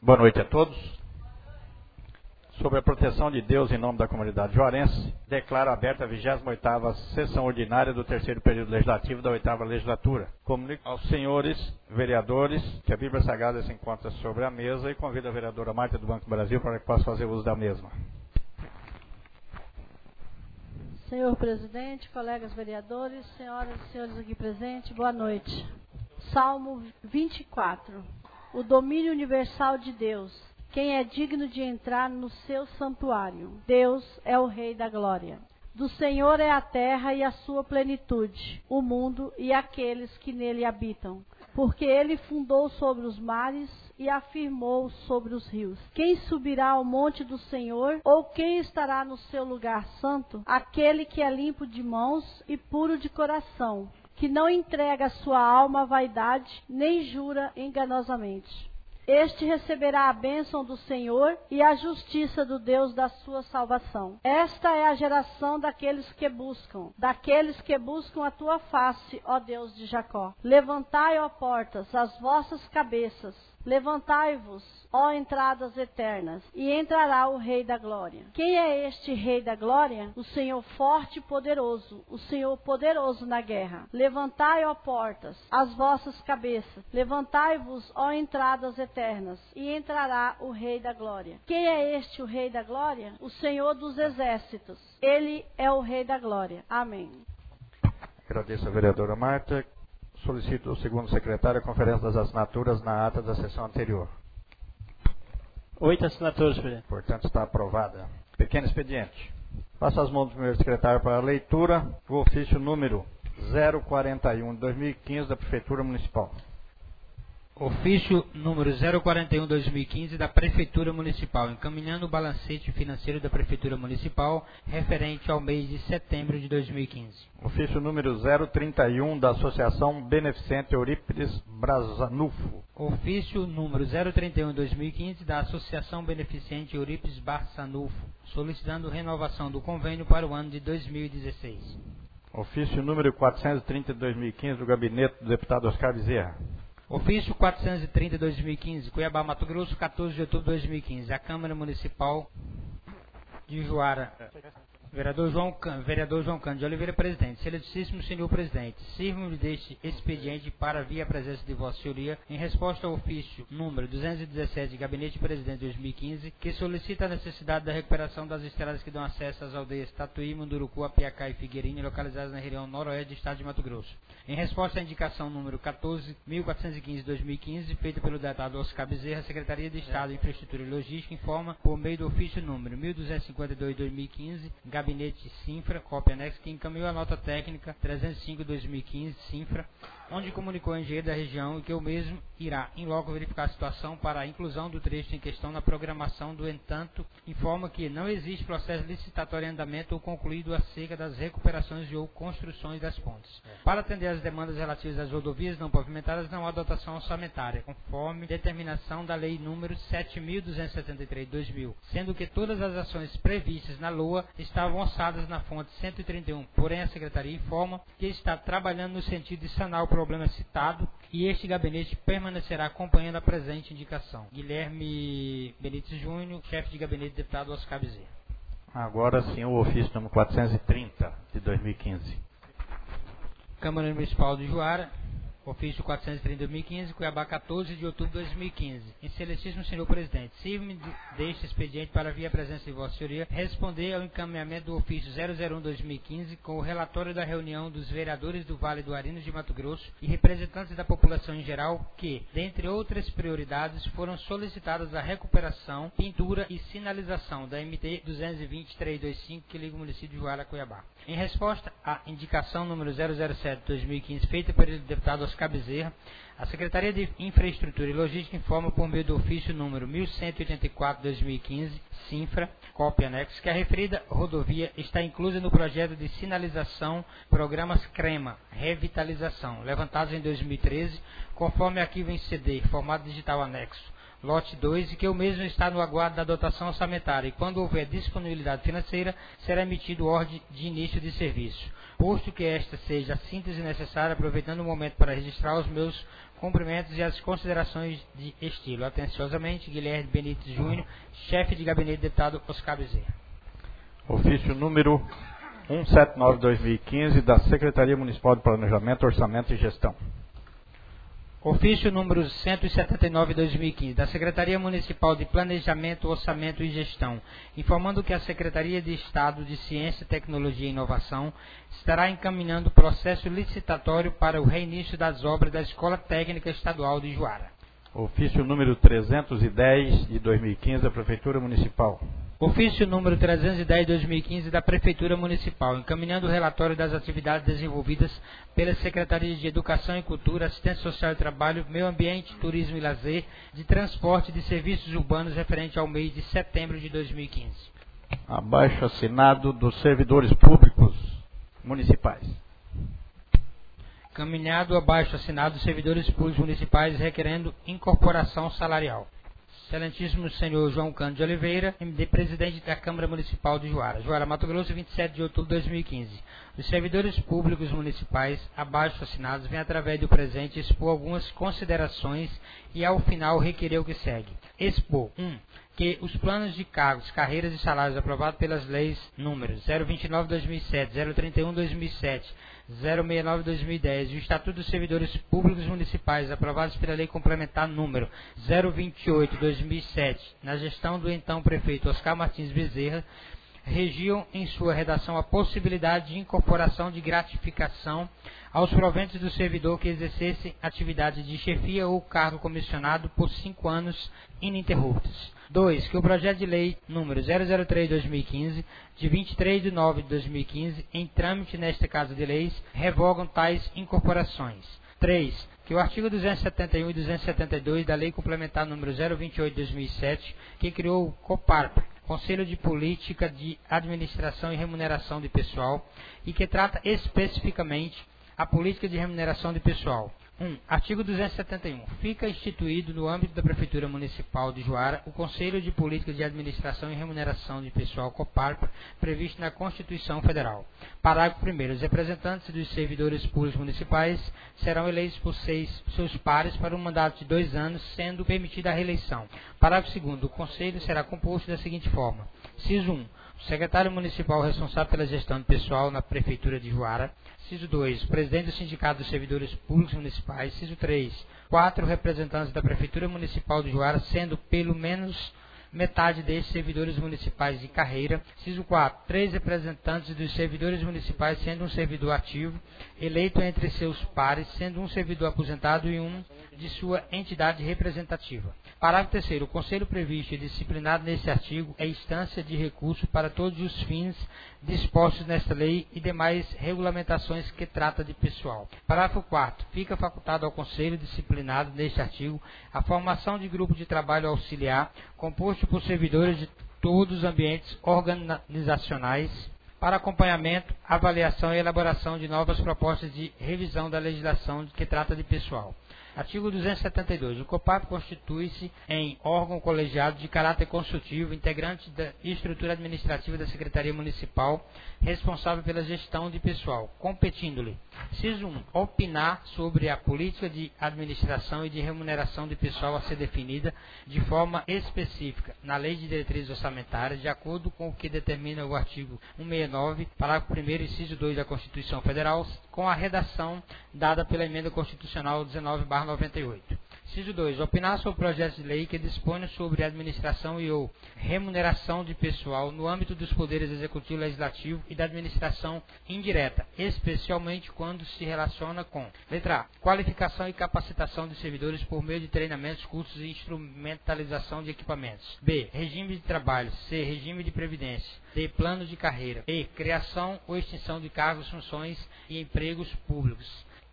Boa noite a todos. Sob a proteção de Deus, em nome da comunidade juarense, declaro aberta a 28ª sessão ordinária do terceiro período legislativo da 8ª legislatura. Comunico aos senhores vereadores que a Bíblia Sagrada se encontra sobre a mesa e convido a vereadora Marta do Banco do Brasil para que possa fazer uso da mesma. Senhor presidente, colegas vereadores, senhoras e senhores aqui presentes, boa noite. Salmo 24. O domínio universal de Deus. Quem é digno de entrar no seu santuário? Deus é o Rei da glória. Do Senhor é a terra e a sua plenitude, o mundo e aqueles que nele habitam. Porque ele fundou sobre os mares e afirmou sobre os rios. Quem subirá ao monte do Senhor, ou quem estará no seu lugar santo? Aquele que é limpo de mãos e puro de coração, que não entrega a sua alma à vaidade, nem jura enganosamente. Este receberá a bênção do Senhor e a justiça do Deus da sua salvação. Esta é a geração daqueles que buscam a tua face, ó Deus de Jacó. Levantai, ó portas, as vossas cabeças. Levantai-vos, ó entradas eternas, e entrará o Rei da Glória. Quem é este Rei da Glória? O Senhor forte e poderoso, o Senhor poderoso na guerra. Levantai, ó portas, as vossas cabeças. Levantai-vos, ó entradas eternas, e entrará o Rei da Glória. Quem é este o Rei da Glória? O Senhor dos exércitos. Ele é o Rei da Glória. Amém. Agradeço a vereadora Marta. Solicito ao segundo secretário a conferência das assinaturas na ata da sessão anterior. 8 assinaturas, presidente. Portanto, está aprovada. Pequeno expediente. Passo as mãos do primeiro secretário para a leitura do ofício número 041 de 2015 da Prefeitura Municipal. Ofício número 041/2015 da Prefeitura Municipal, encaminhando o balancete financeiro da Prefeitura Municipal referente ao mês de setembro de 2015. Ofício número 031 da Associação Beneficente Eurípides Brasanufo. Ofício número 031/2015 da Associação Beneficente Eurípides Barçanufo, solicitando renovação do convênio para o ano de 2016. Ofício número 430 de 2015 do Gabinete do Deputado Oscar Bezerra. Ofício 430/2015, Cuiabá, Mato Grosso, 14 de outubro de 2015. A Câmara Municipal de Juara. Vereador João Cândido de Oliveira, presidente. Excelentíssimo senhor presidente, sirvo-me deste expediente para via presença de vossa senhoria em resposta ao ofício número 217 de Gabinete de Presidente de 2015, que solicita a necessidade da recuperação das estradas que dão acesso às aldeias Tatuí, Munduruku, Apiacá e Figueirinha, localizadas na região noroeste do estado de Mato Grosso. Em resposta à indicação número 14.415 de 2015, feita pelo deputado Oscar Bezerra, a Secretaria de Estado de Infraestrutura e Logística informa, por meio do ofício número 1252 de 2015, Gabinete Sinfra, cópia anexa, que encaminhou a nota técnica 305/2015, Sinfra, onde comunicou ao engenheiro da região que o mesmo irá, em loco, verificar a situação para a inclusão do trecho em questão na programação. Do entanto, informa que não existe processo licitatório em andamento ou concluído acerca das recuperações e ou construções das pontes. Para atender às demandas relativas às rodovias não pavimentadas, não há dotação orçamentária, conforme determinação da Lei número 7.273 de 2000, sendo que todas as ações previstas na LOA estavam orçadas na fonte 131. Porém, a Secretaria informa que está trabalhando no sentido de sanar o problema citado e este gabinete permanecerá acompanhando a presente indicação. Guilherme Benítez Júnior, chefe de gabinete do deputado Oscar Bezerra. Agora sim o ofício número 430 de 2015. Câmara Municipal de Juara. Ofício 430/2015, Cuiabá, 14 de outubro de 2015. Excelentíssimo senhor presidente, sirvo-me deste expediente para via presença de vossa senhoria responder ao encaminhamento do ofício 001/2015 com o relatório da reunião dos vereadores do Vale do Arinos de Mato Grosso e representantes da população em geral que, dentre outras prioridades, foram solicitadas a recuperação, pintura e sinalização da MT 220-325 que liga o município de Juara a Cuiabá. Em resposta à indicação número 007/2015 feita pelo deputado Oscar Bezerra, a Secretaria de Infraestrutura e Logística informa por meio do ofício número 1184/2015, Sinfra, cópia anexa, que a referida rodovia está inclusa no projeto de sinalização Programas CREMA, Revitalização, levantados em 2013, conforme arquivo em CD, formato digital anexo, lote 2, e que o mesmo está no aguardo da dotação orçamentária, e quando houver disponibilidade financeira, será emitido ordem de início de serviço. Posto que esta seja a síntese necessária, aproveitando o momento para registrar os meus cumprimentos e as considerações de estilo. Atenciosamente, Guilherme Benítez Júnior, chefe de gabinete, deputado Oscar Bezerra. Ofício número 179/2015 da Secretaria Municipal de Planejamento, Orçamento e Gestão. Ofício número 179/2015 da Secretaria Municipal de Planejamento, Orçamento e Gestão, informando que a Secretaria de Estado de Ciência, Tecnologia e Inovação estará encaminhando o processo licitatório para o reinício das obras da Escola Técnica Estadual de Juara. Ofício número 310 de 2015 da Prefeitura Municipal. Ofício número 310 de 2015 da Prefeitura Municipal, encaminhando o relatório das atividades desenvolvidas pelas Secretarias de Educação e Cultura, Assistência Social e Trabalho, Meio Ambiente, Turismo e Lazer, de Transporte e de Serviços Urbanos referente ao mês de setembro de 2015. Abaixo assinado dos servidores públicos municipais. Encaminhado abaixo assinado dos servidores públicos municipais requerendo incorporação salarial. Excelentíssimo senhor João Cândido de Oliveira, MD, presidente da Câmara Municipal de Juara. Juara, Mato Grosso, 27 de outubro de 2015. Os servidores públicos municipais, abaixo assinados, vêm através do presente expor algumas considerações e, ao final, requerer o que segue. Expor 1. Que os planos de cargos, carreiras e salários aprovados pelas leis números 029/2007, 031/2007, 069/2010 e o Estatuto dos Servidores Públicos Municipais, aprovados pela Lei Complementar número 028/2007, na gestão do então prefeito Oscar Martins Bezerra, regiam em sua redação a possibilidade de incorporação de gratificação aos proventos do servidor que exercesse atividade de chefia ou cargo comissionado por 5 anos ininterruptos. 2. Que o projeto de lei número 003/2015, de 23 de nove de 2015, em trâmite nesta Casa de Leis, revogam tais incorporações. 3. Que o artigo 271 e 272 da Lei Complementar número 028/2007, que criou o COPARP, Conselho de Política de Administração e Remuneração de Pessoal, e que trata especificamente a política de remuneração de pessoal. 1. Artigo 271. Fica instituído no âmbito da Prefeitura Municipal de Juara o Conselho de Política de Administração e Remuneração de Pessoal, COPARP, previsto na Constituição Federal. Parágrafo 1º. Os representantes dos servidores públicos municipais serão eleitos por seus pares para um mandato de 2 anos, sendo permitida a reeleição. Parágrafo 2º. O Conselho será composto da seguinte forma. Inciso 1. O secretário municipal responsável pela gestão de pessoal na Prefeitura de Juara. Inciso 2. O presidente do Sindicato dos Servidores Públicos Municipais. Inciso 3. 4 representantes da Prefeitura Municipal de Juara, sendo pelo menos metade desses servidores municipais de carreira. Inciso 4. 3 representantes dos servidores municipais, sendo um servidor ativo, eleito entre seus pares, sendo um servidor aposentado e um de sua entidade representativa. Parágrafo 3º. O Conselho previsto e disciplinado neste artigo é instância de recurso para todos os fins dispostos nesta lei e demais regulamentações que trata de pessoal. Parágrafo 4º. Fica facultado ao Conselho disciplinado neste artigo a formação de grupo de trabalho auxiliar composto por servidores de todos os ambientes organizacionais para acompanhamento, avaliação e elaboração de novas propostas de revisão da legislação que trata de pessoal. Artigo 272. O COPARP constitui-se em órgão colegiado de caráter consultivo, integrante da estrutura administrativa da Secretaria Municipal, responsável pela gestão de pessoal, competindo-lhe: inciso 1. Opinar sobre a política de administração e de remuneração de pessoal a ser definida de forma específica na Lei de Diretrizes Orçamentárias, de acordo com o que determina o artigo 169, parágrafo 1º, inciso 2 da Constituição Federal, com a redação dada pela Emenda Constitucional 19/98. Inciso 2. Opinar sobre projetos de lei que disponham sobre a administração e ou remuneração de pessoal no âmbito dos poderes executivo, legislativo e da administração indireta, especialmente quando se relaciona com: letra A. Qualificação e capacitação de servidores por meio de treinamentos, cursos e instrumentalização de equipamentos. B. Regime de trabalho. C. Regime de previdência. D. Plano de carreira. E. Criação ou extinção de cargos, funções e empregos públicos.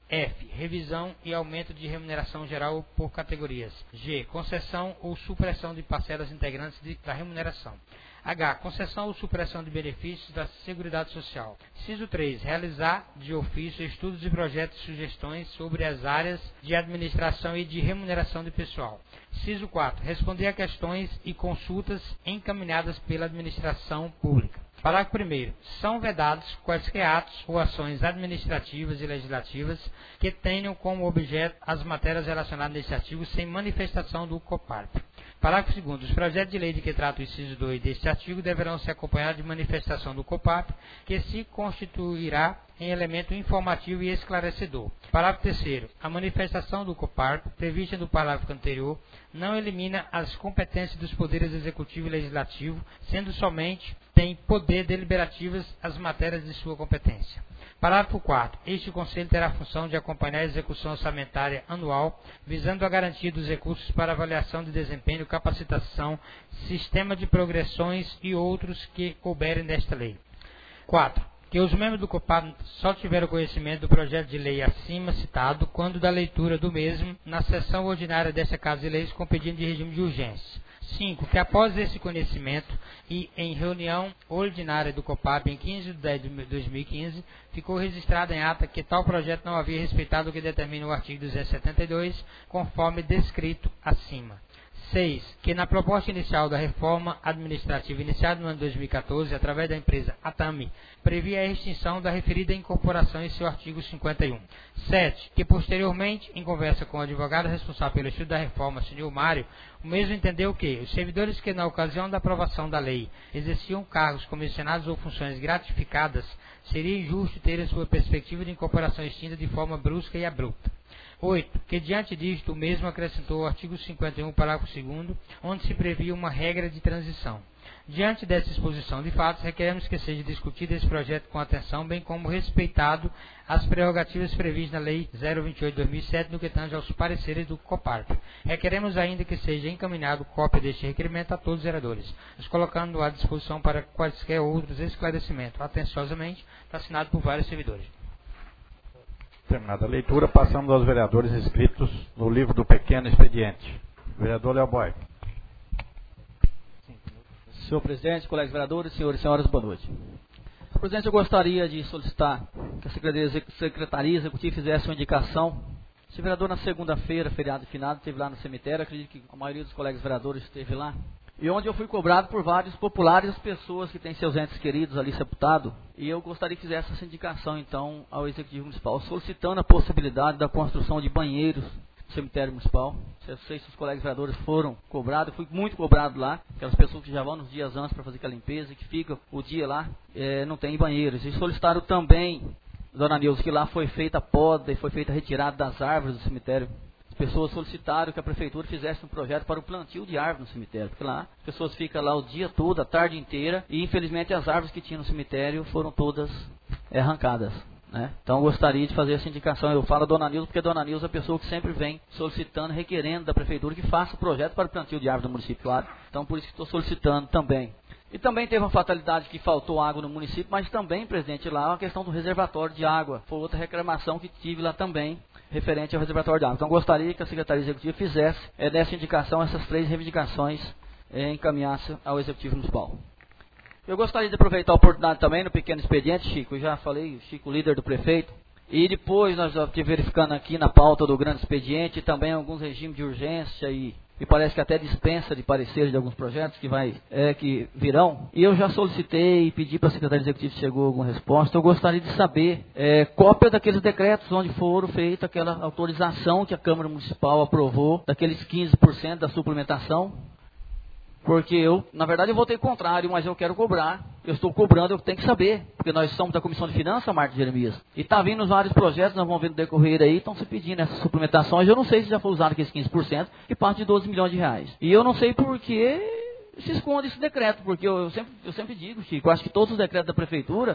F. Revisão e aumento de remuneração geral por categorias. G. Concessão ou supressão de parcelas integrantes da remuneração. H. Concessão ou supressão de benefícios da Seguridade Social. Inciso 3. Realizar de ofício estudos e projetos e sugestões sobre as áreas de administração e de remuneração de pessoal. Inciso 4. Responder a questões e consultas encaminhadas pela administração pública. Parágrafo 1º. São vedados quaisquer atos ou ações administrativas e legislativas que tenham como objeto as matérias relacionadas neste artigo sem manifestação do COPARP. Parágrafo 2º. Os projetos de lei de que trata o inciso 2 deste artigo deverão ser acompanhados de manifestação do COPARP, que se constituirá em elemento informativo e esclarecedor. Parágrafo 3º. A manifestação do COPARP, prevista no parágrafo anterior, não elimina as competências dos poderes executivo e legislativo, sendo somente tem poder deliberativas as matérias de sua competência. Parágrafo 4º. Este Conselho terá a função de acompanhar a execução orçamentária anual, visando a garantia dos recursos para avaliação de desempenho, capacitação, sistema de progressões e outros que couberem nesta lei. 4. Que os membros do COPARP só tiveram conhecimento do projeto de lei acima citado quando da leitura do mesmo na sessão ordinária desta Casa de Leis com pedido de regime de urgência. 5. Que após esse conhecimento e em reunião ordinária do COPARP em 15 de 10 de 2015, ficou registrado em ata que tal projeto não havia respeitado o que determina o artigo 272, conforme descrito acima. 6. Que na proposta inicial da reforma administrativa iniciada no ano 2014, através da empresa Atami, previa a extinção da referida incorporação em seu artigo 51. 7. Que posteriormente, em conversa com o advogado responsável pelo estudo da reforma, senhor Mário, o mesmo entendeu que os servidores que na ocasião da aprovação da lei exerciam cargos comissionados ou funções gratificadas, seria injusto ter a sua perspectiva de incorporação extinta de forma brusca e abrupta. 8. Que diante disto, o mesmo acrescentou o artigo 51, parágrafo 2º, onde se previa uma regra de transição. Diante dessa exposição de fatos, requeremos que seja discutido esse projeto com atenção, bem como respeitado as prerrogativas previstas na Lei 028/2007, no que tange aos pareceres do COPARP. Requeremos ainda que seja encaminhado cópia deste requerimento a todos os vereadores, nos colocando à disposição para quaisquer outros esclarecimentos. Atenciosamente, assinado por vários servidores. Terminada a leitura, passamos aos vereadores inscritos no livro do pequeno expediente. Vereador Leoboy. Senhor presidente, colegas vereadores, senhores e senhoras, boa noite. Senhor presidente, eu gostaria de solicitar que a Secretaria Executiva fizesse uma indicação. Esse vereador, na segunda-feira, feriado de finado, esteve lá no cemitério, acredito que a maioria dos colegas vereadores esteve lá. E onde eu fui cobrado por vários populares, pessoas que têm seus entes queridos ali sepultados. E eu gostaria que fizesse essa indicação, então, ao Executivo Municipal, solicitando a possibilidade da construção de banheiros no cemitério municipal. Eu sei se os colegas vereadores foram cobrados, eu fui muito cobrado lá. Aquelas pessoas que já vão nos dias antes para fazer aquela limpeza e que ficam o dia lá, não tem banheiros. E solicitaram também, dona Nilza, que lá foi feita a poda e foi feita a retirada das árvores do cemitério. Pessoas solicitaram que a prefeitura fizesse um projeto para o plantio de árvores no cemitério, porque lá as pessoas ficam lá o dia todo, a tarde inteira, e infelizmente as árvores que tinham no cemitério foram todas arrancadas, né? Então eu gostaria de fazer essa indicação. Eu falo a dona Nilza porque a dona Nilza é a pessoa que sempre vem solicitando, requerendo da prefeitura que faça o projeto para o plantio de árvores no município, claro. Então por isso que estou solicitando também. E também teve uma fatalidade que faltou água no município, mas também, presidente, lá a questão do reservatório de água. Foi outra reclamação que tive lá também, referente ao reservatório de água. Então gostaria que a Secretaria Executiva fizesse nessa indicação, essas 3 reivindicações, encaminhasse ao Executivo Municipal. Eu gostaria de aproveitar a oportunidade também no pequeno expediente, Chico, eu já falei, o Chico, líder do prefeito, e depois nós já estivemos verificando aqui na pauta do grande expediente também alguns regimes de urgência e parece que até dispensa de pareceres de alguns projetos que virão. E eu já solicitei e pedi para a Secretaria Executiva se chegou alguma resposta. Eu gostaria de saber cópia daqueles decretos onde foram feita aquela autorização que a Câmara Municipal aprovou, daqueles 15% da suplementação. Porque eu, na verdade, eu votei contrário, mas eu quero cobrar. Eu estou cobrando, eu tenho que saber. Porque nós somos da Comissão de Finanças, Marta Jeremias. E está vindo vários projetos, nós vamos ver no decorrer aí, estão se pedindo essas suplementações. Eu não sei se já foi usado aqueles 15%, que parte de 12 milhões de reais. E eu não sei por que se esconde esse decreto. Porque eu sempre digo, Chico, eu acho que todos os decretos da Prefeitura,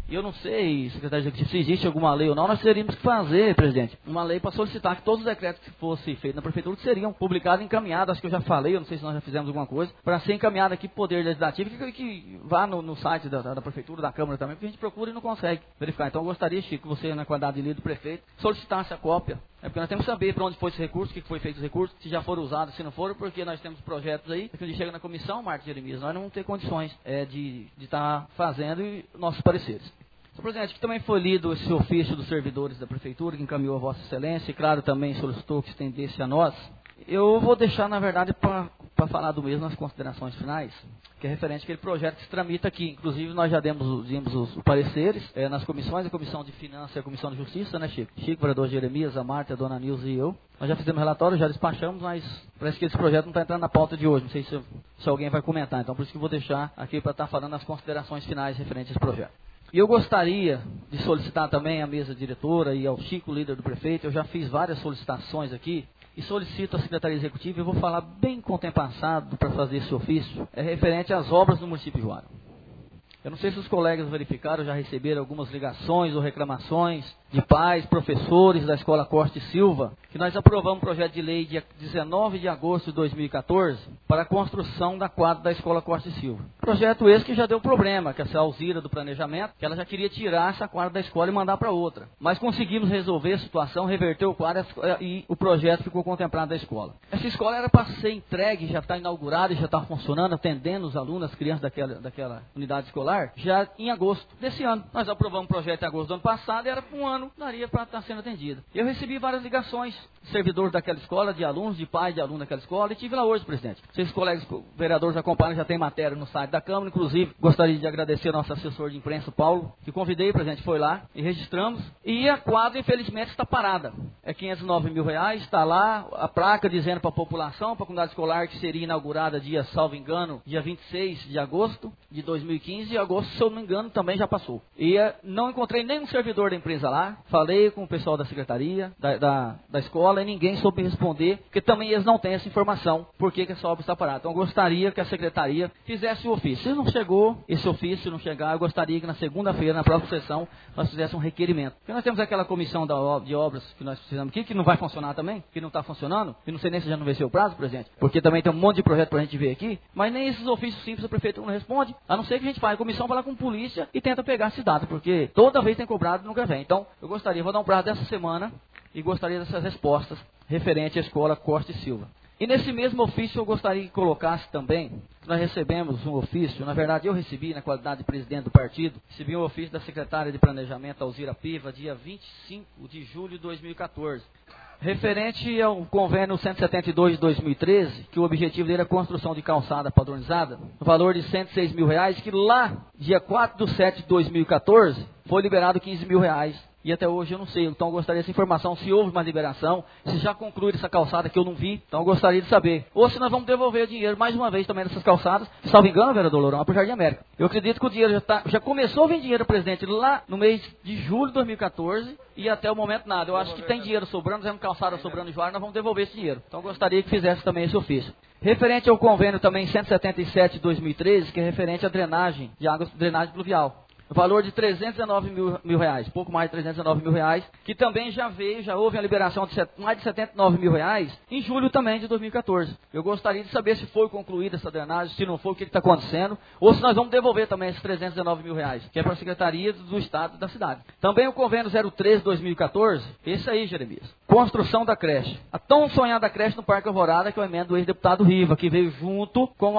E eu não sei, secretário executivo, se existe alguma lei ou não, nós teríamos que fazer, presidente, uma lei para solicitar que todos os decretos que fossem feitos na prefeitura que seriam publicados e encaminhados, acho que eu já falei, eu não sei se nós já fizemos alguma coisa, para ser encaminhado aqui para o Poder Legislativo, que vá no site da prefeitura, da Câmara também, porque a gente procura e não consegue verificar. Então eu gostaria, Chico, que você, na qualidade de líder do prefeito, solicitasse a cópia. Porque nós temos que saber para onde foi esse recurso, o que foi feito os recursos, se já foram usados, se não foram, porque nós temos projetos aí, que quando chega na comissão, Marcos Jeremias, nós não vamos ter condições de estar fazendo nossos pareceres. Senhor presidente, que também foi lido esse ofício dos servidores da prefeitura, que encaminhou a Vossa Excelência, e claro, também solicitou que estendesse a nós. Eu vou deixar, na verdade, para falar do mesmo nas considerações finais, que é referente àquele projeto que se tramita aqui. Inclusive, nós já demos os pareceres nas comissões, a Comissão de Finanças e a Comissão de Justiça, né, Chico? Chico, vereador Jeremias, a Marta, a dona Nilza e eu. Nós já fizemos relatório, já despachamos, mas parece que esse projeto não está entrando na pauta de hoje. Não sei se alguém vai comentar, então por isso que eu vou deixar aqui para estar falando as considerações finais referentes a esse projeto. E eu gostaria de solicitar também à mesa diretora e ao Chico, líder do prefeito, eu já fiz várias solicitações aqui, e solicito à Secretaria Executiva, eu vou falar bem contemplado para fazer esse ofício, é referente às obras do município de Juara. Eu não sei se os colegas verificaram, já receberam algumas ligações ou reclamações de pais, professores da Escola Costa e Silva, que nós aprovamos um projeto de lei dia 19 de agosto de 2014 para a construção da quadra da Escola Costa e Silva. Projeto esse que já deu problema, que essa Alzira do planejamento, que ela já queria tirar essa quadra da escola e mandar para outra. Mas conseguimos resolver a situação, reverter o quadro e o projeto ficou contemplado da escola. Essa escola era para ser entregue, já está inaugurada e já está funcionando, atendendo os alunos, as crianças daquela unidade escolar, já em agosto desse ano. Nós aprovamos o projeto em agosto do ano passado e era para um ano, daria para estar sendo atendida. Eu recebi várias ligações, servidores daquela escola, de alunos, de pais de alunos daquela escola, e tive lá hoje, presidente. Vocês, colegas vereadores, acompanham, já tem matéria no site da Câmara, inclusive, gostaria de agradecer ao nosso assessor de imprensa, Paulo, que convidei, presidente, foi lá e registramos, e a quadra, infelizmente, está parada. É R$509 mil, está lá a placa dizendo para a população, para a comunidade escolar, que seria inaugurada dia, salvo engano, dia 26 de agosto de 2015, e agosto, se eu não me engano, também já passou. E não encontrei nenhum servidor da empresa lá, falei com o pessoal da secretaria, da escola, e ninguém soube responder, porque também eles não têm essa informação, por que essa obra está parada. Então eu gostaria que a secretaria fizesse o ofício. Se não chegou esse ofício, se não chegar, eu gostaria que na segunda-feira, na próxima sessão, nós fizéssemos um requerimento. Porque nós temos aquela comissão de obras que nós precisamos aqui, que não vai funcionar também, que não está funcionando, e não sei nem se já não venceu o prazo, presidente, porque também tem um monte de projeto para a gente ver aqui, mas nem esses ofícios simples o prefeito não responde, a não ser que a gente faz a comissão, falar com polícia e tenta pegar esse dado, porque toda vez tem cobrado e nunca vem. Então, eu gostaria, vou dar um prazo dessa semana, e gostaria dessas respostas referente à Escola Costa e Silva. E nesse mesmo ofício eu gostaria que colocasse também, que nós recebemos um ofício, na verdade eu recebi na qualidade de presidente do partido, recebi um ofício da secretária de Planejamento, Alzira Piva, dia 25 de julho de 2014. Referente ao convênio 172 de 2013, que o objetivo dele era a construção de calçada padronizada, no valor de R$106 mil, que lá, dia 4 de 7 de 2014, foi liberado R$15 mil. E até hoje eu não sei, então eu gostaria dessa informação, se houve uma liberação, se já concluíram essa calçada que eu não vi, então eu gostaria de saber. Ou se nós vamos devolver o dinheiro mais uma vez também nessas calçadas, salvo engano, vereador Lourão, para o Jardim América. Eu acredito que o dinheiro já começou a vir dinheiro, presidente, lá no mês de julho de 2014 e até o momento nada. Eu acho que tem dinheiro sobrando, temos calçada sobrando de Juara, nós vamos devolver esse dinheiro. Então eu gostaria que fizesse também esse ofício. Referente ao convênio também 177 de 2013, que é referente à drenagem de águas, drenagem pluvial. Valor de R$319 mil, pouco mais de R$319 mil, que também já houve a liberação de mais de R$79 mil em julho também de 2014. Eu gostaria de saber se foi concluída essa drenagem, se não foi, o que está acontecendo, ou se nós vamos devolver também esses R$319 mil, que é para a Secretaria do Estado da cidade. Também o convênio 013 de 2014, esse aí, Jeremias, construção da creche. A tão sonhada creche no Parque Alvorada, que é o emenda do ex-deputado Riva, que veio junto com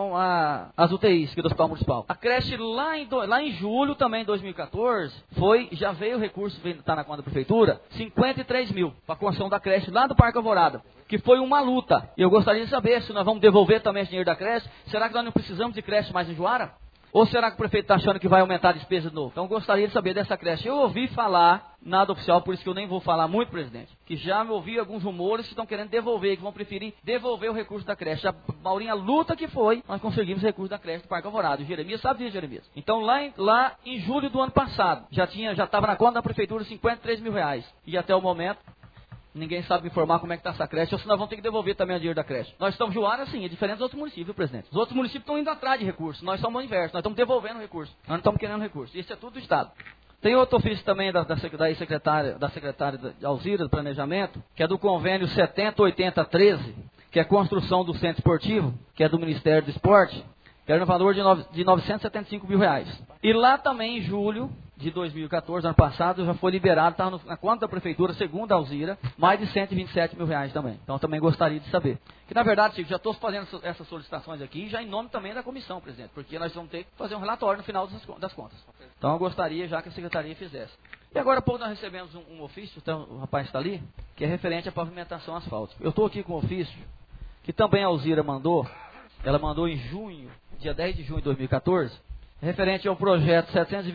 as UTIs que é do Hospital Municipal. A creche lá em julho também, 2014, já veio o recurso, está na conta da prefeitura, 53 mil para a construção da creche lá do Parque Alvorada, que foi uma luta. E eu gostaria de saber se nós vamos devolver também esse dinheiro da creche. Será que nós não precisamos de creche mais em Juara? Ou será que o prefeito está achando que vai aumentar a despesa de novo? Então eu gostaria de saber dessa creche. Eu ouvi falar, nada oficial, por isso que eu nem vou falar muito, presidente, que já me ouvi alguns rumores que estão querendo devolver, que vão preferir devolver o recurso da creche. A Maurinha luta que foi, nós conseguimos o recurso da creche do Parque Alvorada. O Jeremias sabe disso, Jeremias. Então lá em julho do ano passado, já estava na conta da prefeitura R$53 mil. E até o momento Ninguém sabe me informar como é que está essa creche, ou se nós vamos ter que devolver também o dinheiro da creche. Nós estamos Juara, sim, é diferente dos outros municípios, presidente. Os outros municípios estão indo atrás de recursos, nós somos o inverso, nós estamos devolvendo recursos, nós não estamos querendo recursos. Isso é tudo do Estado. Tem outro ofício também da secretária de Alzira, do Planejamento, que é do convênio 708013, que é a construção do centro esportivo, que é do Ministério do Esporte, que era no valor de R$975 mil. E lá também, em julho de 2014, ano passado, já foi liberado, estava na conta da prefeitura, segundo a Alzira, mais de R$127 mil também. Então, eu também gostaria de saber. Que, na verdade, Chico, já estou fazendo essas solicitações aqui, já em nome também da comissão, presidente, porque nós vamos ter que fazer um relatório no final das contas. Então, eu gostaria já que a secretaria fizesse. E agora, há pouco, nós recebemos um ofício, então, o rapaz está ali, que é referente à pavimentação asfáltica. Eu estou aqui com um ofício, que também a Alzira mandou, ela mandou em junho, dia 10 de junho de 2014, referente ao projeto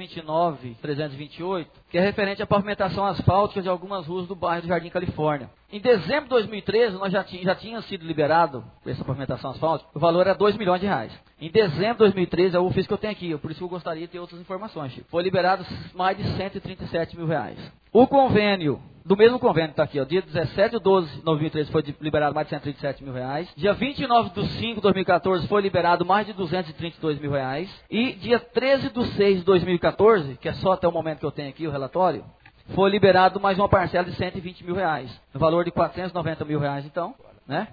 729-328, que é referente à pavimentação asfáltica de algumas ruas do bairro do Jardim Califórnia. Em dezembro de 2013, nós já tinha sido liberado essa pavimentação asfáltica, o valor era R$2 milhões. Em dezembro de 2013, é o ofício que eu tenho aqui, por isso que eu gostaria de ter outras informações, Chico. Foi liberado mais de R$137 mil. O convênio, do mesmo convênio, está aqui, ó, dia 17 de 12 de 2013 foi liberado mais de R$137 mil. Dia 29 de 5 de 2014 foi liberado mais de R$232 mil. E dia 13 de 6 de 2014, que é só até o momento que eu tenho aqui o relatório, foi liberado mais uma parcela de R$120 mil, no valor de R$490 mil, então, né?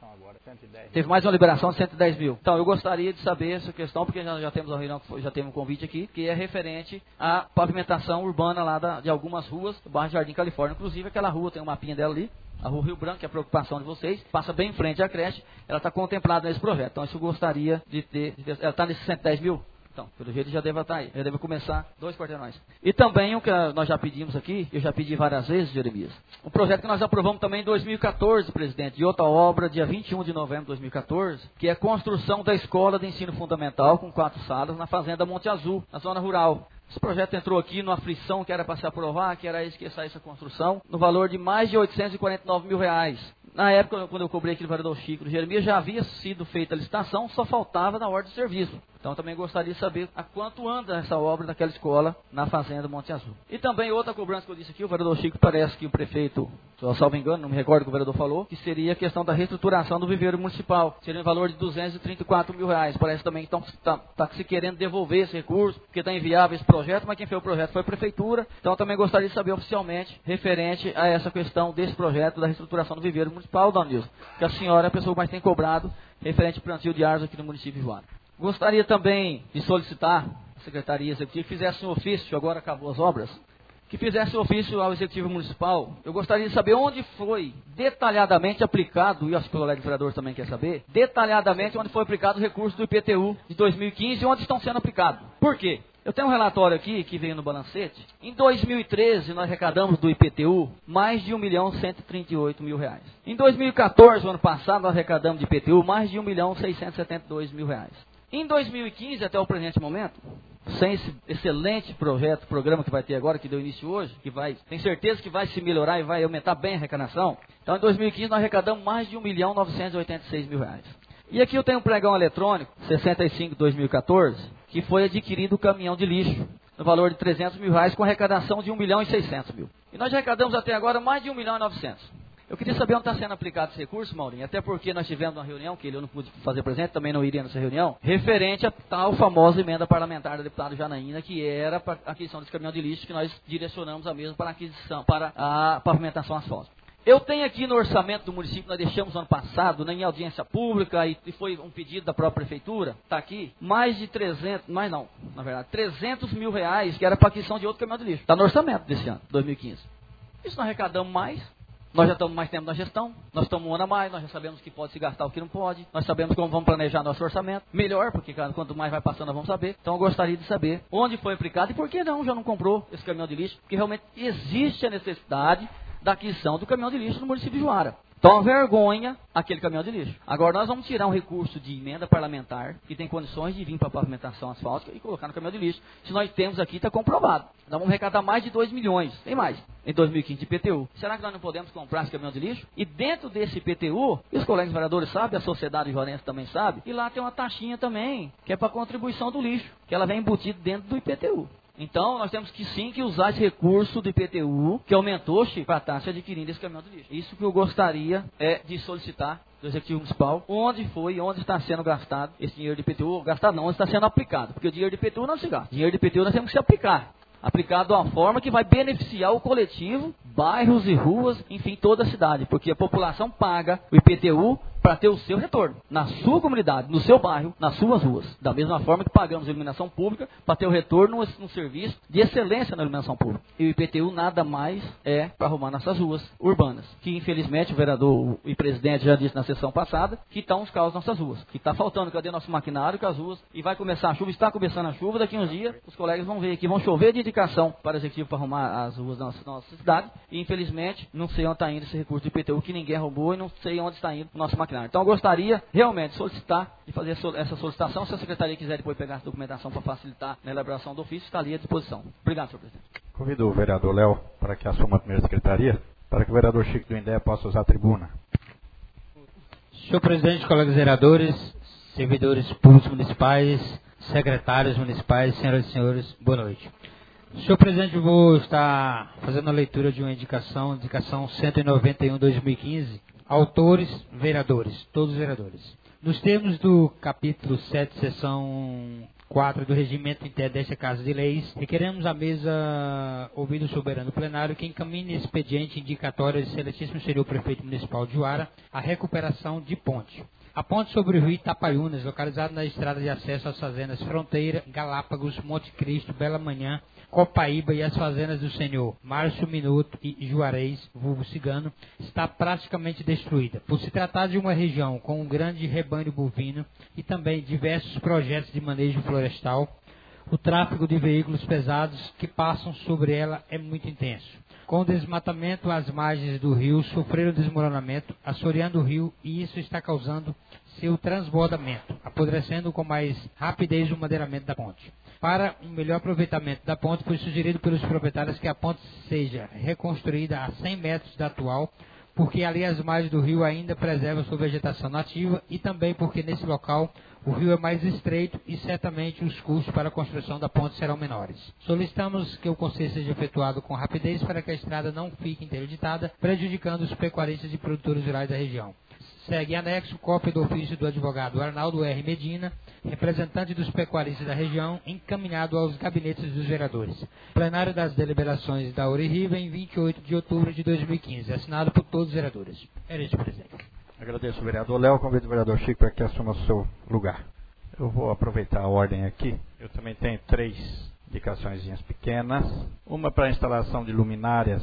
Teve mais uma liberação de 110 mil. Então, eu gostaria de saber essa questão, porque já temos uma reunião, já temos um convite aqui, que é referente à pavimentação urbana lá de algumas ruas do bairro Jardim Califórnia. Inclusive, aquela rua, tem um mapinha dela ali, a Rua Rio Branco, que é a preocupação de vocês, passa bem em frente à creche, ela está contemplada nesse projeto. Então, isso eu gostaria de ter. Ela está nesses 110 mil? Então, pelo jeito já deve estar aí, já deve começar 2 quarteirões. E também o que nós já pedimos aqui, eu já pedi várias vezes, Jeremias, um projeto que nós aprovamos também em 2014, presidente, de outra obra, dia 21 de novembro de 2014, que é a construção da escola de ensino fundamental com 4 salas na fazenda Monte Azul, na zona rural. Esse projeto entrou aqui numa aflição que era para se aprovar, que era esquecer essa construção, no valor de mais de R$849 mil. Na época, quando eu cobrei aqui do vereador Chico do Jeremias, já havia sido feita a licitação, só faltava na ordem de serviço. Então, também gostaria de saber a quanto anda essa obra daquela escola na Fazenda Monte Azul. E também outra cobrança que eu disse aqui, o vereador Chico, parece que o prefeito, se eu salvo engano, não me recordo o que o vereador falou, que seria a questão da reestruturação do viveiro municipal. Seria um valor de R$234 mil. Parece também que está se querendo devolver esse recurso, porque está inviável esse projeto, mas quem fez o projeto foi a prefeitura. Então, também gostaria de saber oficialmente, referente a essa questão desse projeto da reestruturação do viveiro municipal, Dona Nilson, que a senhora é a pessoa que mais tem cobrado, referente ao plantio de árvores aqui no município de Juara. Gostaria também de solicitar à Secretaria Executiva que fizesse um ofício, agora acabou as obras, que fizesse um ofício ao Executivo Municipal. Eu gostaria de saber onde foi detalhadamente aplicado, e acho que o colega vereador também quer saber, detalhadamente onde foi aplicado o recurso do IPTU de 2015 e onde estão sendo aplicados. Por quê? Eu tenho um relatório aqui que veio no balancete. Em 2013, nós arrecadamos do IPTU mais de R$1.138 mil. Em 2014, o ano passado, nós arrecadamos de IPTU mais de R$1.672 mil. Em 2015, até o presente momento, sem esse excelente programa que vai ter agora, que deu início hoje, tem certeza que vai se melhorar e vai aumentar bem a arrecadação. Então, em 2015, nós arrecadamos mais de R$1.986 mil. E aqui eu tenho um pregão eletrônico, 65/2014, que foi adquirido o caminhão de lixo, no valor de R$300 mil, com arrecadação de R$1.600.000. E nós arrecadamos até agora mais de R$1.900.000. Eu queria saber onde está sendo aplicado esse recurso, Maurinho, até porque nós tivemos uma reunião, que eu não pude fazer presente, também não iria nessa reunião, referente a tal famosa emenda parlamentar do deputado Janaína, que era para a aquisição desse caminhão de lixo, que nós direcionamos a mesma para a aquisição, para a pavimentação asfáltica. Eu tenho aqui no orçamento do município, nós deixamos ano passado, em audiência pública, e foi um pedido da própria prefeitura, está aqui, mais de 300 mil reais, que era para a aquisição de outro caminhão de lixo. Está no orçamento desse ano, 2015. Isso nós arrecadamos mais. Nós já estamos mais tempo na gestão, nós estamos um ano a mais, nós já sabemos o que pode se gastar, o que não pode, nós sabemos como vamos planejar nosso orçamento. Melhor, porque quanto mais vai passando nós vamos saber. Então eu gostaria de saber onde foi aplicado e por que já não comprou esse caminhão de lixo, porque realmente existe a necessidade da aquisição do caminhão de lixo no município de Juara. Então, vergonha aquele caminhão de lixo. Agora, nós vamos tirar um recurso de emenda parlamentar, que tem condições de vir para a pavimentação asfáltica e colocar no caminhão de lixo. Se nós temos aqui, está comprovado. Nós vamos arrecadar mais de 2 milhões, tem mais, em 2015 de IPTU. Será que nós não podemos comprar esse caminhão de lixo? E dentro desse IPTU, e os colegas vereadores sabem, a sociedade juarense também sabe, e lá tem uma taxinha também, que é para a contribuição do lixo, que ela vem embutida dentro do IPTU. Então, nós temos que sim que usar esse recurso do IPTU, que aumentou, Chico, para estar se adquirindo esse caminhão de lixo. Isso que eu gostaria de solicitar do Executivo Municipal, onde está sendo gastado esse dinheiro de IPTU, gastado não, onde está sendo aplicado, porque o dinheiro de IPTU não se gasta. O dinheiro de IPTU nós temos que se aplicar. Aplicado de uma forma que vai beneficiar o coletivo, bairros e ruas, enfim, toda a cidade, porque a população paga o IPTU para ter o seu retorno, na sua comunidade, no seu bairro, nas suas ruas. Da mesma forma que pagamos iluminação pública para ter o retorno no serviço de excelência na iluminação pública. E o IPTU nada mais é para arrumar nossas ruas urbanas, que infelizmente o vereador e presidente já disse na sessão passada, que estão os caos nas nossas ruas, que está faltando, cadê nosso maquinário com as ruas, e vai começar a chuva, está começando a chuva, daqui a uns dias os colegas vão ver que vão chover de indicação para o executivo para arrumar as ruas da nossa cidade, e infelizmente não sei onde está indo esse recurso do IPTU que ninguém arrumou e não sei onde está indo o nosso maquinário. Então eu gostaria realmente de solicitar, de fazer essa solicitação. Se a Secretaria quiser depois pegar essa documentação para facilitar na elaboração do ofício, está ali à disposição. Obrigado, senhor presidente. Convido o vereador Léo para que assuma a primeira secretaria, para que o vereador Chico do Indé possa usar a tribuna. Senhor presidente, colegas vereadores, servidores públicos municipais, secretários municipais, senhoras e senhores, boa noite. Senhor presidente, eu vou estar fazendo a leitura de uma indicação 191/2015, autores, vereadores, todos os vereadores. Nos termos do capítulo 7, seção 4 do Regimento Interno desta Casa de Leis, requeremos à mesa ouvir do soberano plenário que encaminhe expediente indicatório de excelentíssimo senhor prefeito municipal de Juara a recuperação de ponte. A ponte sobre o rio Itapaiunas, localizada na estrada de acesso às fazendas Fronteira, Galápagos, Monte Cristo, Bela Manhã, Copaíba e as fazendas do senhor Márcio Minuto e Juarez, vulgo cigano, está praticamente destruída. Por se tratar de uma região com um grande rebanho bovino e também diversos projetos de manejo florestal, o tráfego de veículos pesados que passam sobre ela é muito intenso. Com o desmatamento, as margens do rio sofreram desmoronamento, assoreando o rio, e isso está causando seu transbordamento, apodrecendo com mais rapidez o madeiramento da ponte. Para um melhor aproveitamento da ponte, foi sugerido pelos proprietários que a ponte seja reconstruída a 100 metros da atual, porque ali as margens do rio ainda preservam sua vegetação nativa e também porque nesse local o rio é mais estreito e certamente os custos para a construção da ponte serão menores. Solicitamos que o conserto seja efetuado com rapidez para que a estrada não fique interditada, prejudicando os pecuaristas e produtores rurais da região. Segue anexo cópia do ofício do advogado Arnaldo R. Medina, representante dos pecuaristas da região, encaminhado aos gabinetes dos vereadores. Plenário das deliberações da Oririva em 28 de outubro de 2015, assinado por todos os vereadores. Era isso, presidente. Agradeço o vereador Léo, convido o vereador Chico para que assuma o seu lugar. Eu vou aproveitar a ordem aqui. Eu também tenho 3 indicações pequenas. Uma para a instalação de luminárias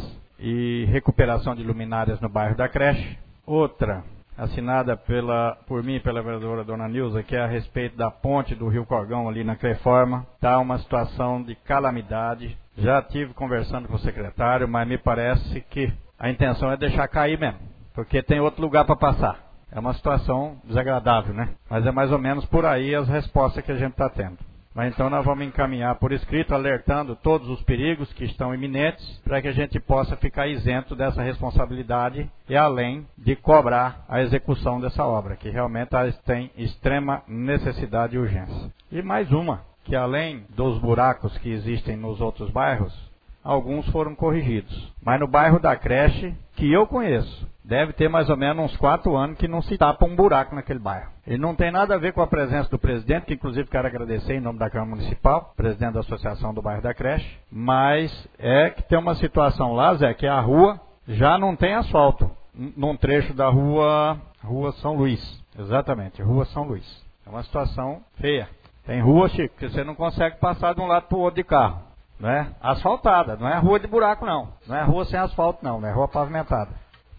e recuperação de luminárias no bairro da creche. Outra, assinada por mim e pela vereadora Dona Nilza, que é a respeito da ponte do Rio Corgão ali na Creforma. Está uma situação de calamidade. Já estive conversando com o secretário, mas me parece que a intenção é deixar cair mesmo, porque tem outro lugar para passar. É uma situação desagradável, né? Mas é mais ou menos por aí as respostas que a gente está tendo. Mas então nós vamos encaminhar por escrito, alertando todos os perigos que estão iminentes, para que a gente possa ficar isento dessa responsabilidade e além de cobrar a execução dessa obra, que realmente tem extrema necessidade e urgência. E mais uma, que além dos buracos que existem nos outros bairros, alguns foram corrigidos. Mas no bairro da creche, que eu conheço, deve ter mais ou menos uns 4 anos que não se tapa um buraco naquele bairro. E não tem nada a ver com a presença do presidente, que inclusive quero agradecer em nome da Câmara Municipal, presidente da Associação do Bairro da Creche, mas é que tem uma situação lá, Zé, que a rua já não tem asfalto, num trecho da rua São Luís. Exatamente, Rua São Luís. É uma situação feia. Tem rua, Chico, que você não consegue passar de um lado para o outro de carro. Não é asfaltada, não é rua de buraco não. Não é rua sem asfalto não, é rua pavimentada.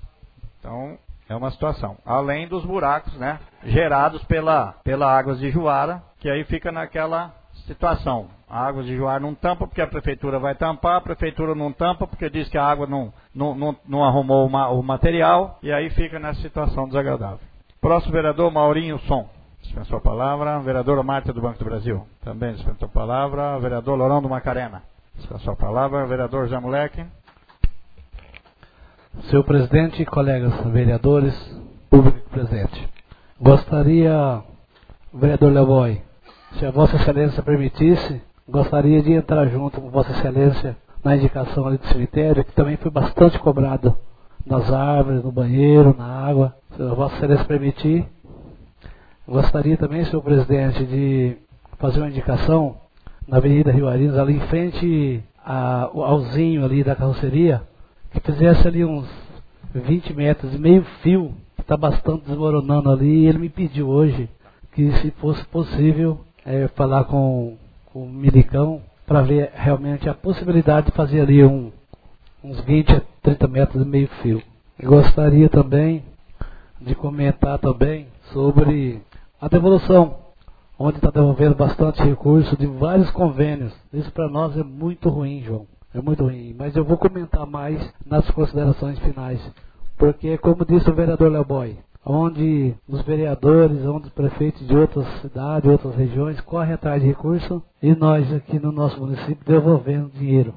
Então, é uma situação. Além dos buracos, né, gerados pela Águas de Juara, que aí fica naquela situação. A Águas de Juara não tampa porque a prefeitura vai tampar, a prefeitura não tampa porque diz que a água não arrumou o material, e aí fica nessa situação desagradável. Próximo vereador, Maurinho Som. Dispensou a palavra. Vereadora Marta do Banco do Brasil. Também dispensou a palavra. Vereador Lourão do Macarena. Dispensou a palavra. Vereador Zé Moleque. Senhor presidente, colegas vereadores, público presente. Gostaria, vereador Leoboy, se a Vossa Excelência permitisse, Gostaria de entrar junto com Vossa Excelência na indicação ali do cemitério, que também foi bastante cobrado nas árvores, no banheiro, na água. Se Vossa Excelência permitir, gostaria também, senhor presidente, de fazer uma indicação na Avenida Rio Arinos, ali em frente ao zinho ali da carroceria, que fizesse ali uns 20 metros de meio fio, que está bastante desmoronando ali, e ele me pediu hoje que, se fosse possível, falar com o Milicão para ver realmente a possibilidade de fazer ali uns 20 a 30 metros de meio fio. Eu gostaria também de comentar também sobre a devolução, onde está devolvendo bastante recurso de vários convênios. Isso para nós é muito ruim, João. É muito ruim. Mas eu vou comentar mais nas considerações finais. Porque, como disse o vereador Leoboy, onde os vereadores, onde os prefeitos de outras cidades, outras regiões, correm atrás de recurso, e nós aqui no nosso município devolvendo dinheiro.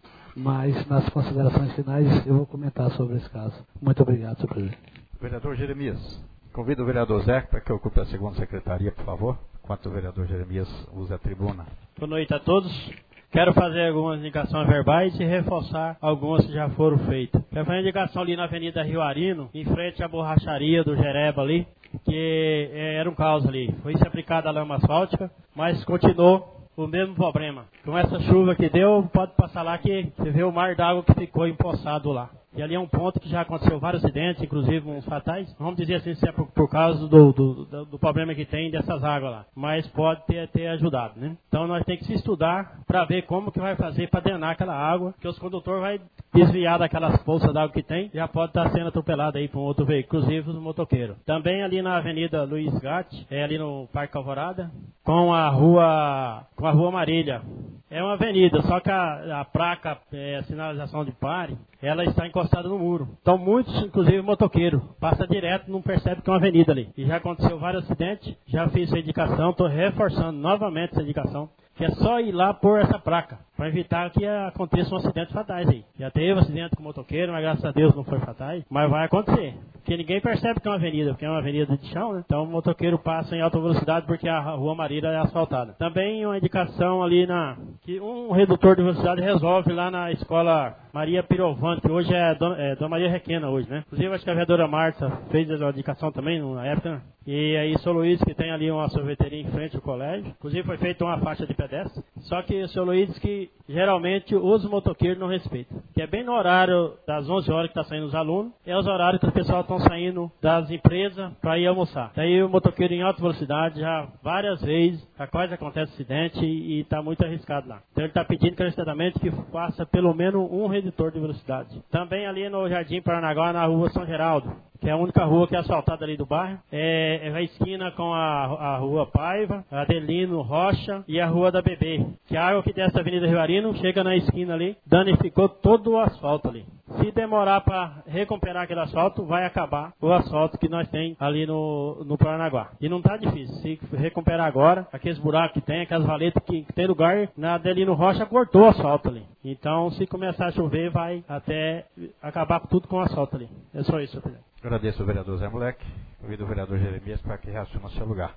Mas nas considerações finais eu vou comentar sobre esse caso. Muito obrigado, senhor presidente. Vereador Jeremias, convido o vereador Zé para que ocupe a segunda secretaria, por favor, enquanto o vereador Jeremias usa a tribuna. Boa noite a todos. Quero fazer algumas indicações verbais e reforçar algumas que já foram feitas. Quero fazer uma indicação ali na Avenida Rio Arino, em frente à borracharia do Jereba ali, que era um caos ali. Foi se aplicada a lama asfáltica, mas continuou o mesmo problema. Com essa chuva que deu, pode passar lá que você vê o mar d'água que ficou empoçado lá. E ali é um ponto que já aconteceu vários acidentes, inclusive uns fatais. Vamos dizer assim, se é por causa do problema que tem dessas águas lá. Mas pode ter ajudado, né? Então nós temos que se estudar para ver como que vai fazer para drenar aquela água, que os condutores vai desviar daquelas poças d'água que tem, já pode estar sendo atropelado aí por um outro veículo, inclusive os motoqueiros. Também ali na Avenida Luiz Gatti, ali no Parque Alvorada, com a Rua Marília. É uma avenida, só que a placa, a sinalização de pare, ela está encostada no muro. Então muitos, inclusive motoqueiros, passa direto, não percebe que é uma avenida ali. E já aconteceu vários acidentes, já fiz essa indicação, estou reforçando novamente essa indicação, que é só ir lá pôr essa placa, para evitar que aconteçam acidentes fatais aí. Já teve acidente com motoqueiro, mas graças a Deus não foi fatais, mas vai acontecer. Porque ninguém percebe que é uma avenida, porque é uma avenida de chão, né? Então o motoqueiro passa em alta velocidade porque a Rua Marília é asfaltada. Também uma indicação ali que um redutor de velocidade resolve lá na escola Maria Pirovante, que hoje é Dona Maria Requena hoje, né? Inclusive acho que a vereadora Marta fez a indicação também na época, né? E aí São Luís, que tem ali uma sorveteria em frente ao colégio. Inclusive foi feita uma faixa de pedestre. Só que o São Luís diz que geralmente os motoqueiros não respeitam. Que é bem no horário das 11 horas que está saindo os alunos. É os horários que o pessoal estão saindo das empresas para ir almoçar. Daí o motoqueiro em alta velocidade já várias vezes, quase acontece acidente e está muito arriscado lá. Então ele está pedindo encarecidamente que faça pelo menos um redutor de velocidade. Também ali no Jardim Paranaguá, na Rua São Geraldo, que é a única rua que é asfaltada ali do bairro, é a esquina com a Rua Paiva, a Adelino Rocha e a Rua da Bebê, que a água que desce da Avenida Rio Arino chega na esquina ali, danificou todo o asfalto ali. Se demorar para recuperar aquele asfalto, vai acabar o asfalto que nós tem ali no Paranaguá. E não está difícil, se recuperar agora, aqueles buracos que tem, aquelas valetas que tem lugar, na Adelino Rocha cortou o asfalto ali. Então, se começar a chover, vai até acabar tudo com o asfalto ali. É só isso, senhor presidente. Agradeço o vereador Zé Moleque, convido o vereador Jeremias para que reassuma seu lugar.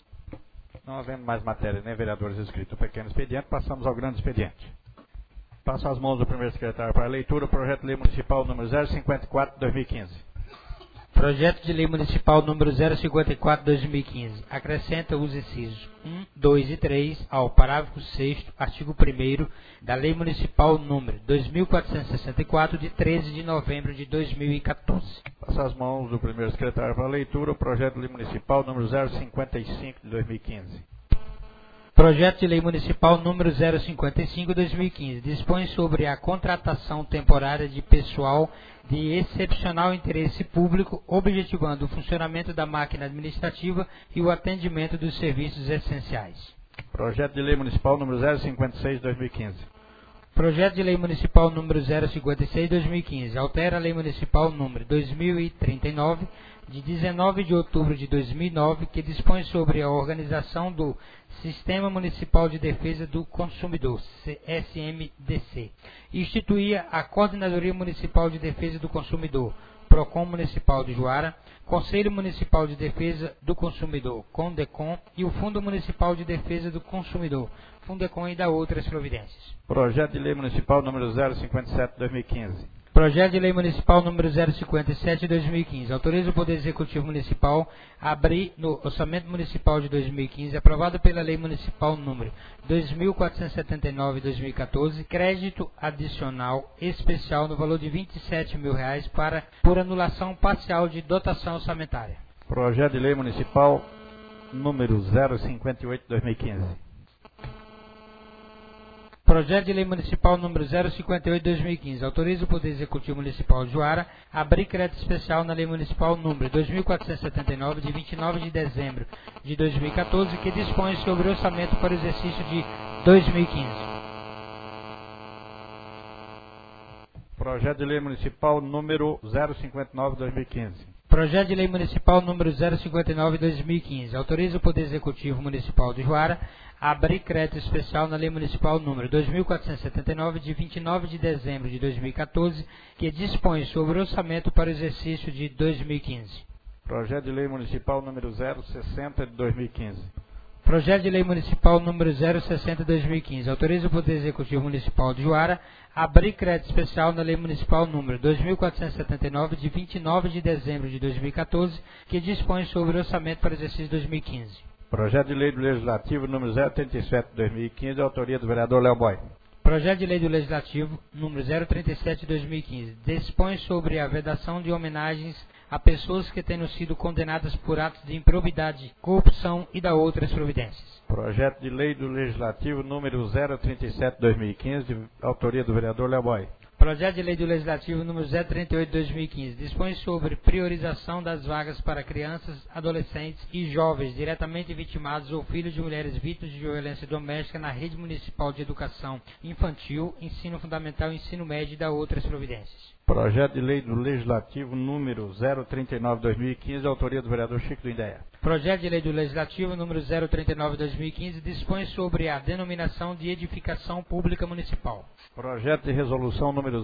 Não havendo mais matéria nem vereadores inscritos no pequeno expediente, passamos ao grande expediente. Passo às mãos do primeiro secretário para a leitura o projeto de lei municipal número 054/2015. Projeto de lei municipal número 054/2015. Acrescenta os incisos 1, 2 e 3 ao parágrafo 6º, artigo 1º da lei municipal número 2464 de 13 de novembro de 2014. Passo às mãos do primeiro secretário para a leitura o projeto de lei municipal número 055/2015. Projeto de lei municipal número 055/2015 dispõe sobre a contratação temporária de pessoal de excepcional interesse público, objetivando o funcionamento da máquina administrativa e o atendimento dos serviços essenciais. Projeto de lei municipal número 056/2015. Projeto de lei municipal número 056/2015 altera a lei municipal número 2039 de 19 de outubro de 2009, que dispõe sobre a organização do Sistema Municipal de Defesa do Consumidor, SMDC, e instituía a Coordenadoria Municipal de Defesa do Consumidor, PROCON Municipal de Juara, Conselho Municipal de Defesa do Consumidor, CONDECON, e o Fundo Municipal de Defesa do Consumidor, FUNDECON, e da outras providências. Projeto de Lei Municipal número 057/2015. Projeto de Lei Municipal número 057/2015. Autoriza o Poder Executivo Municipal a abrir no Orçamento Municipal de 2015, aprovado pela Lei Municipal número 2479/2014, crédito adicional especial no valor de R$ 27.000 por anulação parcial de dotação orçamentária. Projeto de Lei Municipal número 058/2015. Projeto de Lei Municipal número 058/2015. Autoriza o Poder Executivo Municipal de Juara a abrir crédito especial na Lei Municipal número 2479, de 29 de dezembro de 2014, que dispõe sobre o orçamento para o exercício de 2015. Projeto de Lei Municipal número 059/2015. Projeto de Lei Municipal número 059/2015. Autoriza o Poder Executivo Municipal de Juara a abrir crédito especial na Lei Municipal número 2479, de 29 de dezembro de 2014, que dispõe sobre o orçamento para o exercício de 2015. Projeto de Lei Municipal número 060/2015. Projeto de Lei Municipal número 060/2015. Autoriza o Poder Executivo Municipal de Juara a abrir crédito especial na Lei Municipal número 2479, de 29 de dezembro de 2014, que dispõe sobre o orçamento para o exercício de 2015. Projeto de Lei do Legislativo número 037/2015, autoria do vereador Léo Boy. Projeto de Lei do Legislativo número 037/2015 dispõe sobre a vedação de homenagens a pessoas que tenham sido condenadas por atos de improbidade, corrupção e da outras providências. Projeto de Lei do Legislativo número 037/2015, autoria do vereador Léo Boy. Projeto de Lei do Legislativo número 038/2015 dispõe sobre priorização das vagas para crianças, adolescentes e jovens diretamente vitimados ou filhos de mulheres vítimas de violência doméstica na rede municipal de educação infantil, ensino fundamental, ensino médio e da outras providências. Projeto de Lei do Legislativo número 039/2015, autoria do vereador Chico do Indéia. Projeto de Lei do Legislativo número 039/2015 dispõe sobre a denominação de edificação pública municipal. Projeto de Resolução número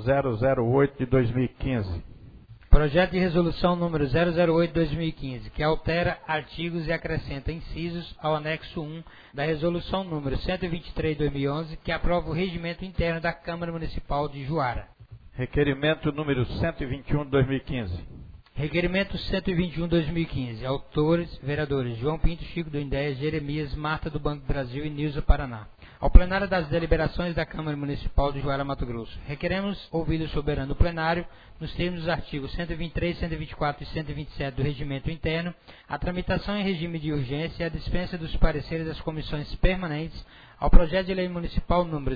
008/2015. Projeto de Resolução número 008/2015, que altera artigos e acrescenta incisos ao anexo 1 da Resolução número 123/2011, que aprova o regimento interno da Câmara Municipal de Juara. Requerimento número 121/2015. Requerimento 121/2015. Autores, vereadores João Pinto, Chico do Indéia, Jeremias, Marta do Banco do Brasil e Nilza Paraná. Ao plenário das deliberações da Câmara Municipal de Juara, Mato Grosso. Requeremos ouvir o soberano plenário, nos termos dos artigos 123, 124 e 127 do Regimento Interno, a tramitação em regime de urgência e a dispensa dos pareceres das comissões permanentes ao projeto de lei municipal número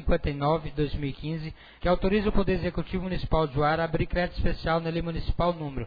059/2015, que autoriza o Poder Executivo Municipal de Juara a abrir crédito especial na lei municipal número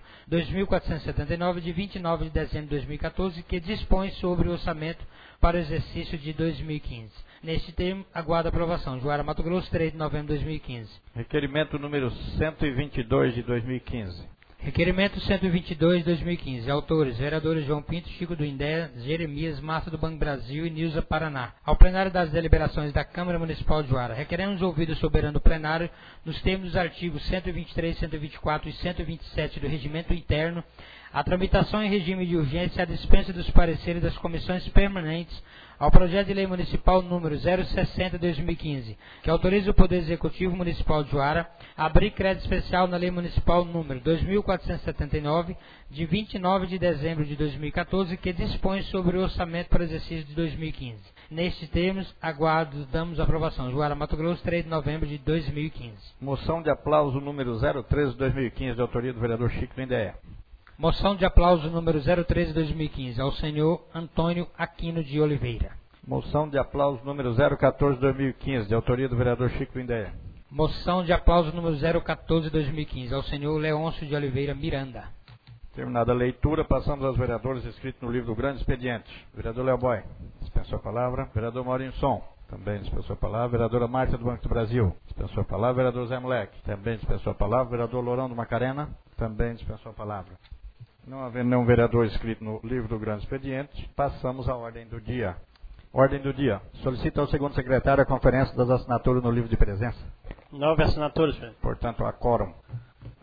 2479, de 29 de dezembro de 2014, que dispõe sobre o orçamento para o exercício de 2015. Neste termo, aguardo a aprovação. Juara, Mato Grosso, 3 de novembro de 2015. Requerimento número 122 de 2015. Requerimento 122 de 2015. Autores, vereadores João Pinto, Chico do Indéia, Jeremias, Marta do Banco Brasil e Nilza Paraná. Ao plenário das deliberações da Câmara Municipal de Juara, requeremos ouvir o soberano plenário, nos termos dos artigos 123, 124 e 127 do Regimento Interno, a tramitação em regime de urgência e a dispensa dos pareceres das comissões permanentes ao projeto de lei municipal número 060/2015, que autoriza o Poder Executivo Municipal de Juara a abrir crédito especial na lei municipal número 2479, de 29 de dezembro de 2014, que dispõe sobre o orçamento para o exercício de 2015. Nestes termos, aguardamos a aprovação. Juara, Mato Grosso, 3 de novembro de 2015. Moção de aplauso número 013/2015, de autoria do vereador Chico do Indéia. Moção de aplauso número 013/2015, ao senhor Antônio Aquino de Oliveira. Moção de aplauso número 014/2015, de autoria do vereador Chico do Indéia. Moção de aplauso número 014/2015, ao senhor Leôncio de Oliveira Miranda. Terminada a leitura, passamos aos vereadores inscritos no livro do Grande Expediente. Vereador Léo Boy, dispensou a palavra. Vereador Maurinho Som, também dispensou a palavra. Vereadora Marta do Banco do Brasil, dispensou a palavra. Vereador Zé Moleque, também dispensou a palavra. Vereador Lourão do Macarena, também dispensou a palavra. Não havendo nenhum vereador inscrito no livro do Grande Expediente, passamos à ordem do dia. Ordem do dia. Solicita ao segundo secretário a conferência das assinaturas no livro de presença. 9 assinaturas, senhor. Portanto, há quórum.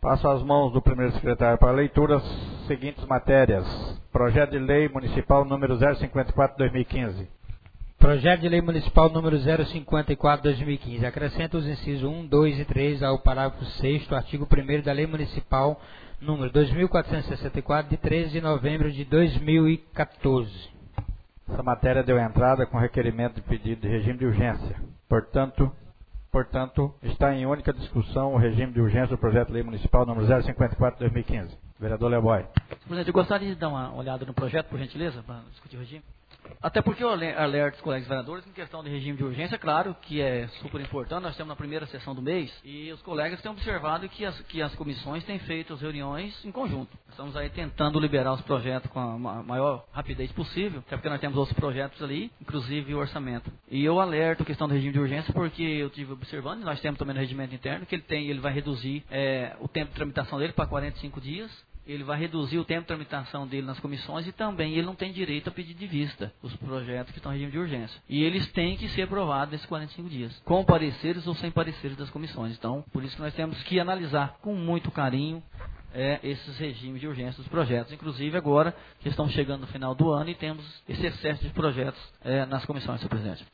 Passo às mãos do primeiro secretário para leitura as seguintes matérias. Projeto de Lei Municipal número 054/2015. Projeto de Lei Municipal número 054/2015. Acrescenta os incisos 1, 2 e 3 ao parágrafo 6º, artigo 1º da Lei Municipal número 2464, de 13 de novembro de 2014. Essa matéria deu entrada com requerimento de pedido de regime de urgência. Portanto, está em única discussão o regime de urgência do projeto de lei municipal número 054/2015. Vereador Leboy. Presidente, eu gostaria de dar uma olhada no projeto, por gentileza, para discutir o regime. Até porque eu alerto os colegas vereadores em questão de regime de urgência, claro que é super importante. Nós estamos na primeira sessão do mês e os colegas têm observado que as comissões têm feito as reuniões em conjunto. Estamos aí tentando liberar os projetos com a maior rapidez possível, até porque nós temos outros projetos ali, inclusive o orçamento. E eu alerto a questão do regime de urgência porque eu estive observando, e nós temos também no regimento interno, que ele vai reduzir o tempo de tramitação dele para 45 dias. Ele vai reduzir o tempo de tramitação dele nas comissões e também ele não tem direito a pedir de vista os projetos que estão em regime de urgência. E eles têm que ser aprovados nesses 45 dias, com pareceres ou sem pareceres das comissões. Então, por isso que nós temos que analisar com muito carinho esses regimes de urgência dos projetos. Inclusive agora que estamos chegando no final do ano e temos esse excesso de projetos nas comissões, senhor presidente.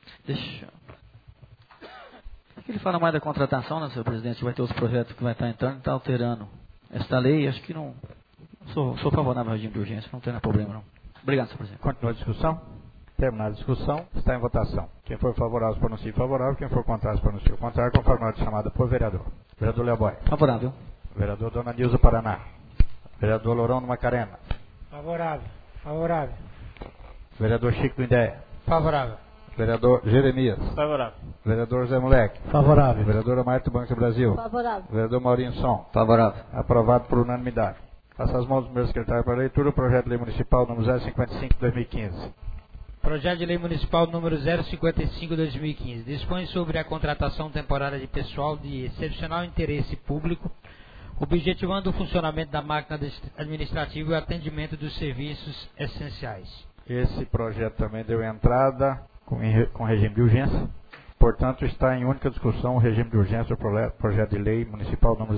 Aqui ele fala mais da contratação, né, senhor presidente, que vai ter os projetos que vai estar entrando e está alterando esta lei. Acho que não... Sou favorável ao regime de urgência, não tem problema não. Obrigado, senhor presidente. Continua a discussão. Terminada a discussão, está em votação. Quem for favorável, se pronuncie favorável. Quem for contrário, se pronuncie contrário, conforme a ordem chamada por vereador. Vereador Leoboy. Favorável. Vereador Dona Nilza Paraná. Vereador Lourão do Macarena. Favorável. Favorável. Vereador Chico do Indéia. Favorável. Vereador Jeremias. Favorável. Vereador Zé Moleque. Favorável. Vereadora Marta do Banco do Brasil. Favorável. Vereador Maurinho Som. Favorável. Aprovado por unanimidade. Passa as mãos do primeiro secretário para a leitura o projeto de lei municipal número 055/2015. Projeto de Lei Municipal número 055/2015. Dispõe sobre a contratação temporária de pessoal de excepcional interesse público, objetivando o funcionamento da máquina administrativa e o atendimento dos serviços essenciais. Esse projeto também deu entrada com regime de urgência. Portanto, está em única discussão o regime de urgência do projeto de lei municipal número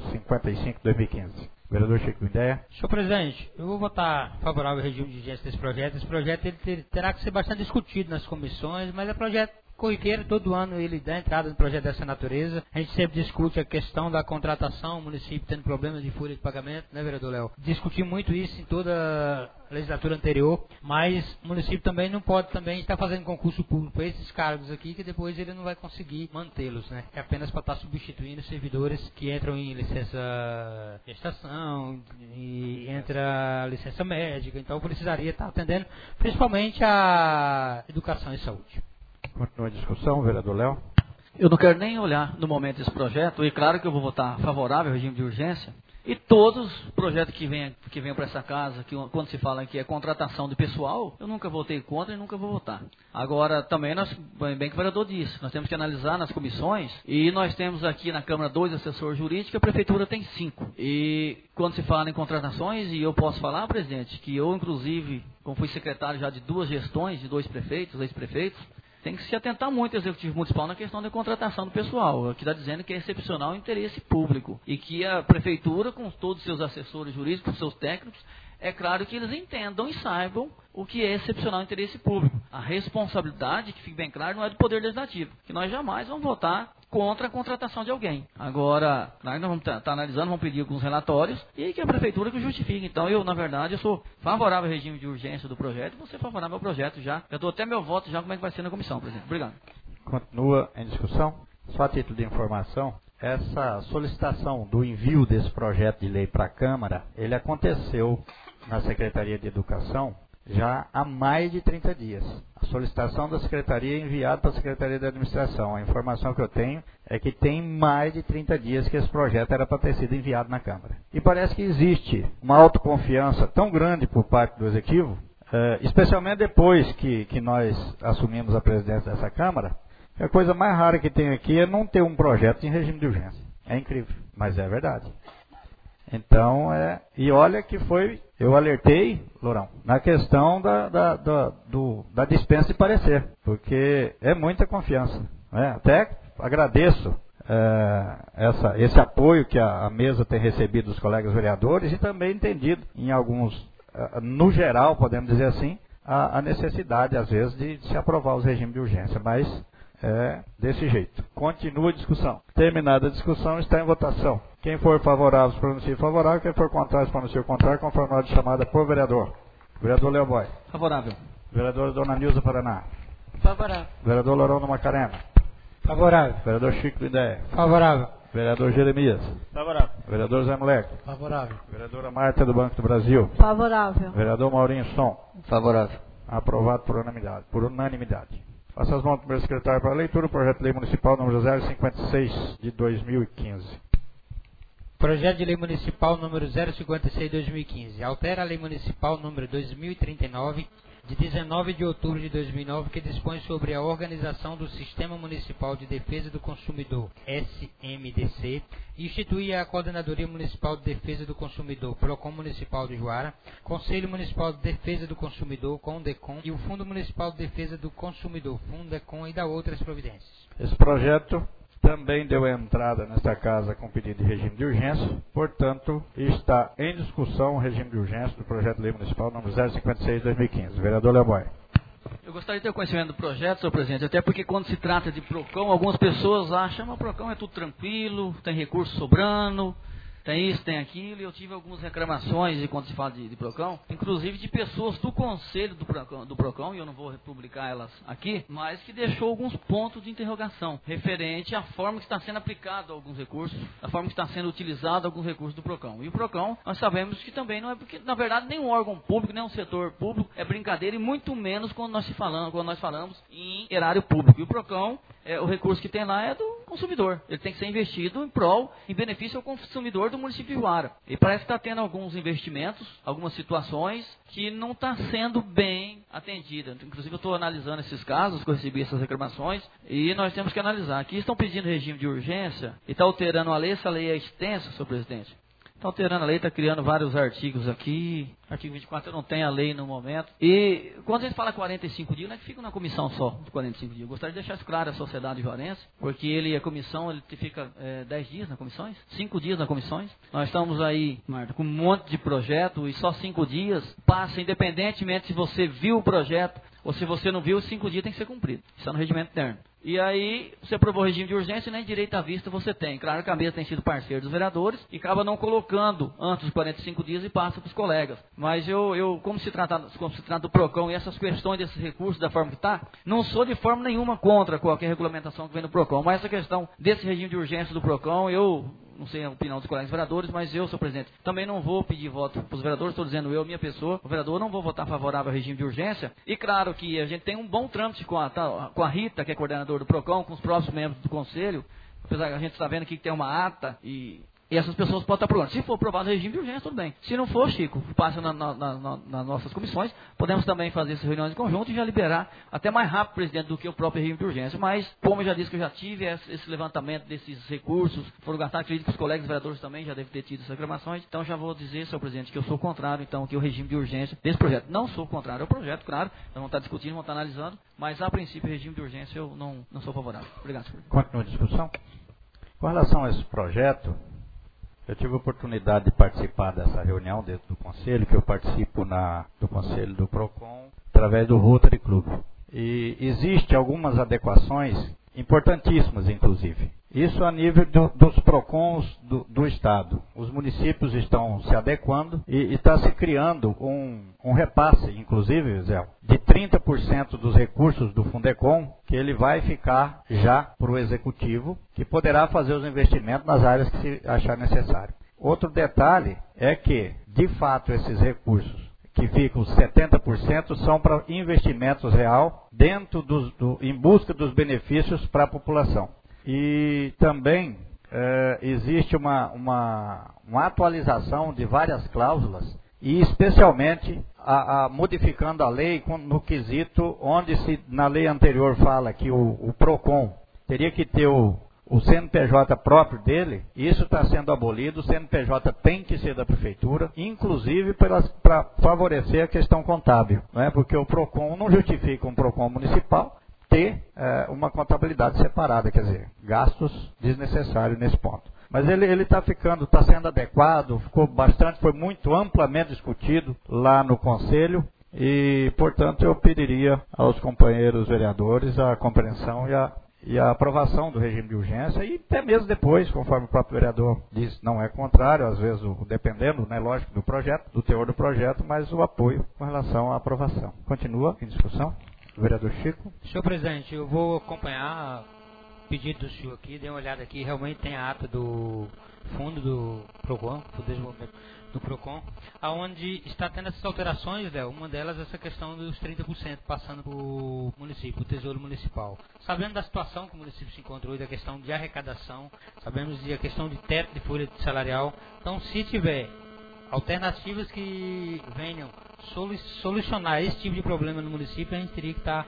055/2015. Vereador Chico do Indéia. Senhor presidente, eu vou votar favorável ao regime de urgência desse projeto. Esse projeto ele terá que ser bastante discutido nas comissões, mas é projeto corriqueiro, todo ano ele dá entrada no projeto dessa natureza. A gente sempre discute a questão da contratação, o município tendo problemas de folha de pagamento, né, vereador Léo? Discuti muito isso em toda a legislatura anterior, mas o município também não pode estar fazendo concurso público para esses cargos aqui, que depois ele não vai conseguir mantê-los, né? É apenas para estar substituindo servidores que entram em licença gestação, e entra licença médica, então precisaria estar atendendo principalmente a educação e saúde. Continua a discussão, vereador Léo. Eu não quero nem olhar no momento esse projeto, e claro que eu vou votar favorável ao regime de urgência, e todos os projetos que venham para essa casa, que quando se fala que é contratação de pessoal, eu nunca votei contra e nunca vou votar. Agora, também, bem que o vereador disse, nós temos que analisar nas comissões, e nós temos aqui na Câmara 2 assessores jurídicos, a Prefeitura tem 5. E quando se fala em contratações, e eu posso falar, presidente, que eu, inclusive, como fui secretário já de 2 gestões, de 2 prefeitos, ex-prefeitos, tem que se atentar muito ao Executivo Municipal na questão da contratação do pessoal. Aqui está dizendo que é excepcional interesse público. E que a Prefeitura, com todos os seus assessores jurídicos, seus técnicos, é claro que eles entendam e saibam o que é excepcional interesse público. A responsabilidade, que fique bem claro, não é do Poder Legislativo. Que nós jamais vamos votar contra a contratação de alguém. Agora, nós vamos estar analisando, vamos pedir alguns relatórios e que a Prefeitura que justifique. Então, na verdade, eu sou favorável ao regime de urgência do projeto e vou ser favorável ao projeto já. Já dou até meu voto já como é que vai ser na comissão, presidente. Obrigado. Continua em discussão. Só a título de informação, essa solicitação do envio desse projeto de lei para a Câmara, ele aconteceu na Secretaria de Educação já há mais de 30 dias. A solicitação da Secretaria é enviada para a Secretaria de Administração. A informação que eu tenho é que tem mais de 30 dias que esse projeto era para ter sido enviado na Câmara. E parece que existe uma autoconfiança tão grande por parte do Executivo, especialmente depois que nós assumimos a presidência dessa Câmara, que a coisa mais rara que tem aqui é não ter um projeto em regime de urgência. É incrível, mas é verdade. Então, e olha que eu alertei, Lourão, na questão da dispensa de parecer, porque é muita confiança. Né? Até agradeço esse apoio que a mesa tem recebido dos colegas vereadores e também entendido em alguns, no geral, podemos dizer assim, a necessidade, às vezes, de se aprovar os regimes de urgência, mas desse jeito. Continua a discussão. Terminada a discussão, está em votação. Quem for favorável, se pronuncie favorável. Quem for contrário, se pronuncie contrário, conforme a ordem chamada por vereador. Vereador Leoboy. Favorável. Vereadora Dona Nilza Paraná. Favorável. Vereador Lorão do Macarena. Favorável. Vereador Chico do Ideia. Favorável. Vereador Jeremias. Favorável. Vereador Zé Moleque. Favorável. Vereadora Marta do Banco do Brasil. Favorável. Vereador Maurinho Som. Favorável. Aprovado por unanimidade. Passa as mãos do primeiro secretário para a leitura. O projeto de lei municipal número 056 de 2015. Projeto de lei municipal número 056 de 2015. Altera a lei municipal número 2039 de 19 de outubro de 2009, que dispõe sobre a organização do Sistema Municipal de Defesa do Consumidor, SMDC, e institui a Coordenadoria Municipal de Defesa do Consumidor, PROCON Municipal de Juara, Conselho Municipal de Defesa do Consumidor, CONDECON, e o Fundo Municipal de Defesa do Consumidor, FUNDECON, e da outras providências. Esse projeto também deu entrada nesta casa com pedido de regime de urgência, portanto, está em discussão o regime de urgência do projeto de lei municipal número 056 de 2015. Vereador Leoboy. Eu gostaria de ter o conhecimento do projeto, senhor presidente, até porque quando se trata de PROCON, algumas pessoas acham que o PROCON é tudo tranquilo, tem recurso sobrando, tem isso, tem aquilo, e eu tive algumas reclamações quando se fala de PROCON, inclusive de pessoas do conselho do PROCON, e eu não vou publicar elas aqui, mas que deixou alguns pontos de interrogação, referente à forma que está sendo aplicado alguns recursos, a forma que está sendo utilizado alguns recursos do PROCON. E o PROCON, nós sabemos que também não é, porque na verdade nenhum órgão público, nenhum setor público é brincadeira, e muito menos quando nós falamos em erário público. E o PROCON, o recurso que tem lá é do consumidor, ele tem que ser investido em benefício ao consumidor do município de Juara. E parece que está tendo alguns investimentos, algumas situações que não está sendo bem atendida. Inclusive eu estou analisando esses casos, que eu recebi essas reclamações, e nós temos que analisar. Aqui estão pedindo regime de urgência e está alterando a lei, essa lei é extensa, senhor presidente. Está alterando a lei, está criando vários artigos aqui. Artigo 24 eu não tenho a lei no momento. E quando a gente fala 45 dias, não é que fica na comissão só de 45 dias. Eu gostaria de deixar isso claro à sociedade juarense, porque a comissão ele fica 10 dias nas comissões, 5 dias nas comissões. Nós estamos aí, Marta, com um monte de projeto e só 5 dias passa, independentemente se você viu o projeto ou se você não viu, os 5 dias tem que ser cumprido. Isso é no regimento interno. E aí, você aprovou o regime de urgência e nem direito à vista você tem. Claro que a mesa tem sido parceiro dos vereadores e acaba não colocando antes dos 45 dias e passa para os colegas. Mas como se trata do PROCON e essas questões desses recursos da forma que está, não sou de forma nenhuma contra qualquer regulamentação que vem do PROCON. Mas essa questão desse regime de urgência do PROCON, eu não sei a opinião dos colegas vereadores, mas eu, senhor presidente, também não vou pedir voto para os vereadores, estou dizendo minha pessoa, o vereador, não vou votar favorável ao regime de urgência. E claro que a gente tem um bom trâmite com a Rita, que é coordenadora do PROCON, com os próprios membros do conselho, apesar que a gente está vendo aqui que tem uma ata e essas pessoas podem estar aprovando. Se for aprovado o regime de urgência, tudo bem. Se não for, Chico, passa nas nossas comissões. Podemos também fazer essas reuniões em conjunto e já liberar até mais rápido, presidente, do que o próprio regime de urgência. Mas, como eu já disse que eu já tive esse levantamento desses recursos, foram gastados, acredito que os colegas vereadores também já devem ter tido essas reclamações. Então, já vou dizer, senhor presidente, que eu sou contrário, então, que o regime de urgência desse projeto. Não sou contrário ao projeto, claro. Nós vamos estar discutindo, vamos estar analisando. Mas, a princípio, o regime de urgência eu não sou favorável. Obrigado, senhor presidente. Continua a discussão. Com relação a esse projeto, eu tive a oportunidade de participar dessa reunião dentro do Conselho, que eu participo do Conselho do PROCON, através do Rotary Club. E existe algumas adequações importantíssimas, inclusive. Isso a nível dos PROCONs do Estado. Os municípios estão se adequando e está se criando um repasse, inclusive, Zé, de 30% dos recursos do Fundecom, que ele vai ficar já para o Executivo, que poderá fazer os investimentos nas áreas que se achar necessário. Outro detalhe é que, de fato, esses recursos que ficam 70% são para investimentos real dentro em busca dos benefícios para a população. E também existe uma atualização de várias cláusulas e especialmente modificando a lei no quesito onde na lei anterior fala que o PROCON teria que ter o CNPJ próprio dele. Isso está sendo abolido, o CNPJ tem que ser da Prefeitura, inclusive para favorecer a questão contábil, não é? Porque o PROCON não justifica um PROCON municipal, ter uma contabilidade separada, quer dizer, gastos desnecessários nesse ponto. Mas ele está sendo adequado, foi muito amplamente discutido lá no Conselho e, portanto, eu pediria aos companheiros vereadores a compreensão e a aprovação do regime de urgência e até mesmo depois, conforme o próprio vereador diz, não é contrário, às vezes dependendo, né, lógico, do projeto, do teor do projeto, mas o apoio com relação à aprovação. Continua em discussão. O vereador Chico. Senhor presidente, eu vou acompanhar o pedido do senhor aqui, dê uma olhada aqui, realmente tem a ata do fundo do PROCON, do desenvolvimento do PROCON, aonde está tendo essas alterações, Léo, uma delas é essa questão dos 30% passando para o município, o Tesouro Municipal. Sabendo da situação que o município se encontra hoje, da questão de arrecadação, sabemos da questão de teto de folha salarial, então se tiver alternativas que venham solucionar esse tipo de problema no município, a gente teria que estar...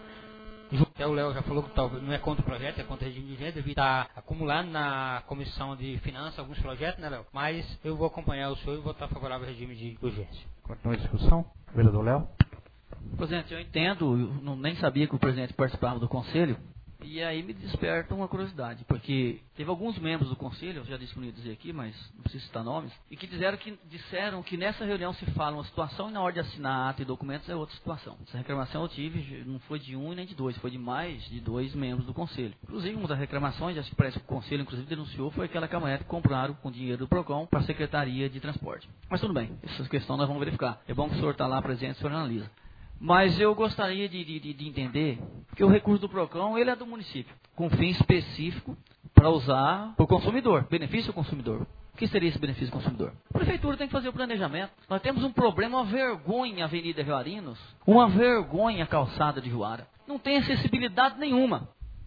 Até o Léo já falou que não é contra o projeto, é contra o regime de urgência, deve estar acumulando na Comissão de Finanças alguns projetos, né, Léo? Mas eu vou acompanhar o senhor e votar favorável ao regime de urgência. Continua a discussão. Vereador Léo. Presidente, eu entendo, nem sabia que o presidente participava do conselho, e aí me desperta uma curiosidade, porque teve alguns membros do conselho, eu já disse que não ia dizer aqui, mas não preciso citar nomes, e que disseram que nessa reunião se fala uma situação e na hora de assinar ata e documentos é outra situação. Essa reclamação eu tive, não foi de um e nem de dois, foi de mais de 2 membros do conselho. Inclusive, uma das reclamações, acho que parece que o conselho inclusive denunciou, foi aquela caminhonete que compraram com dinheiro do PROCON para a Secretaria de Transporte. Mas tudo bem, essa questão nós vamos verificar. É bom que o senhor está lá presente, o senhor analisa. Mas eu gostaria de entender que o recurso do PROCON, ele é do município, com fim específico para usar para o consumidor, benefício ao consumidor. O que seria esse benefício ao consumidor? A prefeitura tem que fazer o planejamento. Nós temos um problema, uma vergonha a Avenida Juarinos, uma vergonha a calçada de Juara. Não tem acessibilidade nenhuma.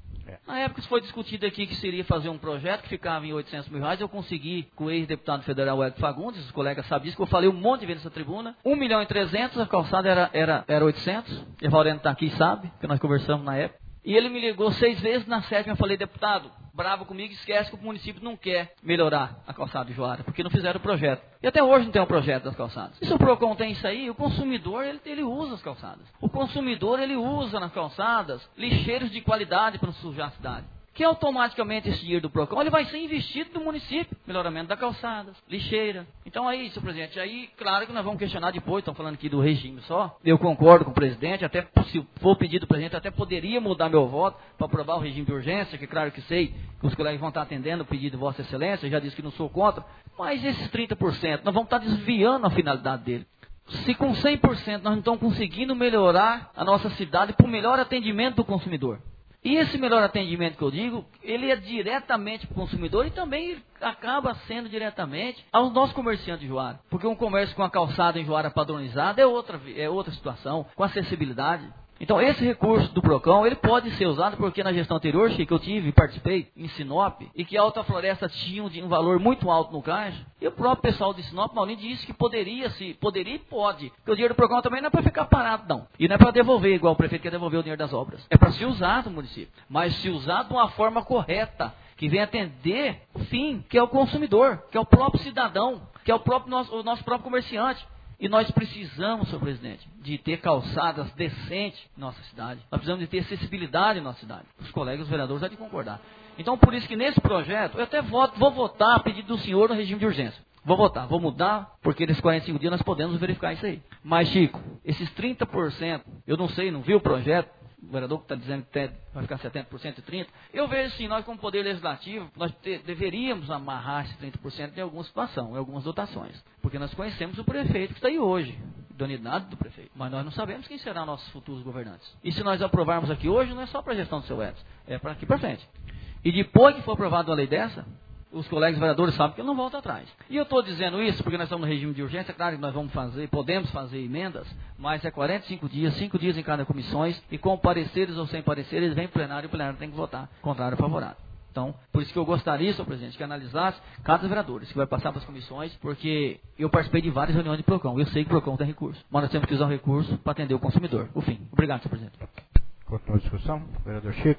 Na época isso foi discutido aqui que seria fazer um projeto que ficava em R$800 mil. Eu consegui com o ex-deputado federal Hélio Fagundes, os colegas sabem disso, que eu falei um monte de vezes nessa tribuna. 1.300.000, a calçada era 800. E o Valendo está aqui, sabe, que nós conversamos na época. E ele me ligou 6 vezes, na 7ª eu falei, deputado, bravo comigo, esquece que o município não quer melhorar a calçada de Juara, porque não fizeram o projeto. E até hoje não tem um projeto das calçadas. E se o PROCON tem isso aí, o consumidor, ele usa as calçadas. O consumidor, ele usa nas calçadas lixeiros de qualidade para não sujar a cidade. Que automaticamente esse dinheiro do PROCON, ele vai ser investido no município. Melhoramento das calçadas, lixeira. Então aí, senhor presidente, aí claro que nós vamos questionar depois, estão falando aqui do regime só. Eu concordo com o presidente, até se for pedido do presidente, até poderia mudar meu voto para aprovar o regime de urgência, que claro que sei que os colegas vão estar atendendo o pedido de Vossa Excelência, eu já disse que não sou contra. Mas esses 30%, nós vamos estar desviando a finalidade dele. Se com 100% nós não estamos conseguindo melhorar a nossa cidade para o melhor atendimento do consumidor. E esse melhor atendimento que eu digo, ele é diretamente para o consumidor e também acaba sendo diretamente aos nossos comerciantes de Juara. Porque um comércio com a calçada em Juara padronizada é outra situação, com acessibilidade. Então esse recurso do PROCON, ele pode ser usado porque na gestão anterior, Chico, eu tive e participei em Sinop, e que a Alta Floresta tinha um valor muito alto no caixa, e o próprio pessoal de Sinop, Maurinho, disse que poderia e pode, porque o dinheiro do PROCON também não é para ficar parado, não. E não é para devolver, igual o prefeito quer devolver o dinheiro das obras. É para se usar no município, mas se usar de uma forma correta, que venha atender o fim, que é o consumidor, que é o próprio cidadão, que é o nosso próprio comerciante. E nós precisamos, senhor presidente, de ter calçadas decentes em nossa cidade. Nós precisamos de ter acessibilidade em nossa cidade. Os colegas, os vereadores, há de concordar. Então, por isso que nesse projeto, eu até vou votar a pedido do senhor no regime de urgência. Vou votar, vou mudar, porque nesses 45 dias nós podemos verificar isso aí. Mas, Chico, esses 30%, eu não sei, não vi o projeto, o vereador que está dizendo que vai ficar 70% e 30%. Eu vejo assim, nós como Poder Legislativo, nós deveríamos amarrar esse 30% em alguma situação, em algumas dotações. Porque nós conhecemos o prefeito que está aí hoje, idoneidade do prefeito. Mas nós não sabemos quem serão nossos futuros governantes. E se nós aprovarmos aqui hoje, não é só para a gestão do seu Edson, é para aqui para frente. E depois que for aprovada uma lei dessa, os colegas vereadores sabem que ele não volta atrás. E eu estou dizendo isso porque nós estamos no regime de urgência. Claro que nós podemos fazer emendas, mas é 45 dias, 5 dias em cada comissões, e com pareceres ou sem pareceres, vem plenário e o plenário tem que votar, contrário ou favorável. Então, por isso que eu gostaria, senhor presidente, que analisasse cada vereador, que vai passar para as comissões, porque eu participei de várias reuniões de PROCON, eu sei que o PROCON tem recurso, mas nós temos que usar o recurso para atender o consumidor. O fim. Obrigado, senhor presidente. Continua a discussão. Vereador Chico.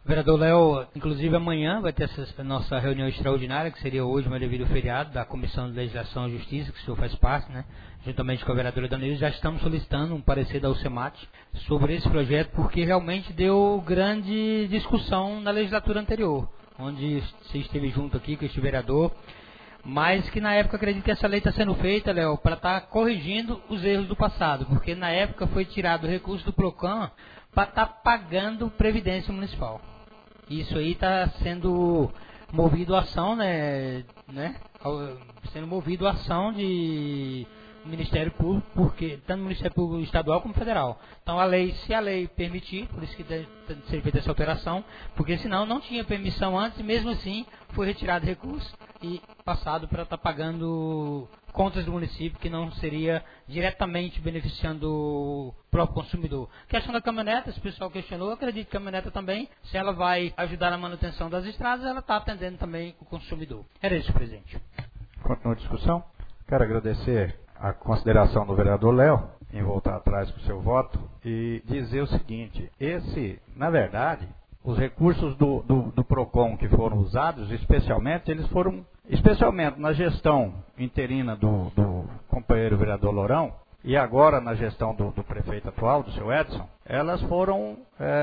Vereador Léo, inclusive amanhã vai ter essa nossa reunião extraordinária, que seria hoje, mas devido ao feriado, da Comissão de Legislação e Justiça, que o senhor faz parte, né? Juntamente com a vereadora Dona Nilza, já estamos solicitando um parecer da UCEMAT sobre esse projeto, porque realmente deu grande discussão na legislatura anterior, onde você esteve junto aqui com este vereador, mas que na época acredito que essa lei está sendo feita, Léo, para estar corrigindo os erros do passado, porque na época foi tirado o recurso do PROCON para estar pagando Previdência Municipal. Isso aí está sendo movido a ação, sendo movido a ação de Ministério Público, porque tanto no Ministério Público estadual como federal. Então se a lei permitir, por isso que deve ser feita essa alteração, porque senão não tinha permissão antes e mesmo assim foi retirado recurso e passado para estar pagando contas do município que não seria diretamente beneficiando o próprio consumidor. Questão da caminhoneta, esse pessoal questionou, eu acredito que a caminhoneta também, se ela vai ajudar na manutenção das estradas, ela está atendendo também o consumidor. Era isso, presidente. Continua a discussão. Quero agradecer a consideração do vereador Léo em voltar atrás com o seu voto e dizer o seguinte: na verdade, os recursos do PROCON que foram usados, especialmente na gestão interina do companheiro vereador Lourão e agora na gestão do prefeito atual, do seu Edson, elas foram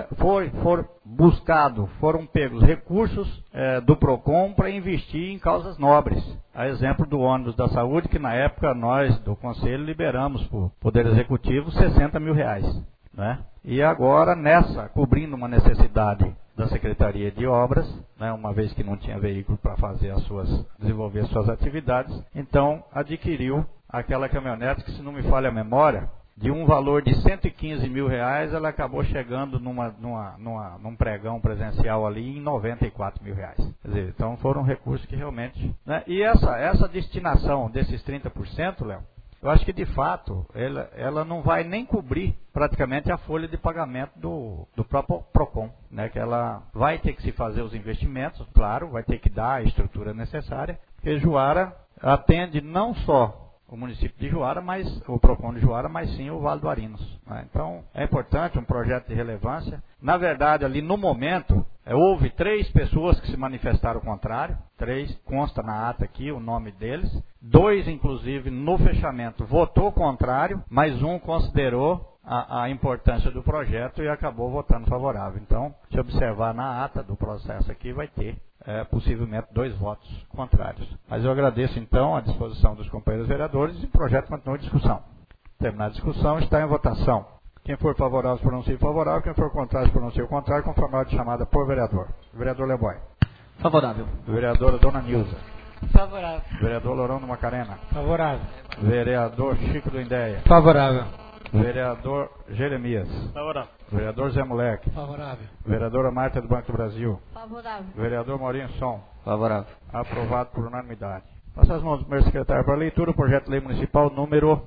pegos recursos do PROCON para investir em causas nobres. A exemplo do ônibus da saúde, que na época nós do Conselho liberamos para o Poder Executivo R$60 mil. Né? E agora cobrindo uma necessidade da Secretaria de Obras, né, uma vez que não tinha veículo para desenvolver suas atividades, então adquiriu aquela caminhonete que, se não me falha a memória, de um valor de R$115 mil, ela acabou chegando num pregão presencial ali em R$94 mil. Quer dizer, então foram recursos que realmente... Né, e essa destinação desses 30%, Léo, eu acho que de fato ela não vai nem cobrir praticamente a folha de pagamento do próprio PROCON, né? Que ela vai ter que se fazer os investimentos, claro, vai ter que dar a estrutura necessária, porque Juara atende não só o município de Juara, mas o PROCON de Juara, mas sim o Vale do Arinos. Né? Então é importante, um projeto de relevância. Na verdade, ali no momento, houve 3 pessoas que se manifestaram o contrário, 3, consta na ata aqui o nome deles, 2 inclusive no fechamento votou contrário, mas um considerou a importância do projeto e acabou votando favorável. Então, se observar na ata do processo aqui, vai ter possivelmente 2 votos contrários. Mas eu agradeço então a disposição dos companheiros vereadores e o projeto continua em discussão. Terminada a discussão, está em votação. Quem for favorável, se pronuncie favorável. Quem for contrário, se pronuncie o contrário, conforme a ordem chamada por vereador. Vereador Leboy. Favorável. Vereadora Dona Nilza. Favorável. Vereador Lourão do Macarena. Favorável. Vereador Chico do Indéia. Favorável. Vereador Jeremias. Favorável. Vereador Zé Moleque. Favorável. Vereadora Marta do Banco do Brasil. Favorável. Vereador Maurinho Som. Favorável. Aprovado por unanimidade. Passa as mãos do primeiro secretário para a leitura o projeto de lei municipal número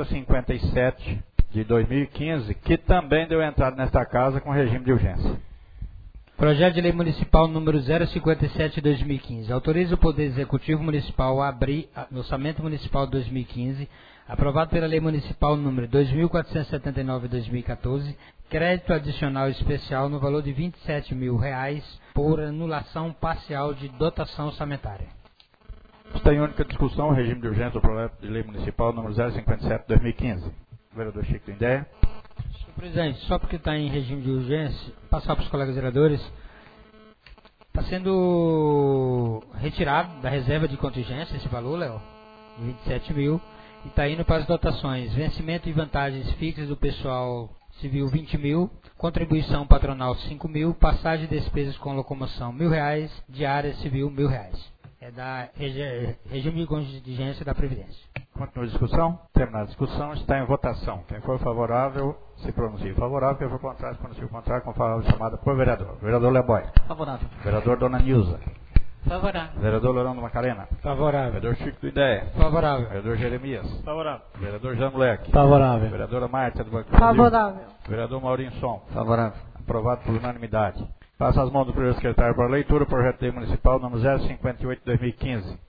057 de 2015, que também deu entrada nesta casa com regime de urgência. Projeto de lei municipal número 057 de 2015. Autoriza o Poder Executivo Municipal a abrir no orçamento municipal de 2015, aprovado pela lei municipal número 2479 de 2014, crédito adicional especial no valor de R$27 mil por anulação parcial de dotação orçamentária. Está em única discussão o regime de urgência do projeto de lei municipal número 057 de 2015. Vereador Chico do Indéia. Senhor presidente, só porque está em regime de urgência, passar para os colegas vereadores, está sendo retirado da reserva de contingência esse valor, Léo, de 27 mil, e está indo para as dotações, vencimento e vantagens fixas do pessoal civil 20 mil, contribuição patronal 5 mil, passagem de despesas com locomoção R$1.000, diária civil R$1.000. É da regime de contingência da Previdência. Continua a discussão. Terminada a discussão, está em votação. Quem for favorável, se pronuncie favorável. Quem for contrário, se pronuncie contrário, conforme chamada por vereador. Vereador Leboy. Favorável. Vereador Dona Nilza. Favorável. Vereador Lourão do Macarena. Favorável. Vereador Chico do Idéia. Favorável. Vereador Jeremias. Favorável. Vereador Jean Moleque. Favorável. Vereadora Marta do Banco do Brasil. Favorável. Vereador Maurinho Som. Favorável. Aprovado por unanimidade. Passa as mãos do primeiro secretário para a leitura o projeto de lei municipal número 058 de 2015.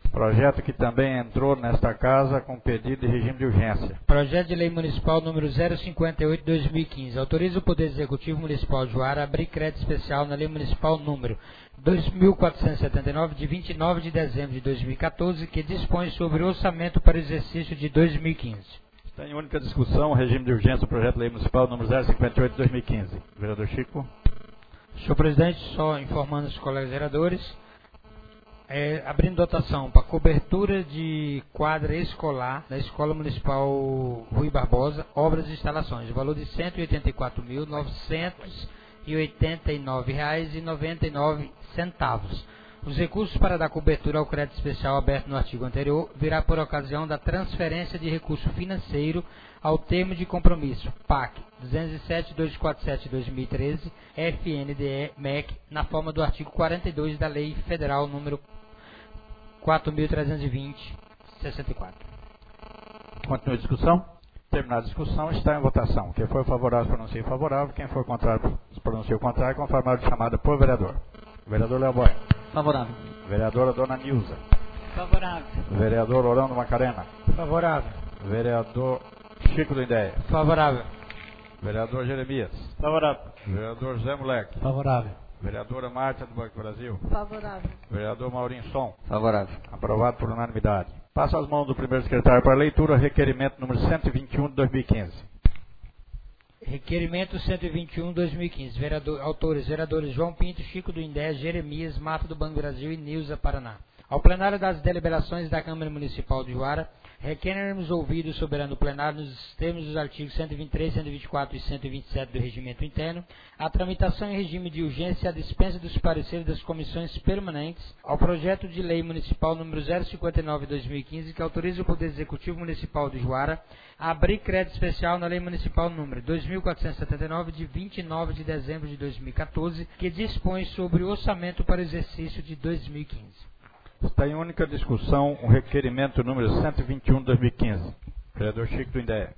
Projeto que também entrou nesta casa com pedido de regime de urgência. Projeto de Lei Municipal número 058/2015. Autoriza o Poder Executivo Municipal de Juara a abrir crédito especial na Lei Municipal número 2479, de 29 de dezembro de 2014, que dispõe sobre o orçamento para o exercício de 2015. Está em única discussão o regime de urgência do Projeto de Lei Municipal número 058/2015. Vereador Chico. Senhor presidente, só informando os colegas vereadores, abrindo dotação para cobertura de quadra escolar da Escola Municipal Rui Barbosa, obras e instalações, o valor de R$ 184.989,99. Os recursos para dar cobertura ao crédito especial aberto no artigo anterior virá por ocasião da transferência de recurso financeiro ao termo de compromisso PAC 207.247/2013 FNDE-MEC na forma do artigo 42 da Lei Federal número 4.320/64. Continua a discussão? Terminada a discussão, está em votação. Quem for favorável, pronuncie favorável. Quem for contrário, pronuncie o contrário, conforme a chamada por vereador. Vereador Léo Boy. Favorável. Vereadora Dona Nilza. Favorável. Vereador Orlando Macarena. Favorável. Vereador Chico do Ideia. Favorável. Vereador Jeremias. Favorável. Vereador José Moleque. Favorável. Vereadora Márcia do Banco do Brasil. Favorável. Vereador Maurinho Som. Favorável. Aprovado por unanimidade. Passa as mãos do primeiro secretário para leitura, requerimento número 121 de 2015. Requerimento 121/2015. Autores: vereadores João Pinto, Chico do Indé, Jeremias, Mata do Banco do Brasil e Nilza Paraná. Ao plenário das deliberações da Câmara Municipal de Juara, requeremos ouvido o soberano plenário nos termos dos artigos 123, 124 e 127 do Regimento Interno, a tramitação em regime de urgência e a dispensa dos pareceres das comissões permanentes ao projeto de lei municipal número 059/2015, que autoriza o Poder Executivo Municipal de Juara a abrir crédito especial na Lei Municipal número 2479, de 29 de dezembro de 2014, que dispõe sobre o orçamento para o exercício de 2015. Está em única discussão o requerimento número 121 de 2015. Vereador Chico do Indé.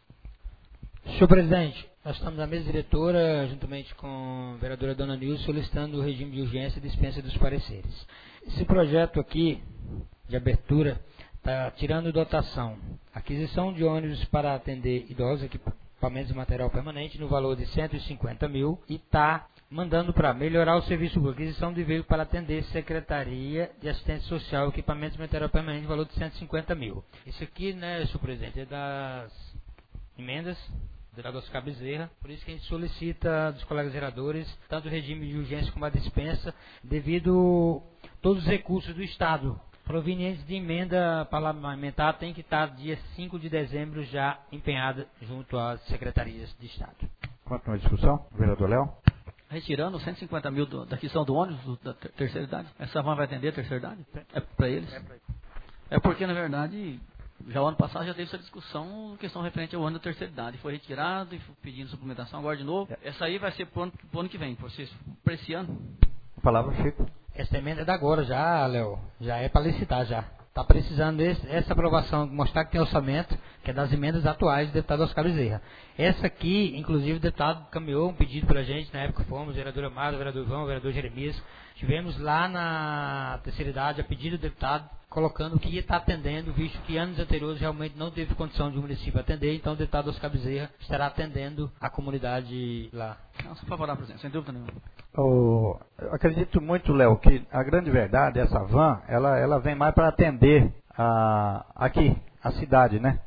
Senhor presidente, nós estamos na mesa diretora, juntamente com a vereadora Dona Nilza, solicitando o regime de urgência e dispensa dos pareceres. Esse projeto aqui, de abertura, está tirando dotação. Aquisição de ônibus para atender idosos, equipamentos de material permanente, no valor de 150 mil, e está mandando para melhorar o serviço público, aquisição de veículo para atender Secretaria de Assistência Social, equipamentos de material permanente, no valor de 150 mil. Isso aqui, né, senhor presidente, é das emendas do vereador Oscar Bezerra, por isso que a gente solicita dos colegas vereadores, tanto o regime de urgência como a dispensa, devido a todos os recursos do Estado provenientes de emenda parlamentar tem que estar dia 5 de dezembro já empenhada junto às secretarias de Estado. Continua a discussão. Vereador Léo. Retirando 150 mil da aquisição do ônibus da terceira idade. Essa van vai atender a terceira idade? É para eles? É porque, na verdade, já o ano passado já teve essa discussão, questão referente ao ano da terceira idade. Foi retirado e pedindo suplementação agora de novo. Essa aí vai ser para o ano que vem, para esse ano. Palavra, Chico. Essa emenda é da agora já, Léo. Já é para licitar já. Está precisando essa aprovação, mostrar que tem orçamento, que é das emendas atuais do deputado Oscar Bezerra. Essa aqui, inclusive, o deputado caminhou um pedido para a gente, na época fomos, vereador Amado, vereador João, vereador Jeremias. Tivemos lá na terceira idade, a pedido do deputado, colocando que ia estar atendendo, visto que anos anteriores realmente não teve condição de o município atender, então o deputado Oscar Bezerra estará atendendo a comunidade lá. Não, sou favorável, presidente, sem dúvida nenhuma. Eu acredito muito, Léo, que a grande verdade, essa van, ela vem mais para atender aqui, a cidade, né?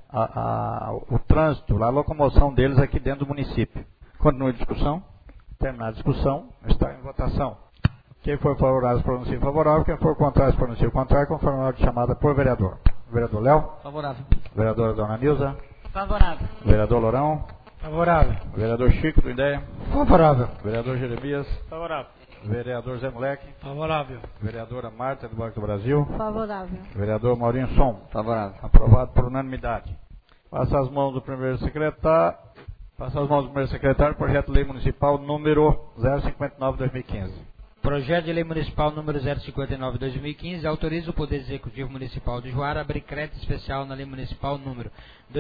O trânsito, a locomoção deles aqui dentro do município. Continua a discussão. Terminada a discussão, está em votação. Quem for favorável, pronuncie favorável. Quem for contrário, pronuncie contrário, conforme a ordem chamada por vereador. Vereador Léo. Favorável. Vereadora Dona Nilza. Favorável. Vereador Lourão. Favorável. Vereador Chico do Ideia. Favorável. Vereador Jeremias. Favorável. Vereador Zé Moleque. Favorável. Vereadora Marta do Banco do Brasil. Favorável. Vereador Maurinho Som. Favorável. Aprovado por unanimidade. Passa as mãos do primeiro secretário. Projeto de Lei Municipal número 059/2015. Projeto de Lei Municipal número 059/2015 autoriza o Poder Executivo Municipal de Juara a abrir crédito especial na Lei Municipal número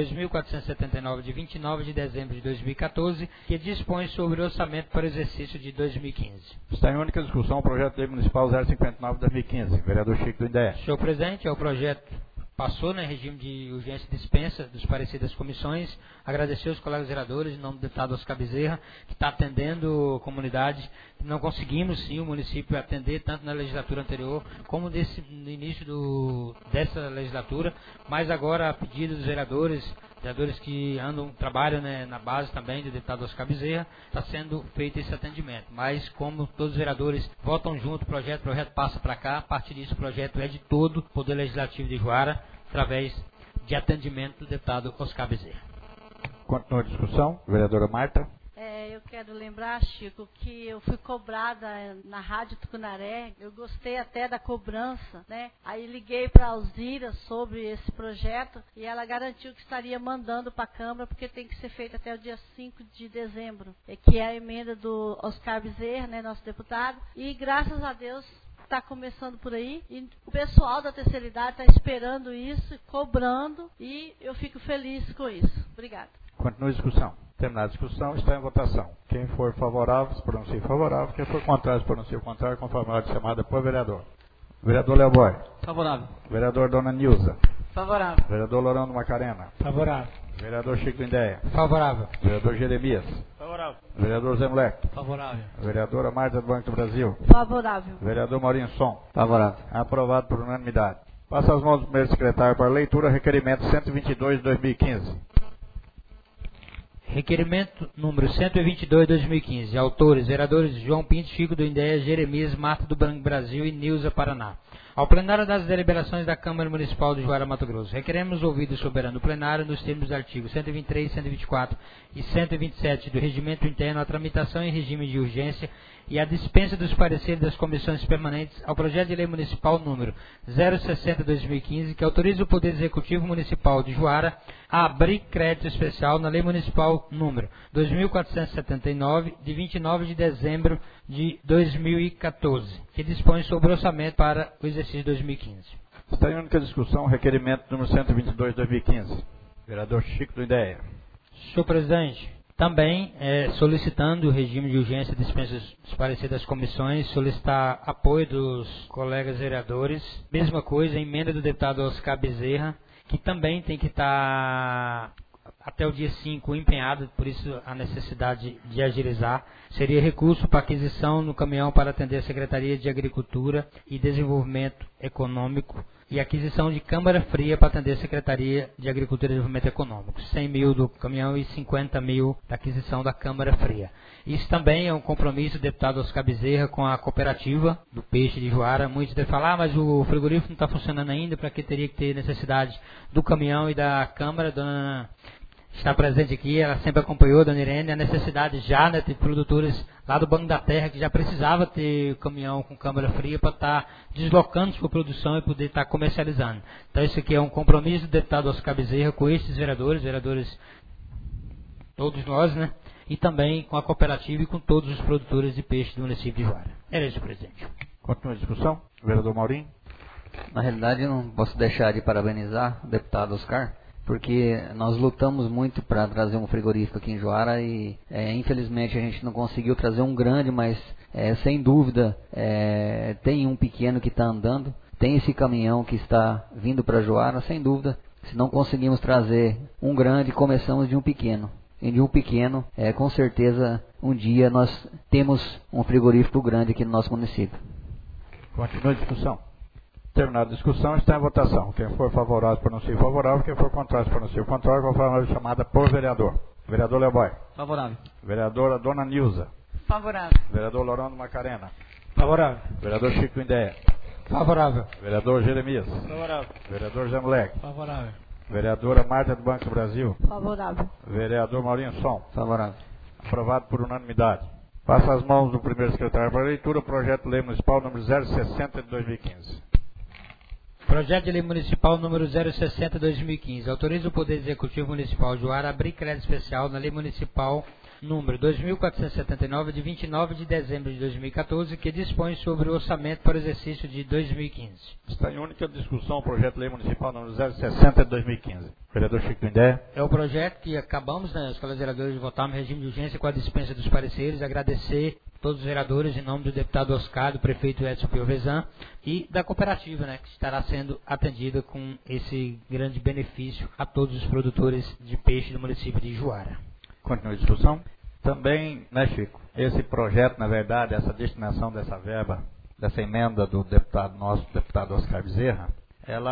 2479 de 29 de dezembro de 2014, que dispõe sobre o orçamento para o exercício de 2015. Está em única discussão o projeto de Lei Municipal 059/2015. Vereador Chico do INDEA. Senhor presidente, é o projeto passou, né, regime de urgência e dispensa dos pareceres das comissões. Agradecer aos colegas vereadores, em nome do deputado Oscar Bezerra, que está atendendo a comunidade. Não conseguimos, sim, o município atender tanto na legislatura anterior como no início dessa legislatura, mas agora, a pedido dos vereadores que trabalham, né, na base também do deputado Oscar Bezerra, está sendo feito esse atendimento. Mas como todos os vereadores votam junto, o projeto passa para cá, a partir disso o projeto é de todo o Poder Legislativo de Juara, através de atendimento do deputado Oscar Bezerra. Continua a discussão. Vereadora Marta. Eu quero lembrar, Chico, que eu fui cobrada na Rádio Tucunaré, eu gostei até da cobrança, né? Aí liguei para a Alzira sobre esse projeto e ela garantiu que estaria mandando para a Câmara, porque tem que ser feito até o dia 5 de dezembro, que é a emenda do Oscar Bezerra, né, nosso deputado, e graças a Deus está começando por aí, e o pessoal da terceira idade está esperando isso, cobrando, e eu fico feliz com isso. Obrigada. Continua a discussão. Terminada a discussão, está em votação. Quem for favorável, se pronuncie favorável. Quem for contrário, se pronuncie o contrário, conforme a ordem chamada por vereador. Vereador Leoboy. Favorável. Vereador Dona Nilza. Favorável. Vereador Lorando Macarena. Favorável. Vereador Chico do INDEA. Favorável. Vereador Jeremias. Favorável. Vereador Zé Moleque. Favorável. Vereadora Marta do Banco do Brasil. Favorável. Vereador Maurinho Som. Favorável. Aprovado por unanimidade. Passa as mãos do primeiro secretário para leitura, requerimento 122 de 2015. Requerimento número 122/2015. Autores, vereadores João Pinto, Chico do INDEA, Jeremias, Marta do Banco Brasil e Nilza Paraná. Ao plenário das deliberações da Câmara Municipal de Juara, Mato Grosso, requeremos ouvido o soberano plenário nos termos dos artigos 123, 124 e 127 do Regimento Interno a tramitação em regime de urgência e a dispensa dos pareceres das comissões permanentes ao projeto de lei municipal número 060/2015, que autoriza o Poder Executivo Municipal de Juara a abrir crédito especial na lei municipal número 2479, de 29 de dezembro de 2014, que dispõe sobre o orçamento para o exercício de 2015. Está em única discussão o requerimento número 122 de 2015. Vereador Chico do INDEA. Senhor presidente, também solicitando o regime de urgência e dispensa dos pareceres das comissões, solicitar apoio dos colegas vereadores. Mesma coisa, emenda do deputado Oscar Bezerra, que também tem que estar até o dia 5 empenhado, por isso a necessidade de agilizar. Seria recurso para aquisição no caminhão para atender a Secretaria de Agricultura e Desenvolvimento Econômico e aquisição de câmara fria para atender a Secretaria de Agricultura e Desenvolvimento Econômico. 100 mil do caminhão e 50 mil da aquisição da câmara fria. Isso também é um compromisso do deputado Oscar Bezerra com a cooperativa do peixe de Juara. Muitos devem falar, mas o frigorífico não está funcionando ainda, para que teria que ter necessidade do caminhão e da câmara. Dona está presente aqui, ela sempre acompanhou, dona Irene, a necessidade já, né, de produtores lá do Banco da Terra, que já precisava ter caminhão com câmara fria para estar deslocando sua produção e poder estar comercializando. Então isso aqui é um compromisso do deputado Oscar Bezerra com esses vereadores todos nós, né, e também com a cooperativa e com todos os produtores de peixe do município de Juara. Era isso, presidente. Continua a discussão. Vereador Maurinho. Na realidade, eu não posso deixar de parabenizar o deputado Oscar, porque nós lutamos muito para trazer um frigorífico aqui em Juara e infelizmente a gente não conseguiu trazer um grande, mas sem dúvida tem um pequeno que está andando, tem esse caminhão que está vindo para Juara, sem dúvida. Se não conseguimos trazer um grande, começamos de um pequeno. E de um pequeno, com certeza, um dia nós temos um frigorífico grande aqui no nosso município. Continua a discussão. Terminada a discussão, está em votação. Quem for favorável, pronuncie favorável. Quem for contrário, pronuncie o contrário, conforme a chamada por vereador. Vereador Leoboy. Favorável. Vereadora Dona Nilza. Favorável. Vereador Lorando Macarena. Favorável. Vereador Chico do INDEA. Favorável. Vereador Jeremias. Favorável. Vereador Zé Moleque. Favorável. Vereadora Marta do Banco do Brasil. Favorável. Vereador Maurinho Som. Favorável. Aprovado por unanimidade. Passa as mãos do primeiro secretário para a leitura o projeto de lei municipal número 060 de 2015. Projeto de lei municipal número 060/2015. Autoriza o Poder Executivo Municipal de Juara a abrir crédito especial na lei municipal número 2479, de 29 de dezembro de 2014, que dispõe sobre o orçamento para o exercício de 2015. Está em única discussão o projeto de lei municipal número 060 de 2015. Vereador Chico Indé. É o projeto que acabamos, né, os colegas vereadores, de votar no regime de urgência com a dispensa dos pareceres. Agradecer a todos os vereadores, em nome do deputado Oscar, do prefeito Edson Piovesan e da cooperativa, né, que estará sendo atendida com esse grande benefício a todos os produtores de peixe do município de Juara. Continua a discussão. Também, né, Chico, esse projeto, na verdade, essa destinação dessa verba, dessa emenda do nosso deputado Oscar Bezerra, ela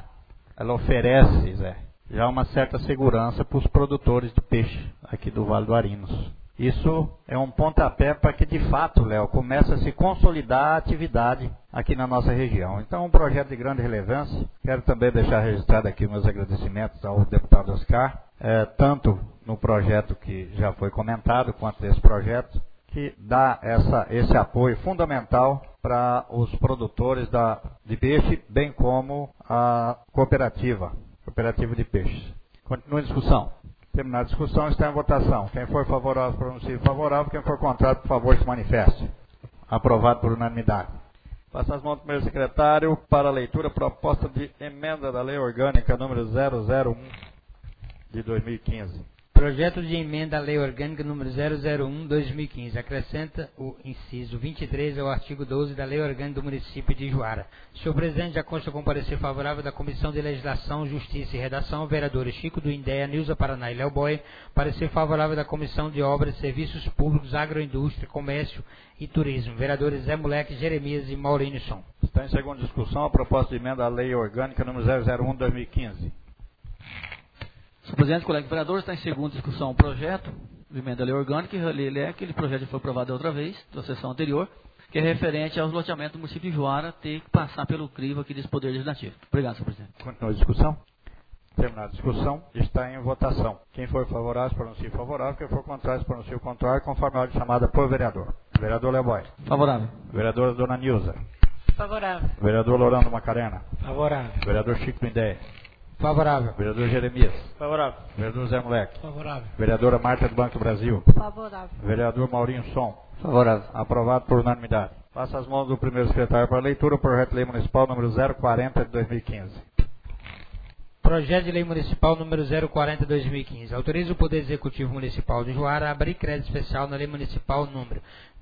oferece, Zé, já uma certa segurança para os produtores de peixe aqui do Vale do Arinos. Isso é um pontapé para que, de fato, Léo, comece a se consolidar a atividade aqui na nossa região. Então, é um projeto de grande relevância. Quero também deixar registrado aqui meus agradecimentos ao deputado Oscar, tanto no projeto que já foi comentado, quanto nesse projeto, que dá esse apoio fundamental para os produtores de peixe, bem como a cooperativa de peixes. Continua a discussão. Terminar a discussão, está em votação. Quem for favorável, pronuncie favorável. Quem for contrário, por favor, se manifeste. Aprovado por unanimidade. Passa as mãos do primeiro secretário para a leitura proposta de emenda da Lei Orgânica número 001 de 2015. Projeto de emenda à Lei Orgânica número 001/2015. Acrescenta o inciso 23 ao artigo 12 da Lei Orgânica do município de Juara. Senhor presidente, já consta com parecer favorável da Comissão de Legislação, Justiça e Redação, vereadores Chico do Indéia, Nilza Paraná e Léo Boy. Parecer favorável da Comissão de Obras, Serviços Públicos, Agroindústria, Comércio e Turismo, vereadores Zé Moleque, Jeremias e Maurício Som. Está em segunda discussão a proposta de emenda à Lei Orgânica número 001/2015. Senhor presidente, colegas vereadores, está em segunda discussão o projeto de emenda à lei orgânica, aquele projeto já foi aprovado outra vez, da sessão anterior, que é referente aos loteamentos do município de Juara ter que passar pelo crivo aqui desse Poder Legislativo. Obrigado, senhor presidente. Continua a discussão. Terminada a discussão, está em votação. Quem for favorável, pronuncie favorável. Quem for contrário, pronuncie o contrário, conforme a ordem chamada por vereador. Vereador Léo Boy. Favorável. Vereadora Dona Nilza. Favorável. Vereador Lorando Macarena. Favorável. Vereador Chico Indé. Favorável. Vereador Jeremias. Favorável. Vereador Zé Moleque. Favorável. Vereadora Marta do Banco do Brasil. Favorável. Vereador Maurinho Som. Favorável. Aprovado por unanimidade. Passa as mãos do primeiro secretário para a leitura o projeto de lei municipal número 040 de 2015. Projeto de Lei Municipal número 040/2015. Autoriza o Poder Executivo Municipal de Juara a abrir crédito especial na Lei Municipal número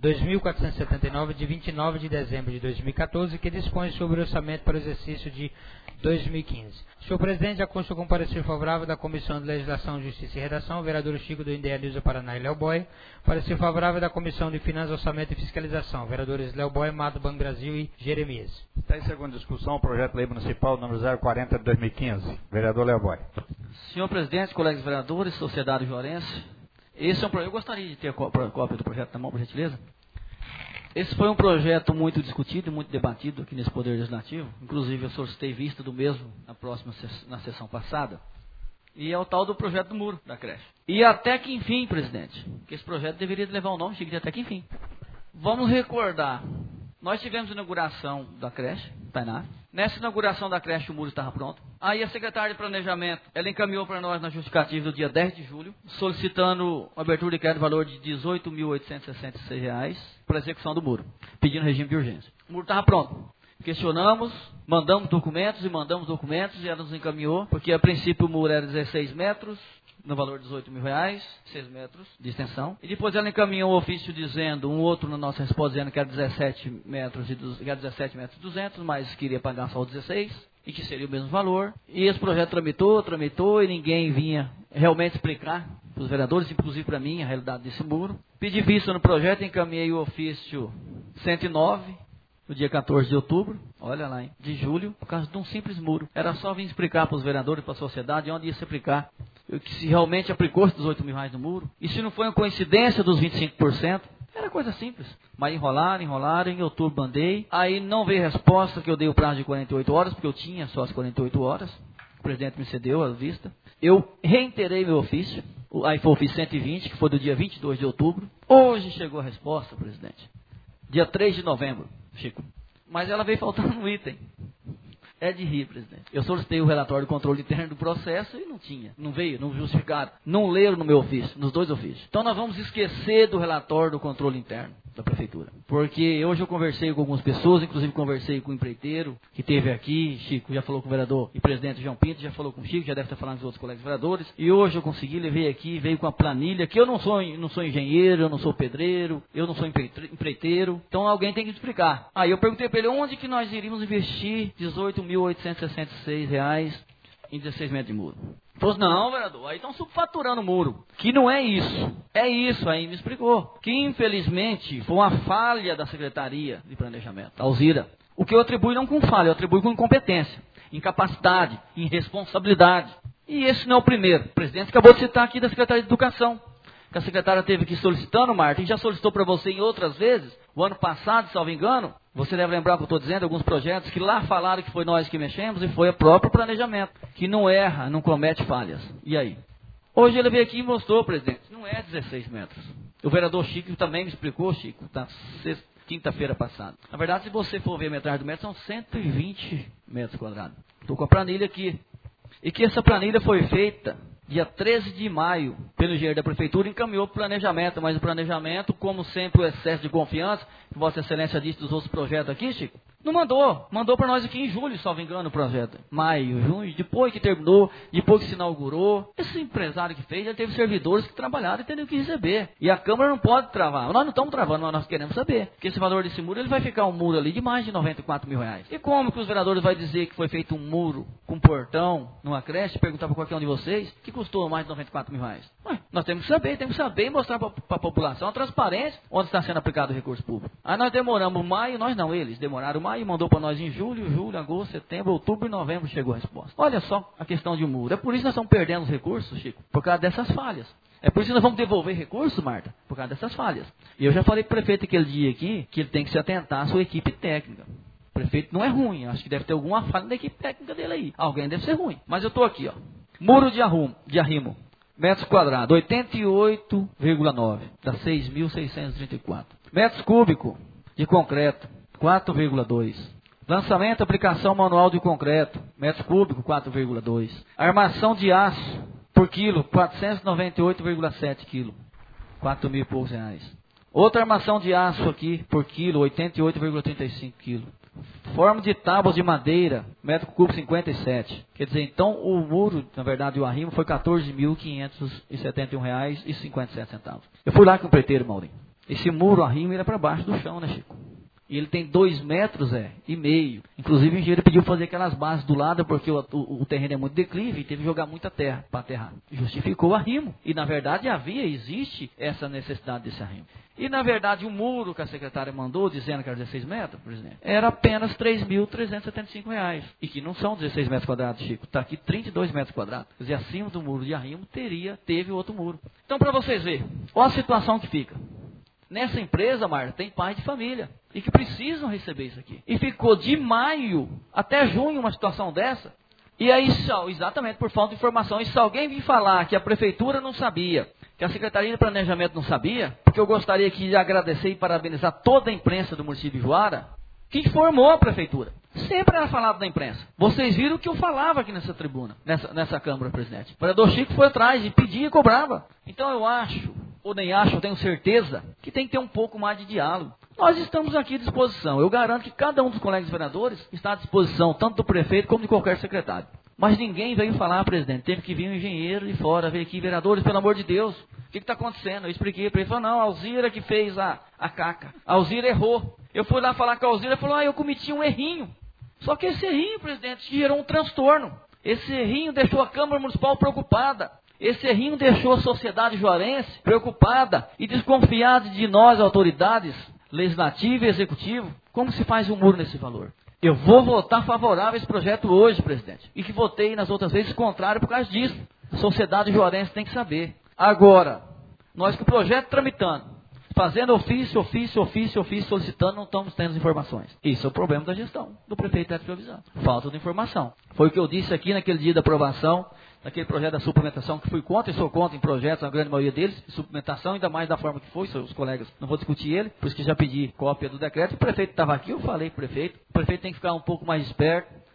2479, de 29 de dezembro de 2014, que dispõe sobre o orçamento para o exercício de 2015. Senhor presidente, já consta com parecer favorável da Comissão de Legislação, Justiça e Redação, vereador Chico do Indéia, Nilza Paraná e Léo Boy. Parecer favorável da Comissão de Finanças, Orçamento e Fiscalização, vereadores Léo Boy, Mato Banco Brasil e Jeremias. Está em segunda discussão o projeto de lei municipal número 040 de 2015. Vereador Léo Boy. Senhor presidente, colegas vereadores, sociedade juarense, esse é um projeto. Eu gostaria de ter a cópia do projeto na mão, por gentileza. Esse foi um projeto muito discutido e muito debatido aqui nesse Poder Legislativo. Inclusive, eu solicitei vista do mesmo na sessão passada. E é o tal do projeto do muro da creche. E até que enfim, presidente, que esse projeto deveria levar o nome de até que enfim. Vamos recordar. Nós tivemos a inauguração da creche, Tainá. Nessa inauguração da creche, o muro estava pronto. Aí a secretária de Planejamento, ela encaminhou para nós na justificativa do dia 10 de julho, solicitando uma abertura de crédito de valor de R$ 18.866 para a execução do muro, pedindo regime de urgência. O muro estava pronto. Questionamos, mandamos documentos e ela nos encaminhou, porque a princípio o muro era 16 metros, no valor de R$ 18 mil, 6 metros de extensão. E depois ela encaminhou um ofício dizendo, um outro na nossa resposta dizendo que era 17 metros e 200, mas queria pagar só os 16, e que seria o mesmo valor. E esse projeto tramitou, e ninguém vinha realmente explicar para os vereadores, inclusive para mim, a realidade desse muro. Pedi vista no projeto, encaminhei o ofício 109, no dia 14 de outubro, olha lá, hein, de julho, por causa de um simples muro. Era só vir explicar para os vereadores e para a sociedade onde ia se aplicar. Que se realmente aplicou-se R$ 18 mil no muro. E se não foi uma coincidência dos 25%, era coisa simples. Mas enrolaram, em outubro mandei. Aí não veio resposta, que eu dei o prazo de 48 horas, porque eu tinha só as 48 horas. O presidente me cedeu a vista. Eu reiterei meu ofício. Aí foi o ofício 120, que foi do dia 22 de outubro. Hoje chegou a resposta, presidente. Dia 3 de novembro, Chico. Mas ela veio faltando um item. É de rir, presidente. Eu solicitei o relatório do controle interno do processo e não tinha. Não veio, não justificaram. Não leram no meu ofício, nos 2 ofícios. Então nós vamos esquecer do relatório do controle interno da prefeitura. Porque hoje eu conversei com algumas pessoas, inclusive conversei com o empreiteiro que esteve aqui, Chico já falou com o vereador e presidente João Pinto, já falou com o Chico, já deve estar falando com os outros colegas vereadores. E hoje eu consegui, levei aqui, veio com a planilha, que eu não sou engenheiro, eu não sou pedreiro, eu não sou empreiteiro. Então alguém tem que explicar. Aí eu perguntei para ele onde que nós iríamos investir R$18.866 em 16 metros de muro. Ele falou, não, vereador, aí estão subfaturando o muro. Que não é isso. É isso, aí me explicou. Que infelizmente foi uma falha da Secretaria de Planejamento, da Alzira. O que eu atribuo não com falha, eu atribuo com incompetência, incapacidade, irresponsabilidade. E esse não é o primeiro. O presidente acabou de citar aqui da Secretaria de Educação, que a secretária teve aqui solicitando, Marta, e já solicitou para você em outras vezes, o ano passado, salvo engano, você deve lembrar o que eu estou dizendo, alguns projetos que lá falaram que foi nós que mexemos, e foi o próprio planejamento, que não erra, não comete falhas. E aí? Hoje ele veio aqui e mostrou, presidente, não é 16 metros. O vereador Chico também me explicou, Chico, quinta-feira passada. Na verdade, se você for ver a metragem do metro, são 120 metros quadrados. Estou com a planilha aqui. E que essa planilha foi feita dia 13 de maio, pelo engenheiro da prefeitura, encaminhou para o planejamento, mas o planejamento, como sempre, o excesso de confiança, que Vossa Excelência disse dos outros projetos aqui, Chico, não mandou. Mandou para nós aqui em julho, salvo engano, o projeto. Maio, junho, depois que terminou, depois que se inaugurou. Esse empresário que fez, ele teve servidores que trabalharam e teriam que receber. E a Câmara não pode travar. Nós não estamos travando, mas nós queremos saber. Porque esse valor desse muro, ele vai ficar um muro ali de mais de R$94 mil. E como que os vereadores vão dizer que foi feito um muro com portão, numa creche, perguntar para qualquer um de vocês, que custou mais de R$94 mil? Ué, nós temos que saber e mostrar para a população a transparência onde está sendo aplicado o recurso público. Aí nós demoramos maio, nós não, eles demoraram maio e mandou para nós em julho, agosto, setembro, outubro e novembro chegou a resposta. Olha só a questão de um muro. É por isso que nós estamos perdendo os recursos, Chico, por causa dessas falhas. É por isso que nós vamos devolver recursos, Marta, por causa dessas falhas. E eu já falei para o prefeito aquele dia aqui que ele tem que se atentar à sua equipe técnica. O prefeito não é ruim, acho que deve ter alguma falha da equipe técnica dele aí. Alguém deve ser ruim. Mas eu estou aqui, ó. Muro de arrimo, metros quadrados, 88,9, dá 6.634. Metros cúbicos de concreto, 4,2. Lançamento, aplicação manual de concreto, metros cúbicos, 4,2. Armação de aço por quilo, 498,7 quilos, 4 mil e poucos reais. Outra armação de aço aqui por quilo, 88,35 quilos. Forma de tábuas de madeira, metro cúbico 57. Quer dizer, então o muro, na verdade o arrimo, foi R$14.571,57. Eu fui lá com o empreiteiro, Maurinho. Esse muro arrimo era para baixo do chão, né, Chico? E ele tem 2 metros e meio. Inclusive o engenheiro pediu fazer aquelas bases do lado, porque o terreno é muito declive e teve que jogar muita terra para aterrar. Justificou o arrimo. E na verdade existe essa necessidade desse arrimo. E na verdade o muro que a secretária mandou, dizendo que era 16 metros, presidente, era apenas R$3.375. E que não são 16 metros quadrados, Chico. Está aqui 32 metros quadrados. Quer dizer, acima do muro de arrimo teve outro muro. Então para vocês verem, olha a situação que fica. Nessa empresa, Marta, tem pais de família e que precisam receber isso aqui. E ficou de maio até junho uma situação dessa. E aí, exatamente por falta de informação. E se alguém vir falar que a prefeitura não sabia, que a Secretaria de Planejamento não sabia, porque eu gostaria aqui de agradecer e parabenizar toda a imprensa do município de Juara, que informou a prefeitura. Sempre era falado na imprensa. Vocês viram o que eu falava aqui nessa tribuna, nessa Câmara, presidente. O vereador Chico foi atrás e pedia e cobrava. Então eu acho, ou nem acho, eu tenho certeza, que tem que ter um pouco mais de diálogo. Nós estamos aqui à disposição. Eu garanto que cada um dos colegas vereadores está à disposição, tanto do prefeito como de qualquer secretário. Mas ninguém veio falar, presidente. Teve que vir um engenheiro de fora, veio aqui, vereadores, pelo amor de Deus. O que está acontecendo? Eu expliquei para ele. Falou, não, a Alzira que fez a caca. A Alzira errou. Eu fui lá falar com a Alzira, falou, eu cometi um errinho. Só que esse errinho, presidente, gerou um transtorno. Esse errinho deixou a Câmara Municipal preocupada. Esse errinho deixou a sociedade juarense preocupada e desconfiada de nós, autoridades legislativa e executiva. Como se faz um muro nesse valor? Eu vou votar favorável a esse projeto hoje, presidente. E que votei nas outras vezes contrário por causa disso. A sociedade juarense tem que saber. Agora, nós com o projeto tramitando, fazendo ofício, solicitando, não estamos tendo informações. Isso é o problema da gestão do prefeito Edson Piovisano. Falta de informação. Foi o que eu disse aqui naquele dia da aprovação, naquele projeto da suplementação, que fui contra e sou contra em projetos, na grande maioria deles, de suplementação, ainda mais da forma que foi, os colegas, não vou discutir ele, por isso que já pedi cópia do decreto. O prefeito estava aqui, eu falei para o prefeito tem que ficar um pouco mais esperto,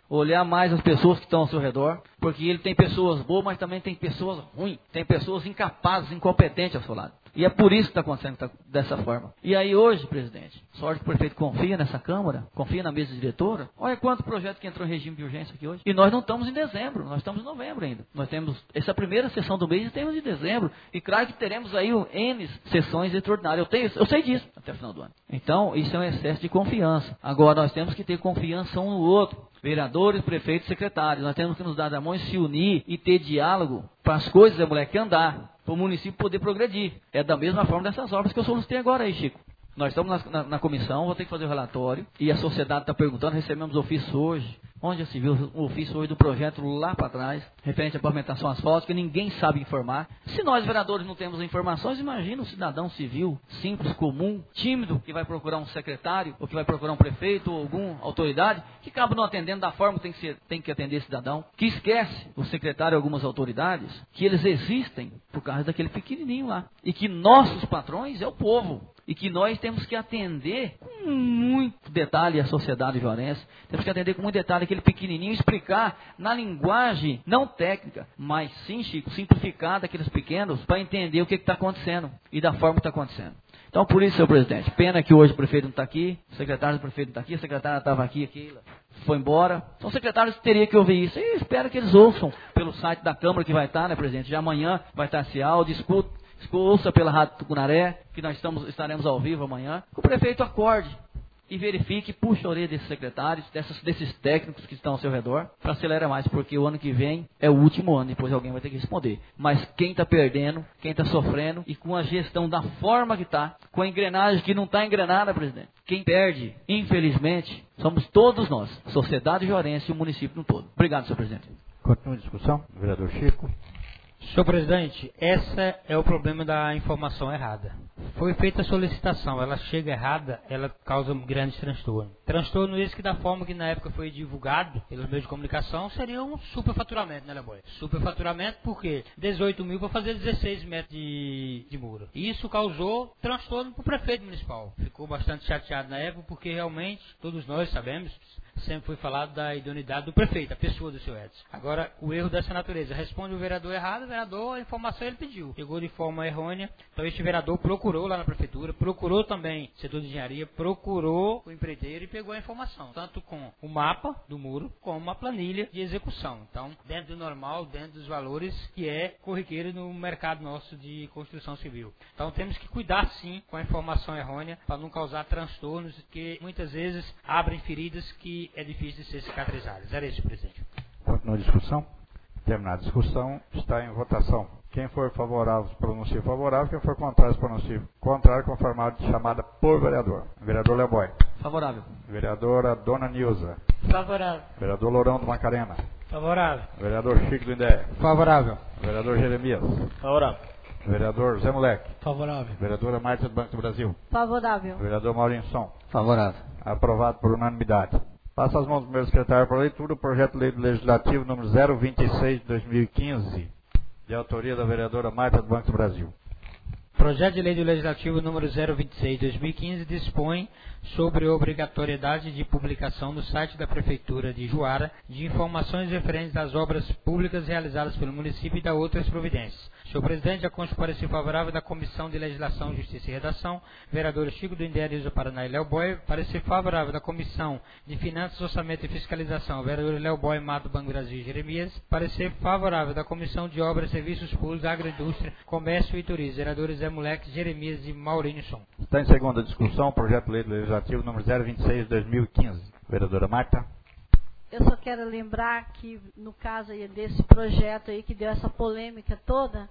olhar mais as pessoas que estão ao seu redor, porque ele tem pessoas boas, mas também tem pessoas ruins, tem pessoas incapazes, incompetentes ao seu lado. E é por isso que está acontecendo dessa forma. E aí hoje, presidente, sorte que o prefeito confia nessa Câmara, confia na mesa diretora. Olha quanto projeto que entrou em regime de urgência aqui hoje. E nós não estamos em dezembro, nós estamos em novembro ainda. Nós temos essa primeira sessão do mês e temos em dezembro. E claro que teremos aí N sessões extraordinárias. Eu sei disso até o final do ano. Então, isso é um excesso de confiança. Agora, nós temos que ter confiança um no outro. Vereadores, prefeitos, secretários. Nós temos que nos dar a mão e se unir e ter diálogo para as coisas, moleque, andar. Para o município poder progredir. É da mesma forma dessas obras que eu solicitei agora aí, Chico. Nós estamos na comissão, vou ter que fazer o relatório, e a sociedade está perguntando, recebemos ofício hoje, onde já se viu o ofício hoje do projeto lá para trás, referente à pavimentação asfáltica, ninguém sabe informar. Se nós, vereadores, não temos informações, imagina um cidadão civil, simples, comum, tímido, que vai procurar um secretário, ou que vai procurar um prefeito, ou alguma autoridade, que acaba não atendendo da forma que tem que atender esse cidadão, que esquece, o secretário e algumas autoridades, que eles existem por causa daquele pequenininho lá, e que nossos patrões é o povo. E que nós temos que atender com muito detalhe a sociedade juarense. Temos que atender com muito detalhe aquele pequenininho, explicar na linguagem não técnica, mas sim, Chico, simplificada aqueles pequenos para entender o que está acontecendo e da forma que está acontecendo. Então, por isso, senhor presidente, pena que hoje o prefeito não está aqui, o secretário do prefeito não está aqui, a secretária estava aqui, foi embora. Então, os secretários teriam que ouvir isso. E espero que eles ouçam pelo site da Câmara que vai estar, né, presidente? Já amanhã vai estar esse áudio, ouça pela Rádio Tucunaré, que nós estaremos ao vivo amanhã. Que o prefeito acorde e verifique, puxa a orelha desses secretários, desses técnicos que estão ao seu redor, para acelerar mais, porque o ano que vem é o último ano, depois alguém vai ter que responder. Mas quem está perdendo, quem está sofrendo, e com a gestão da forma que está, com a engrenagem que não está engrenada, presidente, quem perde, infelizmente, somos todos nós, sociedade juarense e o município no todo. Obrigado, senhor presidente. Continua a discussão, vereador Chico. Senhor presidente, esse é o problema da informação errada. Foi feita a solicitação, ela chega errada, ela causa um grande transtorno. Transtorno esse que da forma que na época foi divulgado pelos meios de comunicação seria um superfaturamento, né, Leboy? Superfaturamento porque 18 mil para fazer 16 metros de muro. E isso causou transtorno para o prefeito municipal. Ficou bastante chateado na época porque realmente, todos nós sabemos, sempre foi falado da idoneidade do prefeito, a pessoa do seu Edson. Agora, o erro dessa natureza. Responde o vereador errado, o vereador, a informação ele pediu. Chegou de forma errônea. Então, este vereador procurou lá na prefeitura, procurou também o setor de engenharia, procurou o empreiteiro e pegou a informação. Tanto com o mapa do muro, como uma planilha de execução. Então, dentro do normal, dentro dos valores que é corriqueiro no mercado nosso de construção civil. Então, temos que cuidar sim com a informação errônea para não causar transtornos que muitas vezes abrem feridas que é difícil de ser cicatrizadas. Era isso, presidente. Continua a discussão. Terminada a discussão, está em votação. Quem for favorável, se pronuncia favorável. Quem for contrário, se pronuncia contrário, conforme a chamada por vereador. Vereador Leboy. Favorável. Vereadora Dona Nilza. Favorável. Vereador Lourão do Macarena. Favorável. Vereador Chico do Indé. Favorável. Vereador Jeremias. Favorável. Vereador Zé Moleque. Favorável. Vereadora Marta do Banco do Brasil. Favorável. Vereador Maurinho Som. Favorável. Aprovado por unanimidade. Passa as mãos do meu secretário para leitura o projeto de lei legislativo número 026 de 2015, de autoria da vereadora Marta do Banco do Brasil. Projeto de lei do Legislativo número 026 de 2015 dispõe sobre a obrigatoriedade de publicação no site da Prefeitura de Juara de informações referentes às obras públicas realizadas pelo município e da outras providências. Senhor presidente, já consta o parecer favorável da Comissão de Legislação, Justiça e Redação, vereador Chico do Indé, Nilza Paraná e Léo Boy, parecer favorável da Comissão de Finanças, Orçamento e Fiscalização, vereador Léo Boy, Mato, Banco Brasil e Jeremias, parecer favorável da Comissão de Obras, Serviços Públicos, Agroindústria, Comércio e Turismo, vereadores Zé Moleque, Jeremias e Maurinho Som. Está em segunda discussão o projeto de lei legislativo número 026 de 2015. Vereadora Marta. Eu só quero lembrar que, no caso aí desse projeto aí que deu essa polêmica toda,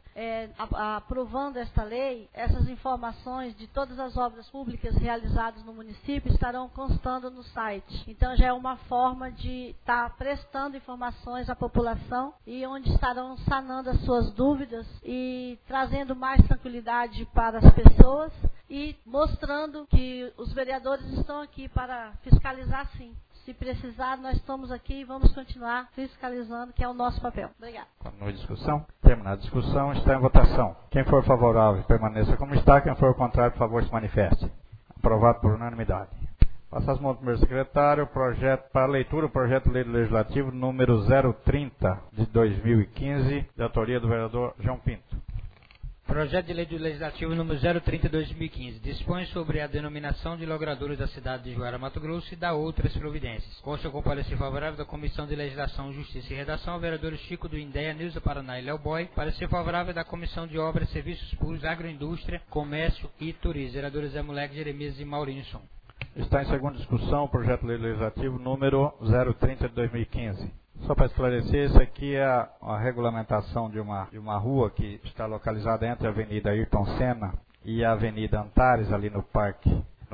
aprovando esta lei, essas informações de todas as obras públicas realizadas no município estarão constando no site. Então já é uma forma de estar prestando informações à população e onde estarão sanando as suas dúvidas e trazendo mais tranquilidade para as pessoas e mostrando que os vereadores estão aqui para fiscalizar sim. Se precisar, nós estamos aqui e vamos continuar fiscalizando, que é o nosso papel. Obrigada. Continua a discussão. Terminada a discussão, está em votação. Quem for favorável, permaneça como está. Quem for contrário, por favor, se manifeste. Aprovado por unanimidade. Passa as mãos do primeiro secretário, projeto para leitura, o projeto de lei legislativo número 030 de 2015, de autoria do vereador João Pinto. Projeto de lei do Legislativo número 030 de 2015 dispõe sobre a denominação de logradouros da cidade de Juara, Mato Grosso e dá outras providências. Consta com parecer favorável da Comissão de Legislação, Justiça e Redação, vereadores Chico do Indéia, Nilza Paraná e Léo Boy. Parecer favorável da Comissão de Obras, Serviços Públicos, Agroindústria, Comércio e Turismo, vereadores Zé Moleque, Jeremias e Maurinson. Está em segunda discussão o projeto de lei legislativo número 030 de 2015. Só para esclarecer, isso aqui é a regulamentação de uma rua que está localizada entre a Avenida Ayrton Senna e a Avenida Antares, ali no parque,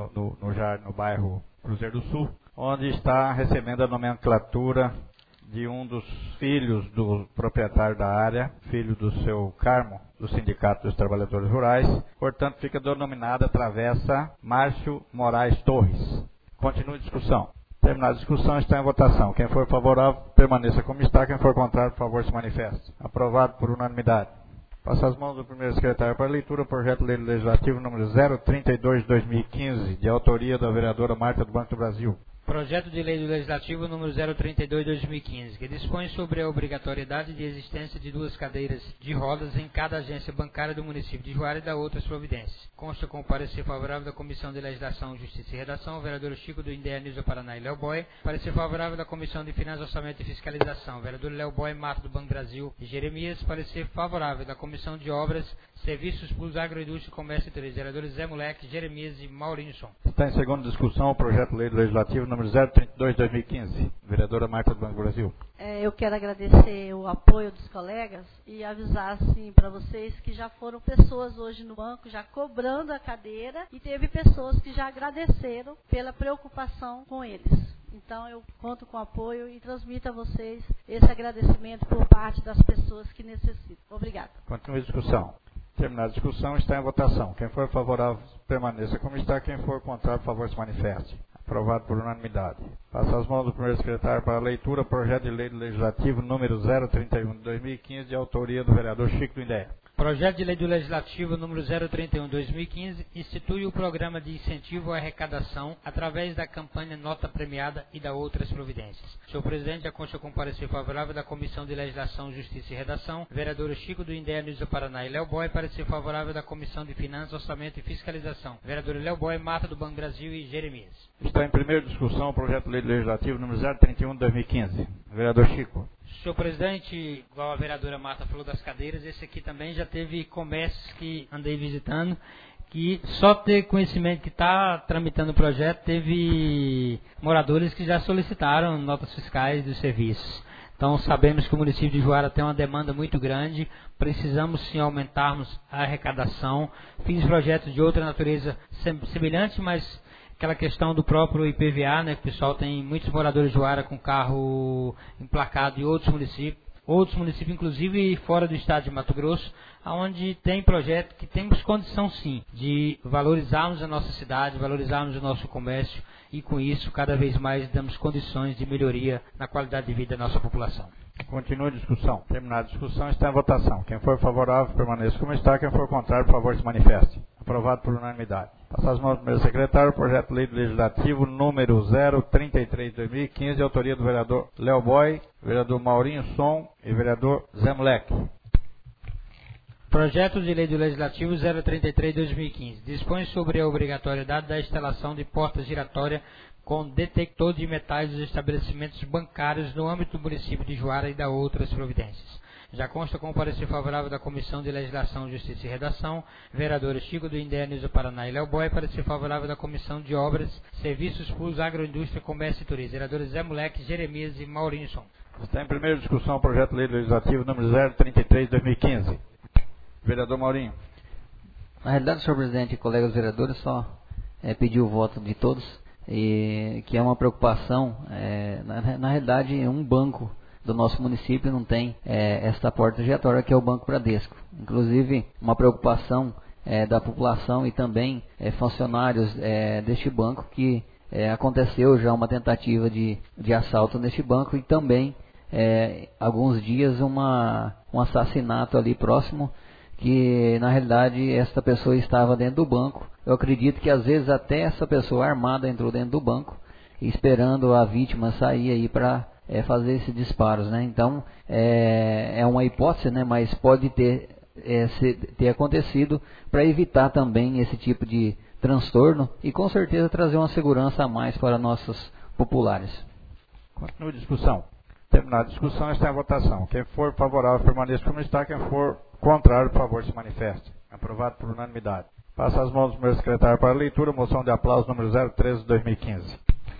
no bairro Cruzeiro do Sul, onde está recebendo a nomenclatura de um dos filhos do proprietário da área, filho do seu Carmo, do Sindicato dos Trabalhadores Rurais. Portanto, fica denominada Travessa Márcio Moraes Torres. Continua a discussão. Terminada a discussão, está em votação. Quem for favorável, permaneça como está. Quem for contrário, por favor, se manifeste. Aprovado por unanimidade. Passa as mãos do primeiro secretário para leitura o projeto de lei legislativo número 032 de 2015, de autoria da vereadora Marta do Banco do Brasil. Projeto de lei do Legislativo número 032 de 2015, que dispõe sobre a obrigatoriedade de existência de 2 cadeiras de rodas em cada agência bancária do município de Juara e dá outras providências. Consta com o parecer favorável da Comissão de Legislação, Justiça e Redação, o vereador Chico do Indéia, Nilza Paraná e Léo Boy. Parecer favorável da Comissão de Finanças, Orçamento e Fiscalização, o vereador Léo Boy, Mato do Banco Brasil e Jeremias. Parecer favorável da Comissão de Obras, Serviços Públicos, Agroindústria, Comércio e Turismo, vereadores Zé Moleque, Jeremias e Maurinson. Está em segunda discussão o projeto de lei legislativo número 032 de 2015. Vereadora Marta do Banco do Brasil. Eu quero agradecer o apoio dos colegas e avisar assim para vocês que já foram pessoas hoje no banco já cobrando a cadeira e teve pessoas que já agradeceram pela preocupação com eles. Então eu conto com o apoio e transmito a vocês esse agradecimento por parte das pessoas que necessitam. Obrigada. Continua a discussão. Terminada a discussão, está em votação. Quem for favorável, permaneça como está. Quem for contrário, por favor, se manifeste. Aprovado por unanimidade. Passa as mãos do primeiro secretário para a leitura, projeto de lei legislativo número 031 de 2015, de autoria do vereador Chico do Indéia. Projeto de lei do Legislativo número 031 de 2015 institui o programa de incentivo à arrecadação através da campanha Nota Premiada e da outras providências. Senhor presidente, a consta com parecer favorável da Comissão de Legislação, Justiça e Redação, vereadores Chico do Indéia, Nilza Paraná e Léo Boy. Parecer favorável da Comissão de Finanças, Orçamento e Fiscalização, vereadores Léo Boy, Marta do Banco Brasil e Jeremias. Está em primeira discussão o projeto de lei legislativo número 031 de 2015. Vereador Chico. Senhor presidente, igual a vereadora Marta falou das cadeiras, esse aqui também já teve comércios que andei visitando, que só ter conhecimento que está tramitando o projeto, teve moradores que já solicitaram notas fiscais dos serviços. Então sabemos que o município de Juara tem uma demanda muito grande, precisamos sim aumentarmos a arrecadação. Fiz projetos de outra natureza semelhante, mas aquela questão do próprio IPVA, né, que o pessoal tem muitos moradores de Juara com carro emplacado em outros municípios inclusive fora do estado de Mato Grosso, onde tem projeto que temos condição sim de valorizarmos a nossa cidade, valorizarmos o nosso comércio e com isso cada vez mais damos condições de melhoria na qualidade de vida da nossa população. Continua a discussão. Terminada a discussão, está em votação. Quem for favorável, permaneça como está. Quem for contrário, por favor, se manifeste. Aprovado por unanimidade. Passar as mãos do primeiro secretário, projeto de lei legislativo número 033 de 2015, de autoria do vereador Léo Boy, vereador Maurinho Som e vereador Zé Moleque. Projeto de lei do Legislativo 033 de 2015 dispõe sobre a obrigatoriedade da instalação de porta giratória com detector de metais dos estabelecimentos bancários no âmbito do município de Juara e da outras providências. Já consta com o parecer favorável da Comissão de Legislação, Justiça e Redação, vereadores Chico do Indéia, Nilza Paraná e Léo Boy. Parecer favorável da Comissão de Obras, Serviços Públicos, Agroindústria, Comércio e Turismo, vereadores Zé Moleque, Jeremias e Maurinson. Está em primeira discussão o projeto de lei legislativo número 033 de 2015. Vereador Maurinho. Na realidade, senhor presidente e colegas vereadores, só pedir o voto de todos, e que é uma preocupação. Na realidade, um banco do nosso município não tem esta porta giratória, que é o Banco Bradesco. Inclusive, uma preocupação da população e também funcionários deste banco, que aconteceu já uma tentativa de assalto neste banco e também, alguns dias, um assassinato ali próximo, que na realidade esta pessoa estava dentro do banco eu acredito que às vezes até essa pessoa armada entrou dentro do banco, esperando a vítima sair aí para fazer esses disparos, né? Então, é uma hipótese, né? Mas pode ter acontecido para evitar também esse tipo de transtorno e com certeza trazer uma segurança a mais para nossos populares. Continua a discussão. Terminada a discussão, está em votação. Quem for favorável permaneça como está, quem for contrário, por favor, se manifeste. Aprovado por unanimidade. Passa as mãos do meu secretário para a leitura, moção de aplauso número 013 de 2015.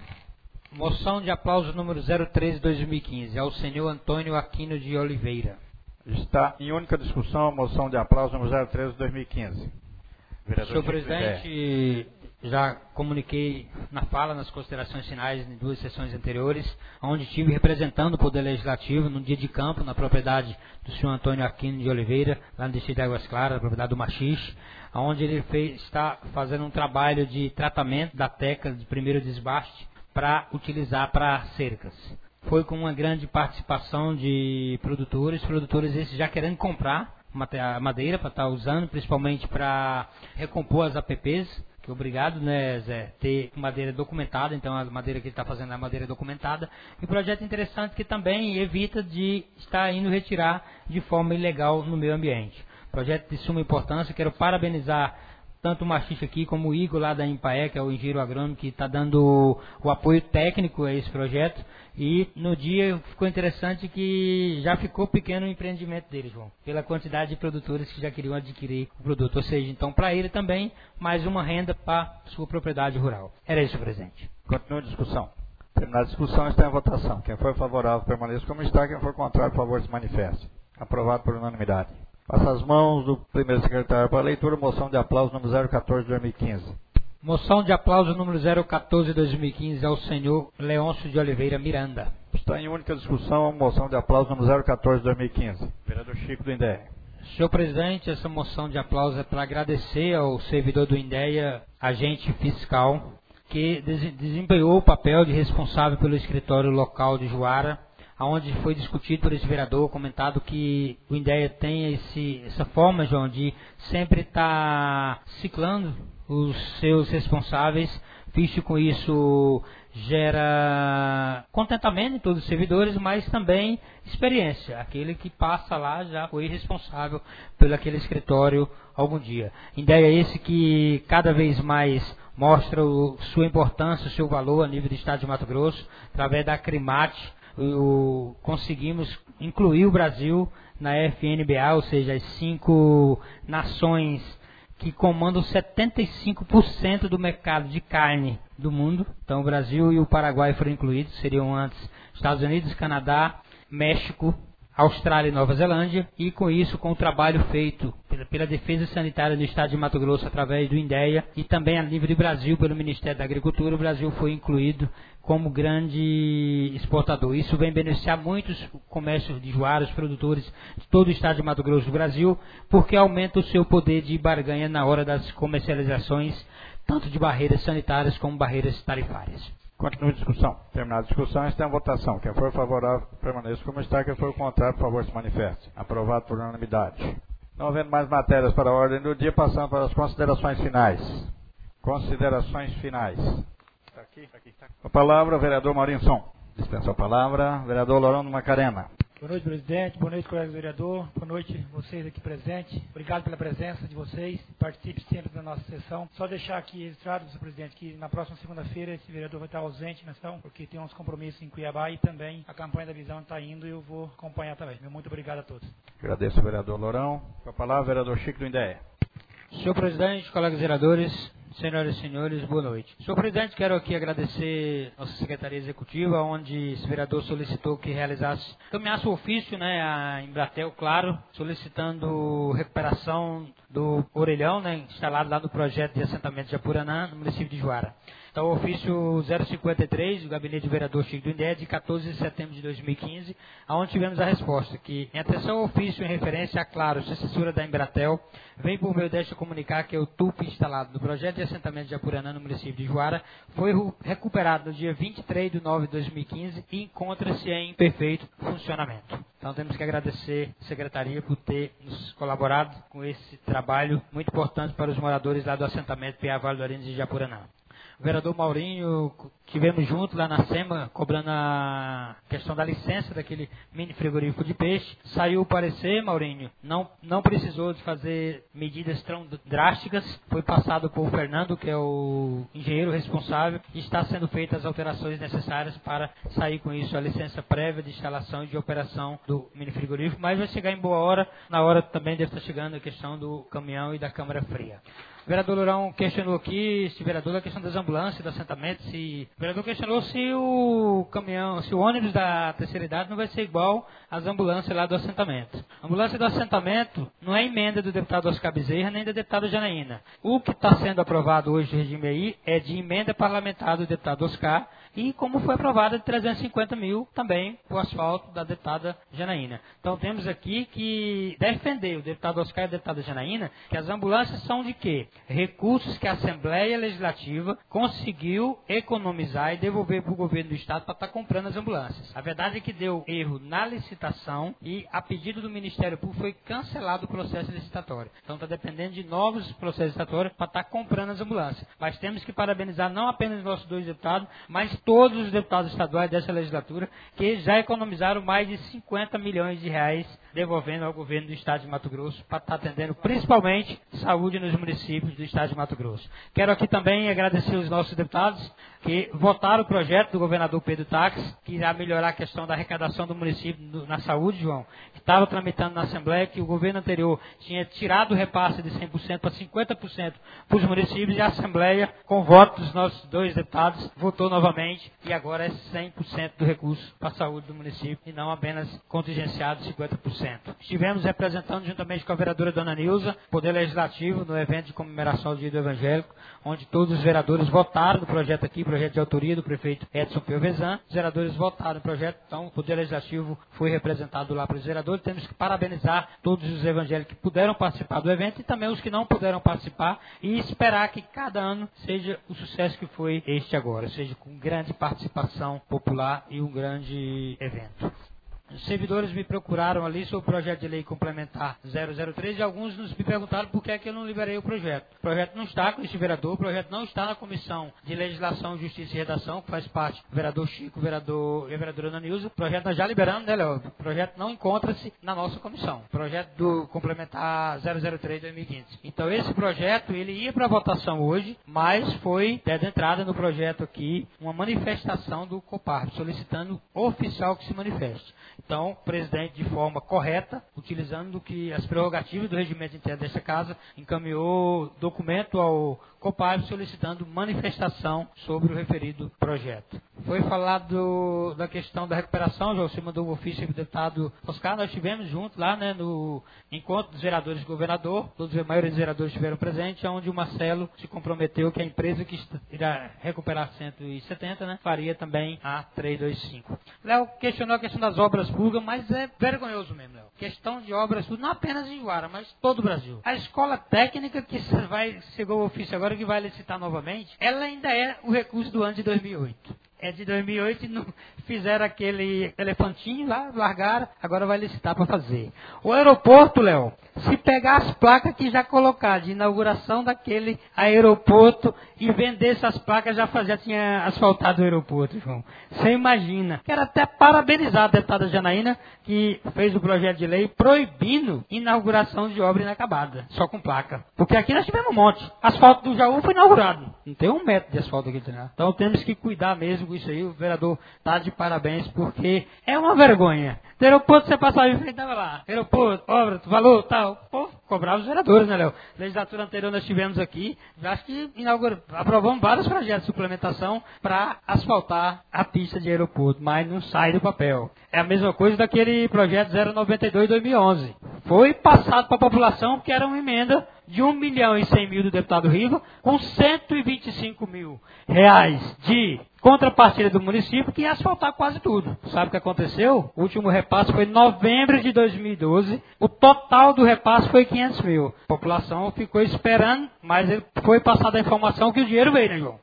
Moção de aplauso número 013 de 2015, ao senhor Antônio Aquino de Oliveira. Está em única discussão a moção de aplauso número 013 de 2015. Senhor presidente, já comuniquei na fala, nas considerações finais, em 2 sessões anteriores, onde estive representando o Poder Legislativo num dia de campo, na propriedade do senhor Antônio Aquino de Oliveira, lá no distrito de Águas Claras, na propriedade do Machixe, onde ele está fazendo um trabalho de tratamento da teca de primeiro desbaste para utilizar para cercas. Foi com uma grande participação de produtores esses já querendo comprar a madeira para estar usando, principalmente para recompor as APPs, que é obrigado, né, Zé, ter madeira documentada, então a madeira que ele está fazendo é a madeira documentada, e um projeto interessante que também evita de estar indo retirar de forma ilegal no meio ambiente. Projeto de suma importância, quero parabenizar tanto o Machixe aqui como o Igor lá da Impaé, que é o engenheiro agrônomo, que está dando o apoio técnico a esse projeto. E no dia ficou interessante que já ficou pequeno o empreendimento dele, João, pela quantidade de produtores que já queriam adquirir o produto. Ou seja, então para ele também mais uma renda para sua propriedade rural. Era isso, presidente. Continua a discussão. Terminada a discussão, está em votação. Quem for favorável permaneça como está, quem for contrário, por favor, se manifeste. Aprovado por unanimidade. Passa as mãos do primeiro secretário para a leitura, moção de aplauso número 014 de 2015. Moção de aplauso número 014 de 2015 ao senhor Leôncio de Oliveira Miranda. Está em única discussão a moção de aplauso número 014 de 2015. Vereador Chico do INDEA. Senhor presidente, essa moção de aplauso é para agradecer ao servidor do INDEA, agente fiscal, que desempenhou o papel de responsável pelo escritório local de Juara, onde foi discutido por esse vereador, comentado que o INDEA tem essa forma, João, de sempre estar ciclando os seus responsáveis, visto com isso gera contentamento em todos os servidores, mas também experiência. Aquele que passa lá já foi responsável pelo aquele escritório algum dia. INDEA é esse que cada vez mais mostra sua importância, o seu valor a nível do estado de Mato Grosso, através da Acrimate. Conseguimos incluir o Brasil na FNBA, ou seja, as 5 nações que comandam 75% do mercado de carne do mundo. Então o Brasil e o Paraguai foram incluídos, seriam antes Estados Unidos, Canadá, México, Austrália e Nova Zelândia, e com isso, com o trabalho feito pela Defesa Sanitária do Estado de Mato Grosso através do INDEA e também a nível do Brasil pelo Ministério da Agricultura, o Brasil foi incluído como grande exportador. Isso vem beneficiar muitos comércios de Juara, os produtores de todo o Estado de Mato Grosso do Brasil, porque aumenta o seu poder de barganha na hora das comercializações, tanto de barreiras sanitárias como barreiras tarifárias. Continua a discussão. Terminada a discussão, está em votação. Quem for favorável, permaneça como está. Quem for contrário, por favor, se manifeste. Aprovado por unanimidade. Não havendo mais matérias para a ordem do dia, passando para as considerações finais. Considerações finais. Está aqui? A palavra, vereador Maurinson. Dispensa a palavra, vereador Lorão do Macarena. Boa noite, presidente. Boa noite, colegas vereador. Boa noite, vocês aqui presentes. Obrigado pela presença de vocês. Participe sempre da nossa sessão. Só deixar aqui registrado, senhor presidente, que na próxima segunda-feira esse vereador vai estar ausente na sessão, porque tem uns compromissos em Cuiabá e também a campanha da visão está indo e eu vou acompanhar também. Muito obrigado a todos. Agradeço, vereador Lorão. Com a palavra, vereador Chico do INDEA. Senhor presidente, colegas vereadores, senhoras e senhores, boa noite. Senhor presidente, quero aqui agradecer a nossa Secretaria Executiva, onde esse vereador solicitou que caminhasse o ofício, né, a Embratel, claro, solicitando recuperação do orelhão, né, instalado lá no projeto de assentamento de Apuranã, no município de Juara. Então, o ofício 053, do gabinete do vereador Chico do INDEA, de 14 de setembro de 2015, onde tivemos a resposta que, em atenção ao ofício em referência a, claro, sucessora da Embratel, vem por meio desta comunicar que o TUP instalado no projeto de e assentamento de Japuranã, no município de Juara, foi recuperado no dia 23 de nove de 2015 e encontra-se em perfeito funcionamento. Então temos que agradecer a Secretaria por ter nos colaborado com esse trabalho muito importante para os moradores lá do assentamento Piavale do Arinos de Japuranã. O vereador Maurinho, tivemos junto lá na SEMA, cobrando a questão da licença daquele mini frigorífico de peixe. Saiu o parecer, Maurinho, não precisou de fazer medidas tão drásticas. Foi passado por Fernando, que é o engenheiro responsável, e está sendo feitas as alterações necessárias para sair com isso a licença prévia de instalação e de operação do mini frigorífico. Mas vai chegar em boa hora, na hora também deve estar chegando a questão do caminhão e da câmara fria. O vereador Lourão questionou aqui, esse vereador, a questão das ambulâncias, do assentamento. O vereador questionou se o caminhão, se o ônibus da terceira idade não vai ser igual às ambulâncias lá do assentamento. A ambulância do assentamento não é emenda do deputado Oscar Bezerra nem da deputada Janaína. O que está sendo aprovado hoje no regime aí é de emenda parlamentar do deputado Oscar, e como foi aprovada de 350 mil também o asfalto da deputada Janaína. Então temos aqui que defender o deputado Oscar e a deputada Janaína, que as ambulâncias são de quê? Recursos que a Assembleia Legislativa conseguiu economizar e devolver para o governo do Estado para estar comprando as ambulâncias. A verdade é que deu erro na licitação e, a pedido do Ministério Público, foi cancelado o processo licitatório. Então está dependendo de novos processos licitatórios para estar comprando as ambulâncias. Mas temos que parabenizar não apenas os nossos dois deputados, mas todos os deputados estaduais dessa legislatura, que já economizaram mais de 50 milhões de reais devolvendo ao governo do Estado de Mato Grosso para estar atendendo principalmente saúde nos municípios do Estado de Mato Grosso. Quero aqui também agradecer os nossos deputados que votaram o projeto do governador Pedro Taques, que irá melhorar a questão da arrecadação do município na saúde, João. Estava tramitando na Assembleia que o governo anterior tinha tirado o repasse de 100% para 50% para os municípios, e a Assembleia, com votos dos nossos dois deputados, votou novamente, e agora é 100% do recurso para a saúde do município e não apenas contingenciado 50%. Estivemos representando juntamente com a vereadora Dona Nilza, Poder Legislativo, no evento de comemoração do Dia do Evangélico, onde todos os vereadores votaram no projeto aqui, projeto de autoria do prefeito Edson Piovesan. Os vereadores votaram no projeto, então o Poder Legislativo foi representado lá pelos vereadores. Temos que parabenizar todos os evangélicos que puderam participar do evento e também os que não puderam participar, e esperar que cada ano seja o sucesso que foi este agora, seja com grande participação popular e um grande evento. Os servidores me procuraram ali sobre o projeto de lei complementar 003 e alguns nos me perguntaram por que é que eu não liberei o projeto. O projeto não está com este vereador, o projeto não está na Comissão de Legislação, Justiça e Redação, que faz parte do vereador Chico, vereador e a vereadora Ana Nilza. O projeto nós já liberamos, né, Léo? O projeto não encontra-se na nossa comissão. O projeto do complementar 003 2015. Então esse projeto, ele ia para votação hoje, mas foi, desde a entrada no projeto aqui, uma manifestação do Coparb, solicitando oficial que se manifeste. Então, o presidente, de forma correta, utilizando que as prerrogativas do regimento interno desta casa, encaminhou documento ao Coparb solicitando manifestação sobre o referido projeto. Foi falado da questão da recuperação, já você mandou um ofício para o deputado Oscar. Nós estivemos juntos lá, né, no encontro dos vereadores do governador, todos a maioria dos vereadores estiveram presentes, onde o Marcelo se comprometeu que a empresa que irá recuperar 170, né, faria também a 325. Léo questionou a questão das obras públicas, mas é vergonhoso mesmo, Léo. Questão de obras públicas, não apenas em Juara, mas todo o Brasil. A escola técnica que chegou ao ofício agora, que vai licitar novamente, ela ainda é o recurso do ano de 2008. É de 2008 e não fizeram aquele elefantinho lá, largaram, agora vai licitar para fazer. O aeroporto, Léo, se pegar as placas que já colocaram de inauguração daquele aeroporto e vender essas placas, já tinha asfaltado o aeroporto, João. Você imagina. Quero até parabenizar a deputada Janaína, que fez o projeto de lei proibindo inauguração de obra inacabada, só com placa. Porque aqui nós tivemos um monte. Asfalto do Jaú foi inaugurado. Não tem 1 metro de asfalto aqui. Então temos que cuidar mesmo com isso aí. O vereador está de parabéns, porque é uma vergonha. Do aeroporto você passava em frente, estava lá. Aeroporto, obra, valor, tal. Pô, cobrava os vereadores, né, Léo? Legislatura anterior nós tivemos aqui, acho que aprovamos vários projetos de suplementação para asfaltar a pista de aeroporto, mas não sai do papel. É a mesma coisa daquele projeto 092/2011. Foi passado para a população porque era uma emenda de 1.100.000 do deputado Riva, com 125 mil reais de contrapartida do município que ia asfaltar quase tudo. Sabe o que aconteceu? O último repasse foi em novembro de 2012. O total do repasse foi 500 mil. A população ficou esperando, mas foi passada a informação que o dinheiro veio, né, João?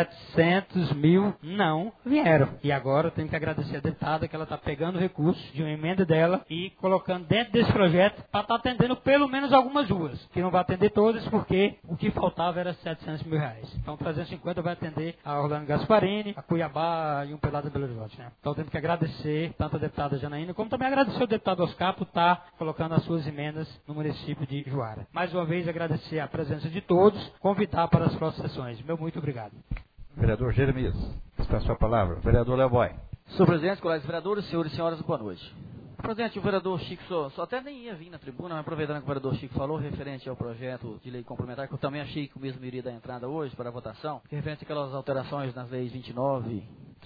700 mil não vieram. E agora eu tenho que agradecer a deputada que ela está pegando recursos de uma emenda dela e colocando dentro desse projeto para estar atendendo pelo menos algumas ruas. Que não vai atender todas porque o que faltava era 700 mil reais. Então 350 vai atender a Orlando Gasparini, a Cuiabá e um pelado de Belo Horizonte, né? Então temos que agradecer tanto a deputada Janaína como também agradecer o deputado Oscar por estar colocando as suas emendas no município de Juara. Mais uma vez agradecer a presença de todos, convidar para as próximas sessões. Meu muito obrigado. Vereador Jeremias, está a sua palavra. Vereador Leoboy. Senhor presidente, colegas vereadores, senhores e senhoras, boa noite. Presidente, o vereador Chico só até nem ia vir na tribuna, mas aproveitando que o vereador Chico falou, referente ao projeto de lei complementar, que eu também achei que o mesmo iria dar entrada hoje para a votação, referente àquelas alterações nas leis 29,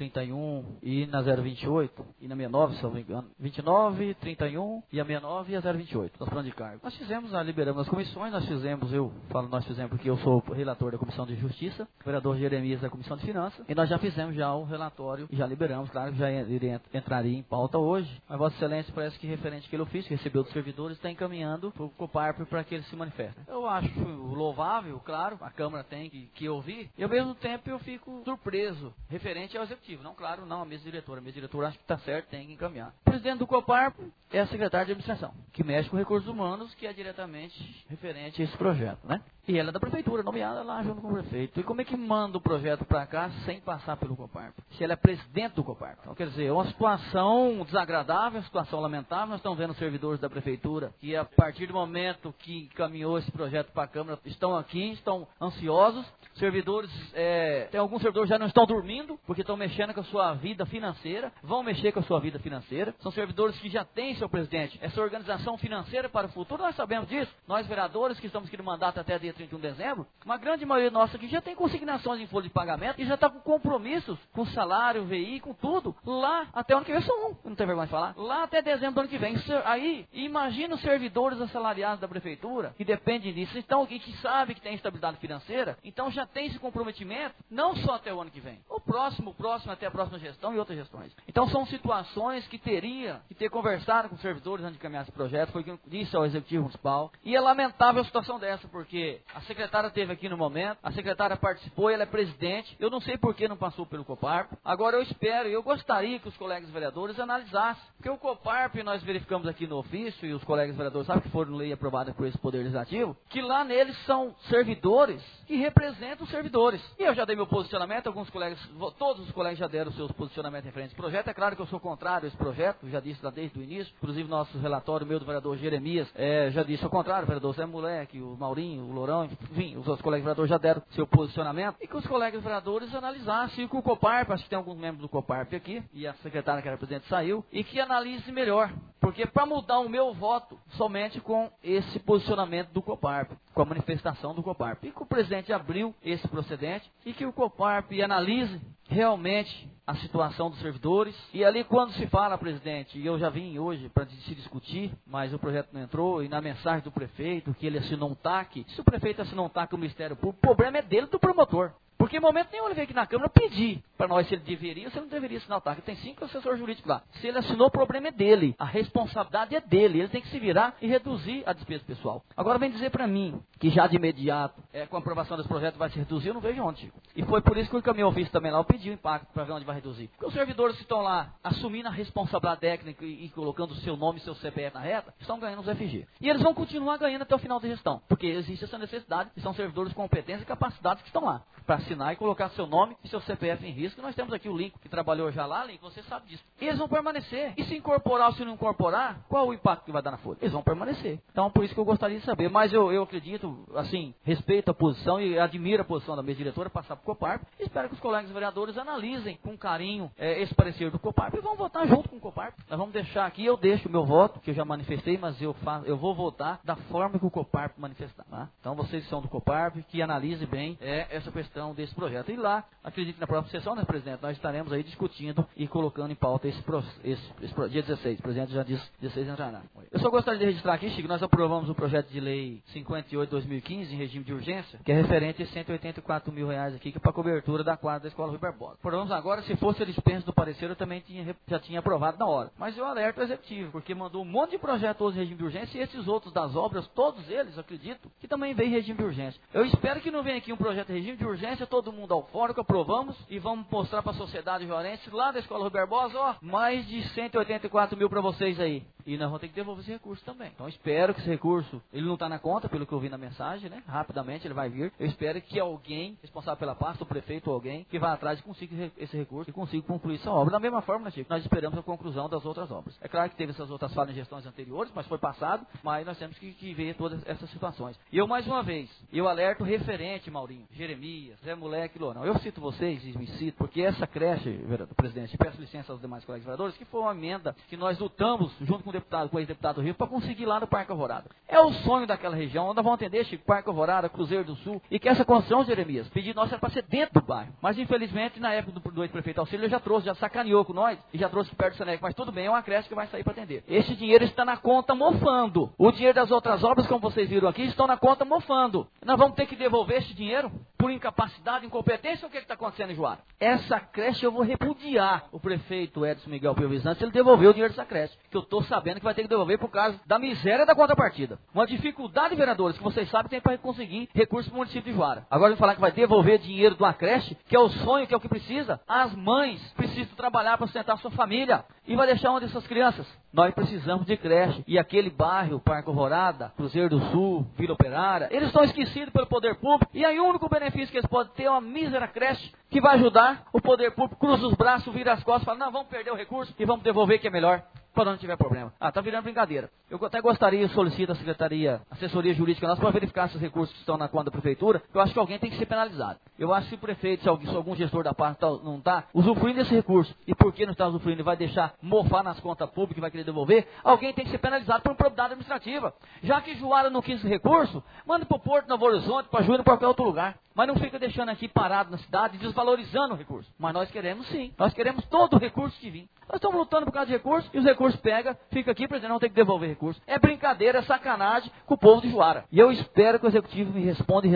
31 e na 028, e na 69, se não me engano, 29, 31 e a 69 e a 028, das planos de cargo. Nós fizemos, liberamos as comissões, nós fizemos porque eu sou relator da Comissão de Justiça, o vereador Jeremias da Comissão de Finanças, e nós já fizemos já o relatório, e já liberamos, claro que já entraria em pauta hoje, mas Vossa Excelência parece que referente àquele ofício que recebeu dos servidores está encaminhando para o Coparp para que ele se manifeste. Eu acho louvável, claro, a Câmara tem que ouvir, e ao mesmo tempo eu fico surpreso referente ao Executivo. Não, claro, não a mesa diretora. A mesa diretora acho que está certo, tem que encaminhar. O presidente do Coparp é a secretária de administração, que mexe com recursos humanos, que é diretamente referente a esse projeto, né? E ela é da prefeitura, nomeada lá junto com o prefeito. E como é que manda o projeto para cá sem passar pelo Coparp? Se ela é presidente do Coparp. Então, quer dizer, é uma situação desagradável, uma situação lamentável. Nós estamos vendo os servidores da prefeitura que, a partir do momento que encaminhou esse projeto para a Câmara, estão aqui, estão ansiosos. Servidores, tem alguns servidores já não estão dormindo, porque estão mexendo com a sua vida financeira, vão mexer com a sua vida financeira. São servidores que já têm, senhor presidente, essa organização financeira para o futuro. Nós sabemos disso. Nós, vereadores, que estamos aqui no mandato até dia 31 de dezembro, uma grande maioria nossa aqui já tem consignações em folha de pagamento e já está com compromissos, com salário, VI, com tudo, lá até o ano que vem. Não tem vergonha de falar. Lá até dezembro do ano que vem. Aí, imagina os servidores assalariados da prefeitura, que dependem disso, então, e que sabem que tem estabilidade financeira, então já tem esse comprometimento, não só até o ano que vem, o próximo até a próxima gestão e outras gestões. Então são situações que teria que ter conversado com os servidores antes de caminhar esse projeto, foi o que eu disse ao Executivo Municipal, e é lamentável a situação dessa, porque a secretária esteve aqui no momento, a secretária participou, ela é presidente, eu não sei por que não passou pelo Coparp, agora eu gostaria que os colegas vereadores analisassem, porque o Coparp nós verificamos aqui no ofício, e os colegas vereadores sabem que foram lei aprovada por esse Poder Legislativo, que lá neles são servidores que representam os servidores. E eu já dei meu posicionamento, todos os colegas já deram seus posicionamentos referentes ao projeto. É claro que eu sou contrário a esse projeto, eu já disse lá desde o início, inclusive nosso relatório, meu do vereador Jeremias, já disse ao contrário, o vereador Zé Moleque, o Maurinho, o Lourão, enfim, os outros colegas vereadores já deram seu posicionamento, e que os colegas vereadores analisassem, e que o Coparp, acho que tem alguns membros do Coparp aqui, e a secretária que era presidente saiu, e que analise melhor, porque para mudar o meu voto, somente com esse posicionamento do Coparp, com a manifestação do Coparp, e que o presidente abriu esse procedente, e que o Coparp analise realmente a situação dos servidores. E ali quando se fala, presidente, e eu já vim hoje para se discutir, mas o projeto não entrou, e na mensagem do prefeito, que ele assinou um TAC, se o prefeito assinou um TAC no Ministério Público, o problema é dele, do promotor. Porque em momento nenhum ele veio aqui na Câmara pedir para nós se ele deveria ou se ele não deveria assinar o TAC. Tem 5 assessores jurídicos lá. Se ele assinou, o problema é dele. A responsabilidade é dele. Ele tem que se virar e reduzir a despesa pessoal. Agora vem dizer para mim que já de imediato, com a aprovação desse projeto, vai se reduzir. Eu não vejo onde, Chico. E foi por isso que eu encaminhei o ofício também lá. Eu pedi o impacto para ver onde vai reduzir. Porque os servidores que estão lá assumindo a responsabilidade técnica e colocando o seu nome e seu CPF na reta, estão ganhando os FG. E eles vão continuar ganhando até o final da gestão. Porque existe essa necessidade e são servidores com competência e capacidade que estão lá para assinar e colocar seu nome e seu CPF em risco. Nós temos aqui o Link, que trabalhou já lá, Link, você sabe disso. E eles vão permanecer. E se incorporar ou se não incorporar, qual o impacto que vai dar na folha? Eles vão permanecer. Então, por isso que eu gostaria de saber. Mas eu acredito, assim, respeito a posição e admiro a posição da mesa diretora, passar para o Coparp. Espero que os colegas vereadores analisem com carinho esse parecer do Coparp e vão votar junto com o Coparp. Nós vamos deixar aqui, eu deixo o meu voto, que eu já manifestei, mas eu vou votar da forma que o Coparp manifestar. Tá? Então, vocês que são do Coparp, que analisem bem essa questão esse projeto. E lá, acredito que na próxima sessão, né, presidente, nós estaremos aí discutindo e colocando em pauta esse dia 16. O presidente já disse 16 entrará. Eu só gostaria de registrar aqui, Chico, nós aprovamos o projeto de lei 58/2015 em regime de urgência, que é referente a R$184 mil aqui, que é para cobertura da quadra da Escola Rui Barbosa. Aprovamos agora, se fosse a dispensa do parecer, eu também já tinha aprovado na hora. Mas eu alerto o executivo, porque mandou um monte de projetos hoje em regime de urgência e esses outros das obras, todos eles, acredito, que também vem em regime de urgência. Eu espero que não venha aqui um projeto em regime de urgência, todo mundo eufórico, aprovamos e vamos mostrar para a sociedade juarense lá da Escola Rui Barbosa, ó, mais de 184 mil para vocês aí. E nós vamos ter que devolver esse recurso também. Então espero que esse recurso, ele não está na conta, pelo que eu vi na mensagem, né? Rapidamente ele vai vir. Eu espero que alguém, responsável pela pasta, o prefeito ou alguém, que vá atrás e consiga esse recurso e consiga concluir essa obra. Da mesma forma, né, Chico, nós esperamos a conclusão das outras obras. É claro que teve essas outras falhas em gestões anteriores, mas foi passado, mas nós temos que ver todas essas situações. E eu, mais uma vez, eu alerto referente, Maurinho, Jeremias, Zé Moleque, Lourão. Eu cito vocês e me cito, porque essa creche, presidente, peço licença aos demais colegas vereadores, que foi uma emenda que nós lutamos junto com o ex-deputado Rio para conseguir lá no Parque Alvorada. É o sonho daquela região, onde nós vamos atender, Chico, Parque Alvorada, Cruzeiro do Sul, e que essa construção, Jeremias, pedido nosso era para ser dentro do bairro. Mas infelizmente, na época do ex-prefeito Auxílio, ele já trouxe, já sacaneou com nós e já trouxe perto do Senec. Mas tudo bem, é uma creche que vai sair para atender. Esse dinheiro está na conta mofando. O dinheiro das outras obras, como vocês viram aqui, estão na conta mofando. Nós vamos ter que devolver esse dinheiro por incapacidade, incompetência, ou o que está acontecendo em Juara? Essa creche eu vou repudiar o prefeito Edson Miguel Piovisante se ele devolver o dinheiro dessa creche, que eu estou sabendo que vai ter que devolver por causa da miséria da contrapartida. Uma dificuldade, vereadores, que vocês sabem tem para conseguir recursos para o município de Juara. Agora vem falar que vai devolver dinheiro de uma creche, que é o sonho, que é o que precisa. As mães precisam trabalhar para sustentar a sua família. E vai deixar onde essas crianças? Nós precisamos de creche. E aquele bairro, Parque Alvorada, Cruzeiro do Sul, Vila Operária, eles estão esquecidos pelo poder público. E aí o único benefício que eles podem ter é uma mísera creche que vai ajudar o poder público, cruza os braços, vira as costas, fala, não, vamos perder o recurso e vamos devolver que é melhor. Quando não tiver problema. Tá virando brincadeira. Eu até gostaria, eu solicito a secretaria, assessoria jurídica nossa, para verificar esses recursos que estão na conta da prefeitura, que eu acho que alguém tem que ser penalizado. Eu acho que se o prefeito, se algum gestor da parte não está usufruindo desse recurso, e por que não está usufruindo e vai deixar mofar nas contas públicas e vai querer devolver, alguém tem que ser penalizado por improbidade administrativa. Já que Juara não quis esse recurso, manda para o Porto, Novo Horizonte, para Juína, para qualquer outro lugar. Mas não fica deixando aqui parado na cidade, desvalorizando o recurso. Mas nós queremos sim. Nós queremos todo o recurso que vir. Nós estamos lutando por causa de recursos, e os recursos pega, fica aqui, presidente, não tem que devolver recursos. É brincadeira, é sacanagem com o povo de Juara. E eu espero que o executivo me responda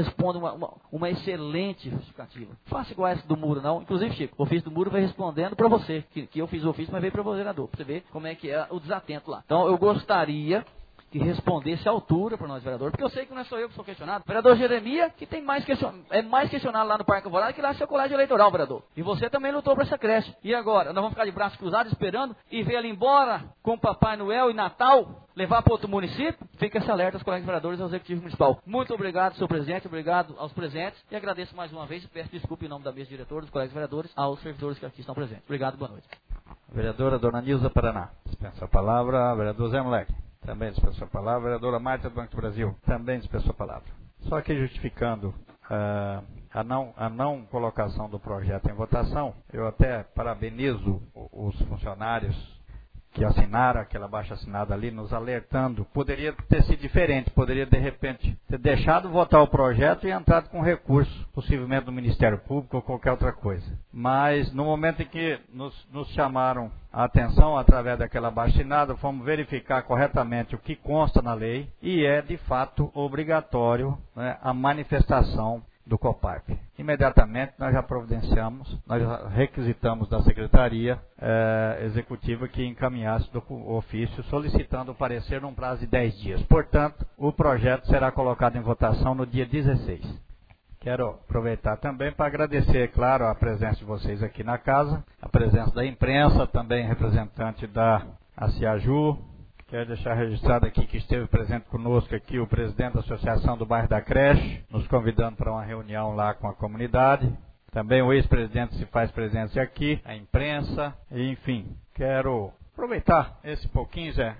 uma excelente justificativa. Faça igual essa do Muro, não. Inclusive, Chico, o ofício do Muro vai respondendo para você, que eu fiz o ofício, mas veio para o vereador, para você ver como é que é o desatento lá. Então, eu gostaria que respondesse à altura para nós, vereador, porque eu sei que não é só eu que sou questionado. Vereador Jeremias, que tem mais questionado lá no Parque Alvorada que lá no seu colégio eleitoral, vereador. E você também lutou para essa creche. E agora? Nós vamos ficar de braços cruzados esperando e ver ele embora com Papai Noel e Natal, levar para outro município? Fica esse alerta aos colegas vereadores e ao executivo municipal. Muito obrigado, senhor presidente, obrigado aos presentes e agradeço mais uma vez e peço desculpa em nome da mesa diretora, dos colegas vereadores, aos servidores que aqui estão presentes. Obrigado, boa noite. Vereadora Dona Nilza Paraná. Dispensa a palavra. Vereador Zé Moleque. Também dispensou a palavra. Vereadora Marta do Banco do Brasil. Também dispensou a palavra. Só que justificando a não colocação do projeto em votação, eu até parabenizo os funcionários que assinaram aquela abaixo-assinada ali, nos alertando. Poderia ter sido diferente, poderia de repente ter deixado votar o projeto e entrado com recurso, possivelmente do Ministério Público ou qualquer outra coisa. Mas no momento em que nos chamaram a atenção através daquela abaixo-assinada, fomos verificar corretamente o que consta na lei e é de fato obrigatório, né, a manifestação do COPARP. Imediatamente nós já providenciamos, nós já requisitamos da Secretaria Executiva que encaminhasse o ofício solicitando o parecer num prazo de 10 dias. Portanto, o projeto será colocado em votação no dia 16. Quero aproveitar também para agradecer, é claro, a presença de vocês aqui na casa, a presença da imprensa, também representante da ACIAJU. Quero deixar registrado aqui que esteve presente conosco aqui o presidente da Associação do Bairro da Creche, nos convidando para uma reunião lá com a comunidade. Também o ex-presidente se faz presente aqui, a imprensa, e, enfim. Quero aproveitar esse pouquinho, Zé,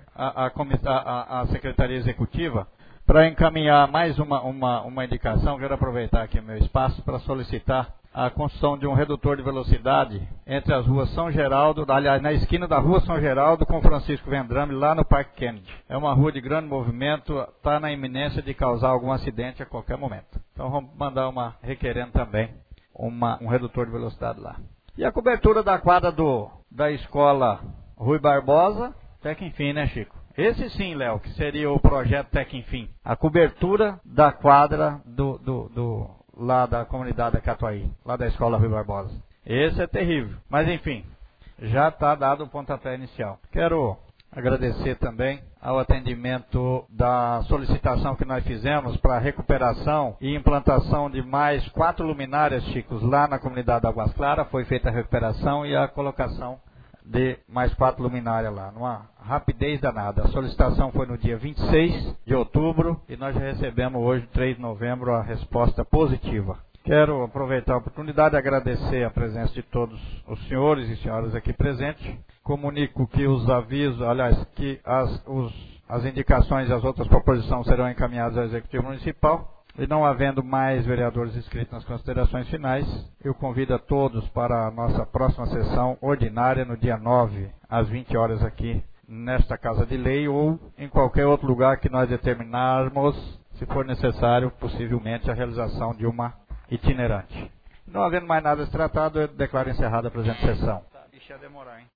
a Secretaria Executiva, para encaminhar mais uma indicação. Quero aproveitar aqui o meu espaço para solicitar a construção de um redutor de velocidade entre as ruas São Geraldo, aliás, na esquina da rua São Geraldo com Francisco Vendrame, lá no Parque Kennedy. É uma rua de grande movimento, está na iminência de causar algum acidente a qualquer momento. Então vamos mandar uma requerendo também um redutor de velocidade lá. E a cobertura da quadra da escola Rui Barbosa, até que enfim, né, Chico? Esse sim, Léo, que seria o projeto até que enfim. A cobertura da quadra lá da comunidade da Catuaí, lá da escola Rui Barbosa. Esse é terrível. Mas enfim, já está dado o pontapé inicial. Quero agradecer também ao atendimento da solicitação que nós fizemos para recuperação e implantação de mais 4 luminárias, Chicos, lá na comunidade da Águas Claras. Foi feita a recuperação e a colocação de mais 4 luminárias lá, numa rapidez danada. A solicitação foi no dia 26 de outubro e nós já recebemos hoje, 3 de novembro, a resposta positiva. Quero aproveitar a oportunidade de agradecer a presença de todos os senhores e senhoras aqui presentes. Comunico que os avisos, aliás, que as indicações e as outras proposições serão encaminhadas ao Executivo Municipal. E não havendo mais vereadores inscritos nas considerações finais, eu convido a todos para a nossa próxima sessão ordinária no dia 9, às 20 horas aqui, nesta Casa de Lei ou em qualquer outro lugar que nós determinarmos, se for necessário, possivelmente a realização de uma itinerante. Não havendo mais nada a ser tratado, eu declaro encerrada a presente sessão. Deixa demorar, hein?